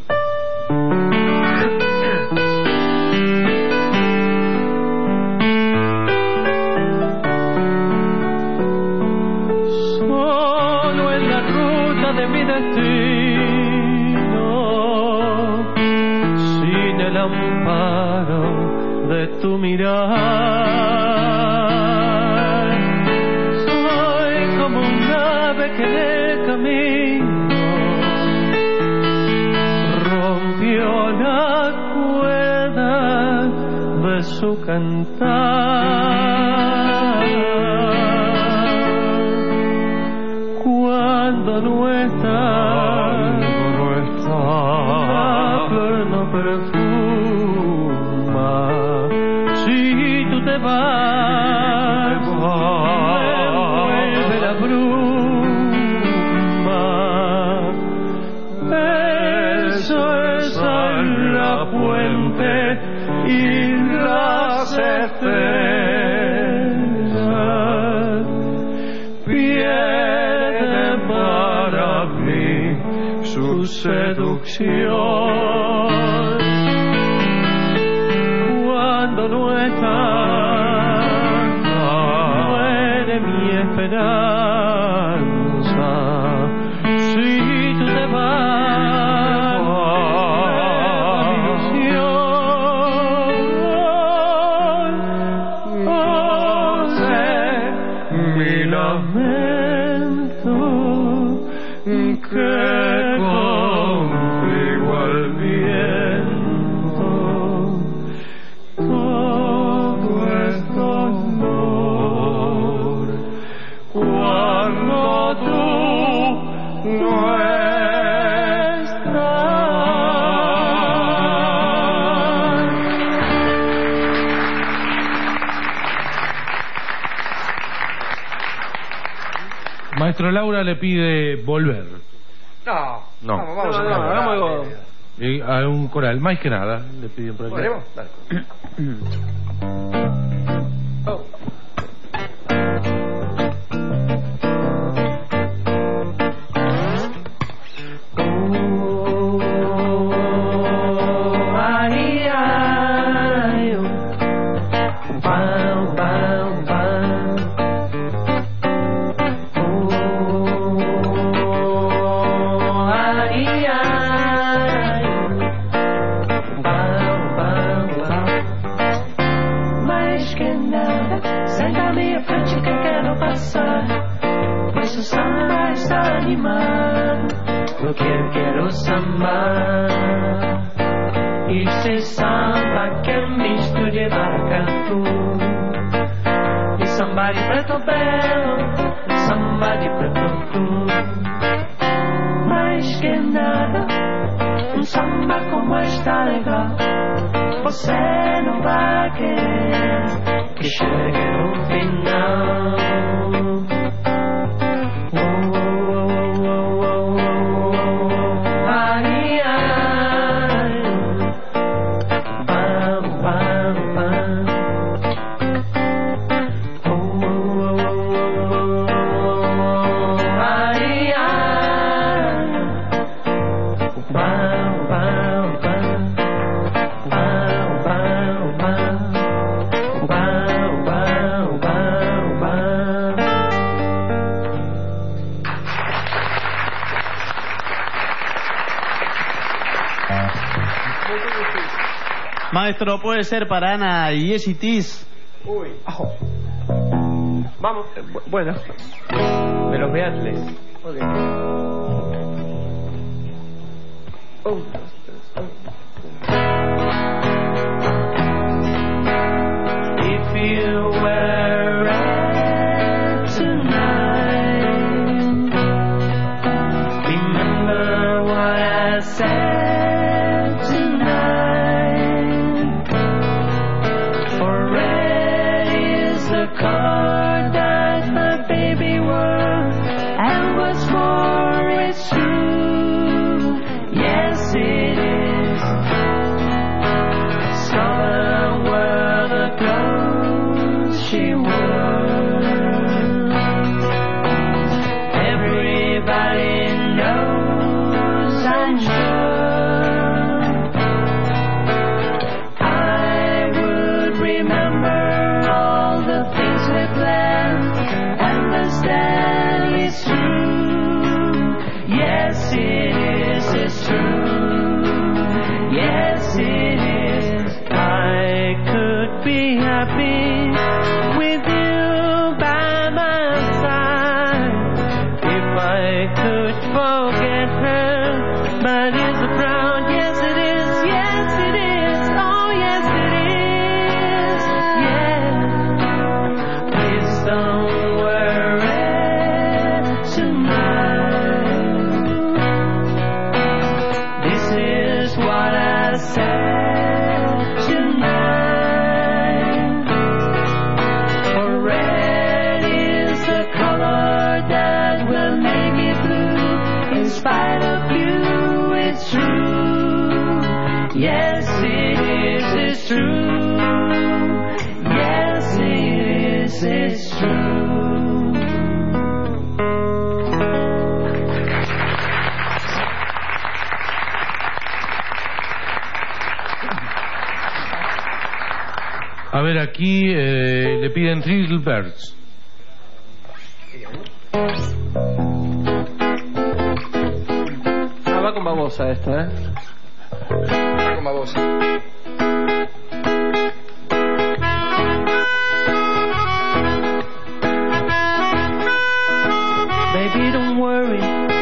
Solo en la ruta de mi destino, sin el amparo de tu mirar, soy como un ave que de camino rompió la cuerda de su cantar. Cuando no estás, no está, la flor no perfuma. Si tú te vas, me vuelve la bruma. El sol sale la puente y las estrellas su seducción. Cuando no está, muere mi esperanza. Si tú te vas, mi ilusión. Oh, sé mi lamento, que contigo al viento todo es dolor cuando tú no estás. Maestro Laura le pide volver. No, No. vamos, vamos No, a no, cantar. hagamos algo. Y a un coral, más que nada, le piden por aquí. ¿Podemos? Dale. Mais que nada, senta à minha frente que quero passar, pois o samba está animado, porque eu quero sambar. Esse samba que é misto de maracatu e samba de preto belo, samba de preto tu. Mais que nada, um samba como está legal, você não vai querer que chegue no final. Oh, oh, oh, oh, oh, oh. Ai, ai. Bam, bam, bam. Oh, oh, oh, oh, oh. Ai, ai. Bam, bam, bam. Maestro, puede ser para Ana y Jessy Tiz. Uy. Ajo. Vamos. Eh, bu- bueno. De los Beatles. Ok. Un, dos, tres, un. If you were red tonight, remember what I said tonight. For red is the color that my baby wore, and what's more, it's true. Yes, it is. Scarlet were the clothes she wore. Everybody knows, I'm sure. I would remember all the things we planned, and understand it's true. Yes, it is, it's true. Yes, it is. I could be happy with you by my side if I could forget her. But is a frown? Yes, it is. Yes, it is. Oh, yes, it is. Yeah. Please don't worry tonight. This is what I said tonight. For red is the color that will make me blue. In spite of you, it's true. Yes, it is, it's true. Yes, it is, it's true. A ver, aquí eh, le piden Three Birds. Ah, va con babosa esta, ¿eh? Va con babosa. Baby, don't worry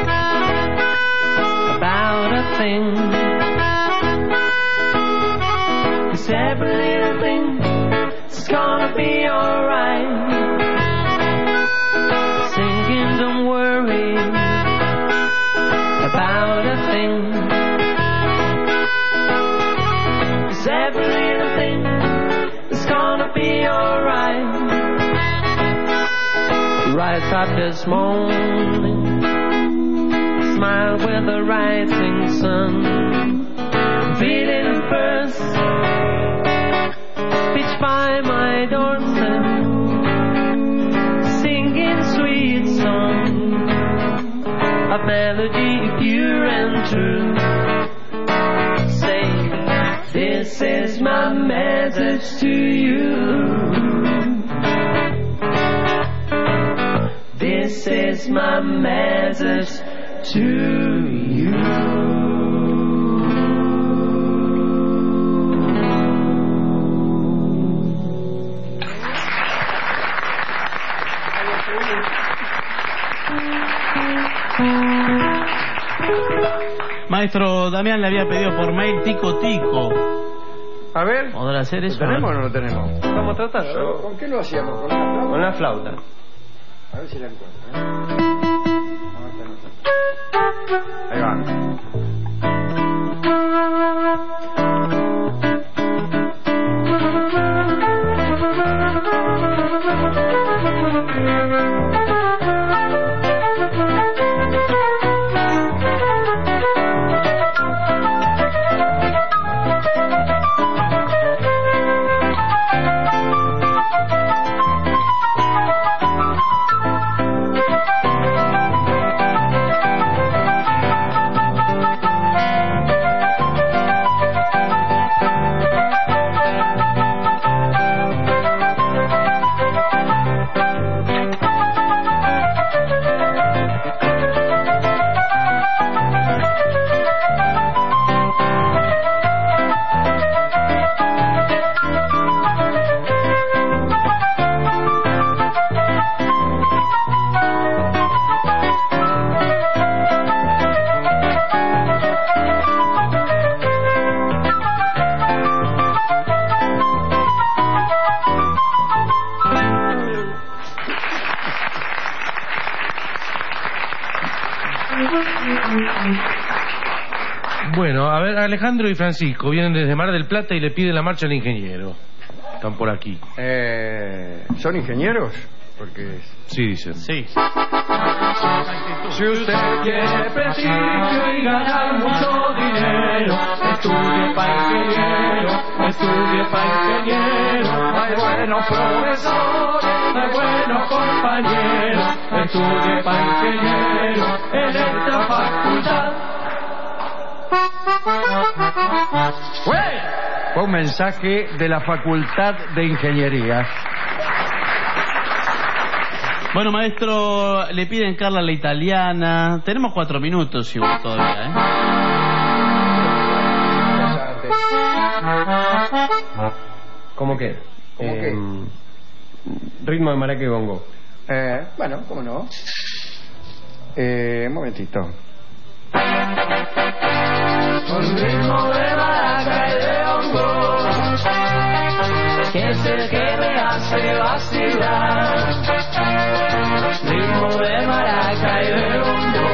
about a thing. 'Cause every little thing is gonna be alright. Singing, don't worry about a thing. 'Cause every little thing is gonna be alright. Rise up this morning, smile with the rising sun, feeling first, beach by my doorstep, singing sweet song, a melody pure and true. Say, this is my message to you. This is my message to you. Maestro Damián le había pedido por mail Tico Tico. A ver. ¿Podrá hacer eso? ¿Lo tenemos o no lo tenemos? Vamos a tratarlo. ¿Con qué lo hacíamos? ¿Con la flauta? Con la flauta. A ver si la encuentro. ¿eh? No, esta no está. Ahí va. Bueno, a ver, Alejandro y Francisco vienen desde Mar del Plata y le piden la marcha al ingeniero. Están por aquí. Eh, ¿Son ingenieros? Porque... Sí, dicen. Sí. Si usted quiere prestigio y ganar mucho dinero, estudie para ingeniero, estudie para ingeniero. Hay buenos profesores, hay buenos compañeros, estudie para ingeniero en esta facultad. Fue un mensaje de la Facultad de Ingeniería. Bueno, maestro, le piden Carla la italiana. Tenemos cuatro minutos igual todavía, ¿eh? ¿Cómo qué? ¿Cómo eh, qué? Ritmo de maraca y bongo. Eh, bueno, ¿cómo no? Eh, un momentito. Con ritmo de maraca y de bongo, que es el que me hace vacilar. Ritmo de maraca y de bongo,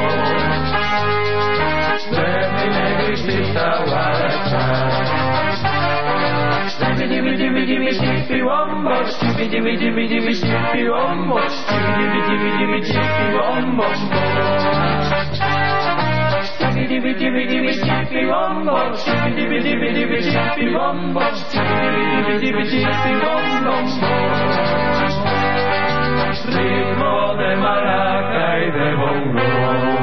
de mi negrita guaracha. Dimmy dimmy dimmy dimmy chippy wombo, chippy dimmy dimmy dimmy chippy wombo, chippy dimmy dimmy dimmy chippy wombo. Chippy dimmy dimmy dimmy chippy wombo, chippy dimmy dimmy dimmy chippy wombo, chippy dimmy dimmy dimmy chippy wombo. Ritmo de maraca y de bongo.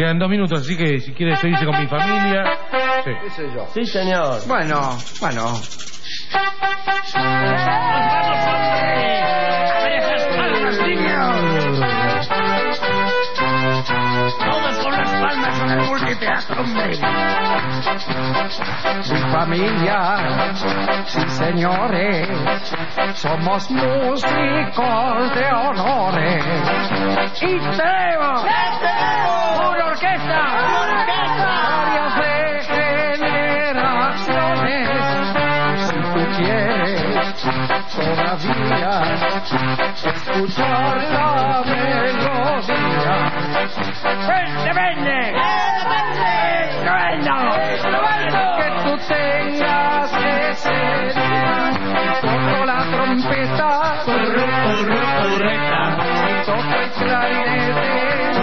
quedan dos minutos, así que si quieres seguirse con mi familia. Sí. ¿Qué sé yo? Sí, señor. Bueno, bueno. Todos con las palmas en el multiteatro, hombre. Mi familia, sí señores, somos músicos de honores. Y tenemos una orquesta, varias de generaciones. Si tú quieres todavía escuchar la melodía, ¡vende, vende! Que tú tengas ese día. Toco la trompeta, toco el clarinete,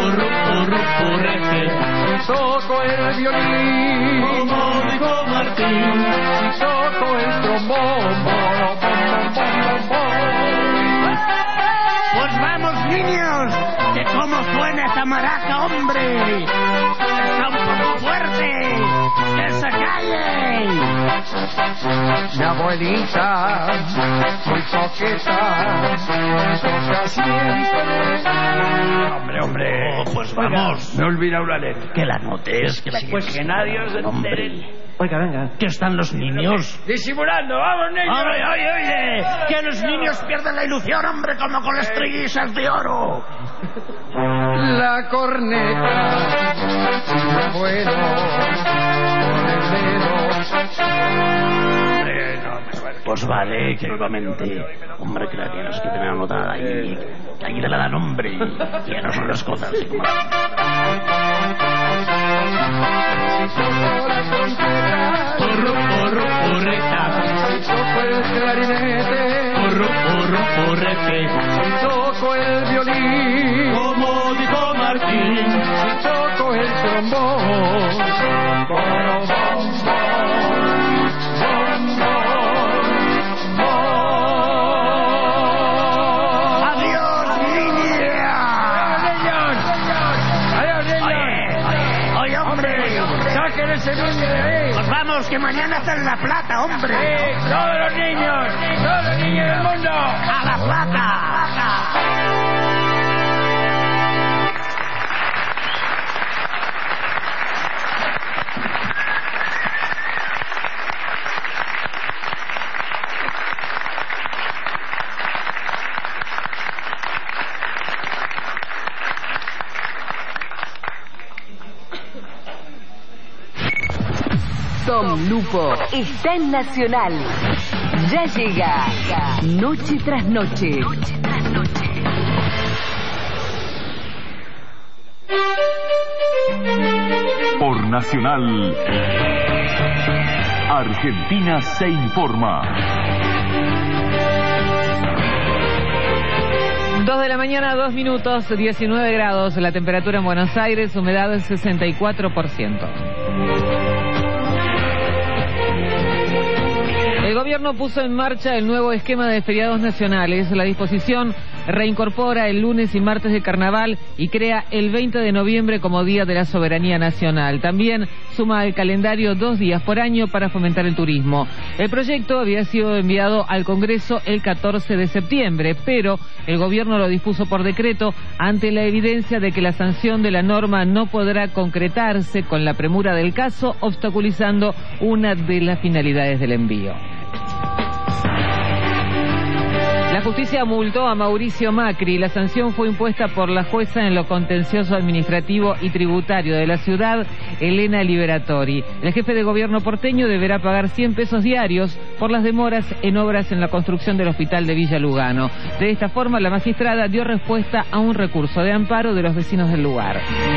toco el violín, como dijo Martín, toco el trombón, bom, bom, bom, bom. Pues vamos, niños, que cómo suena esa maraca, hombre. Está un poco fuerte. ¡Que se calle! Mi abuelita, muy coqueta, toca siempre. Hombre, hombre. Oh, pues vamos. Me he olvidado la letra. Que la notes, que la Pues que nadie os entere. Oiga, venga. ¿Qué están los niños? Disimulando, vamos, niños. ¡Oye, oye, oye! Que los niños pierden la ilusión, hombre, como con las trillizas de oro. La corneta, bueno, con el dedo. Pues vale, que nuevamente, hombre, que la tienes que tener anotada ahí. Que ahí te la dan, hombre, que no son las cosas. Así como... Porro, porro, porreta. Toco el clarinete. Porro, porro, porrete. Toco el violín. Como dijo Martín. Toco el trombón. Bom, bom, bom, bom, bom. ¡Adiós, niña! ¡Adiós, niños! Oye, hombre, ¡saquen ese niño de ahí! Pues vamos, que mañana está en La Plata, hombre. Sí, todos los niños, todos los niños del mundo. ¡A La Plata! Tom Lupo está en Nacional. Ya llega Noche tras Noche. Noche tras Noche. Por Nacional, Argentina se informa. Dos de la mañana, dos minutos, diecinueve grados. La temperatura en Buenos Aires, humedad del sesenta y cuatro por ciento. El gobierno puso en marcha el nuevo esquema de feriados nacionales. La disposición reincorpora el lunes y martes de carnaval y crea el veinte de noviembre como Día de la Soberanía Nacional. También suma al calendario dos días por año para fomentar el turismo. El proyecto había sido enviado al Congreso el catorce de septiembre, pero el gobierno lo dispuso por decreto ante la evidencia de que la sanción de la norma no podrá concretarse con la premura del caso, obstaculizando una de las finalidades del envío. La justicia multó a Mauricio Macri. La sanción fue impuesta por la jueza en lo contencioso administrativo y tributario de la ciudad, Elena Liberatori. El jefe de gobierno porteño deberá pagar cien pesos diarios por las demoras en obras en la construcción del hospital de Villa Lugano. De esta forma, la magistrada dio respuesta a un recurso de amparo de los vecinos del lugar.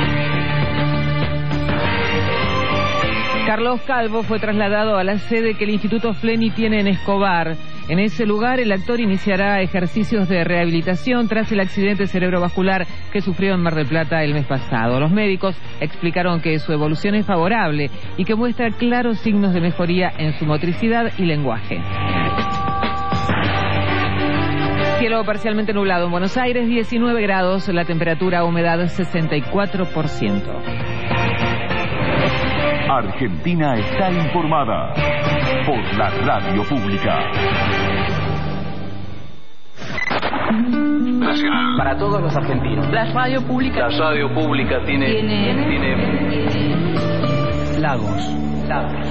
Carlos Calvo fue trasladado a la sede que el Instituto Fleni tiene en Escobar. En ese lugar, el actor iniciará ejercicios de rehabilitación tras el accidente cerebrovascular que sufrió en Mar del Plata el mes pasado. Los médicos explicaron que su evolución es favorable y que muestra claros signos de mejoría en su motricidad y lenguaje. Cielo parcialmente nublado en Buenos Aires, diecinueve grados, la temperatura humedad sesenta y cuatro por ciento. Argentina está informada por la radio pública. Nacional. Para todos los argentinos. La radio pública. La radio pública tiene... Tiene... tiene... Lagos. Lagos.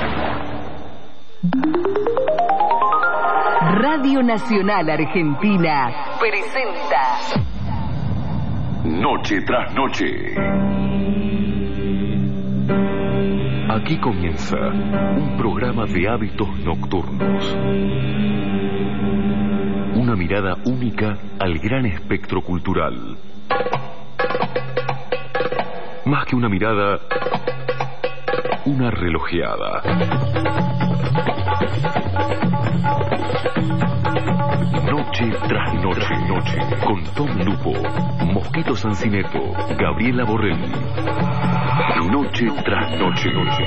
Radio Nacional Argentina presenta Noche tras noche. Aquí comienza un programa de hábitos nocturnos. Una mirada única al gran espectro cultural. Más que una mirada, una relojeada. Noche tras noche, noche, con Tom Lupo, Mosquito Sancineto, Gabriela Borrelli. Noche tras noche, noche.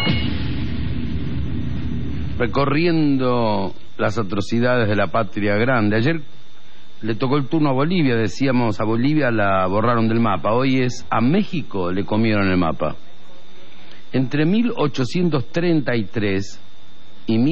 Recorriendo las atrocidades de la patria grande. Ayer le tocó el turno a Bolivia, decíamos, a Bolivia la borraron del mapa. Hoy es a México le comieron el mapa. Entre mil ochocientos treinta y tres y mil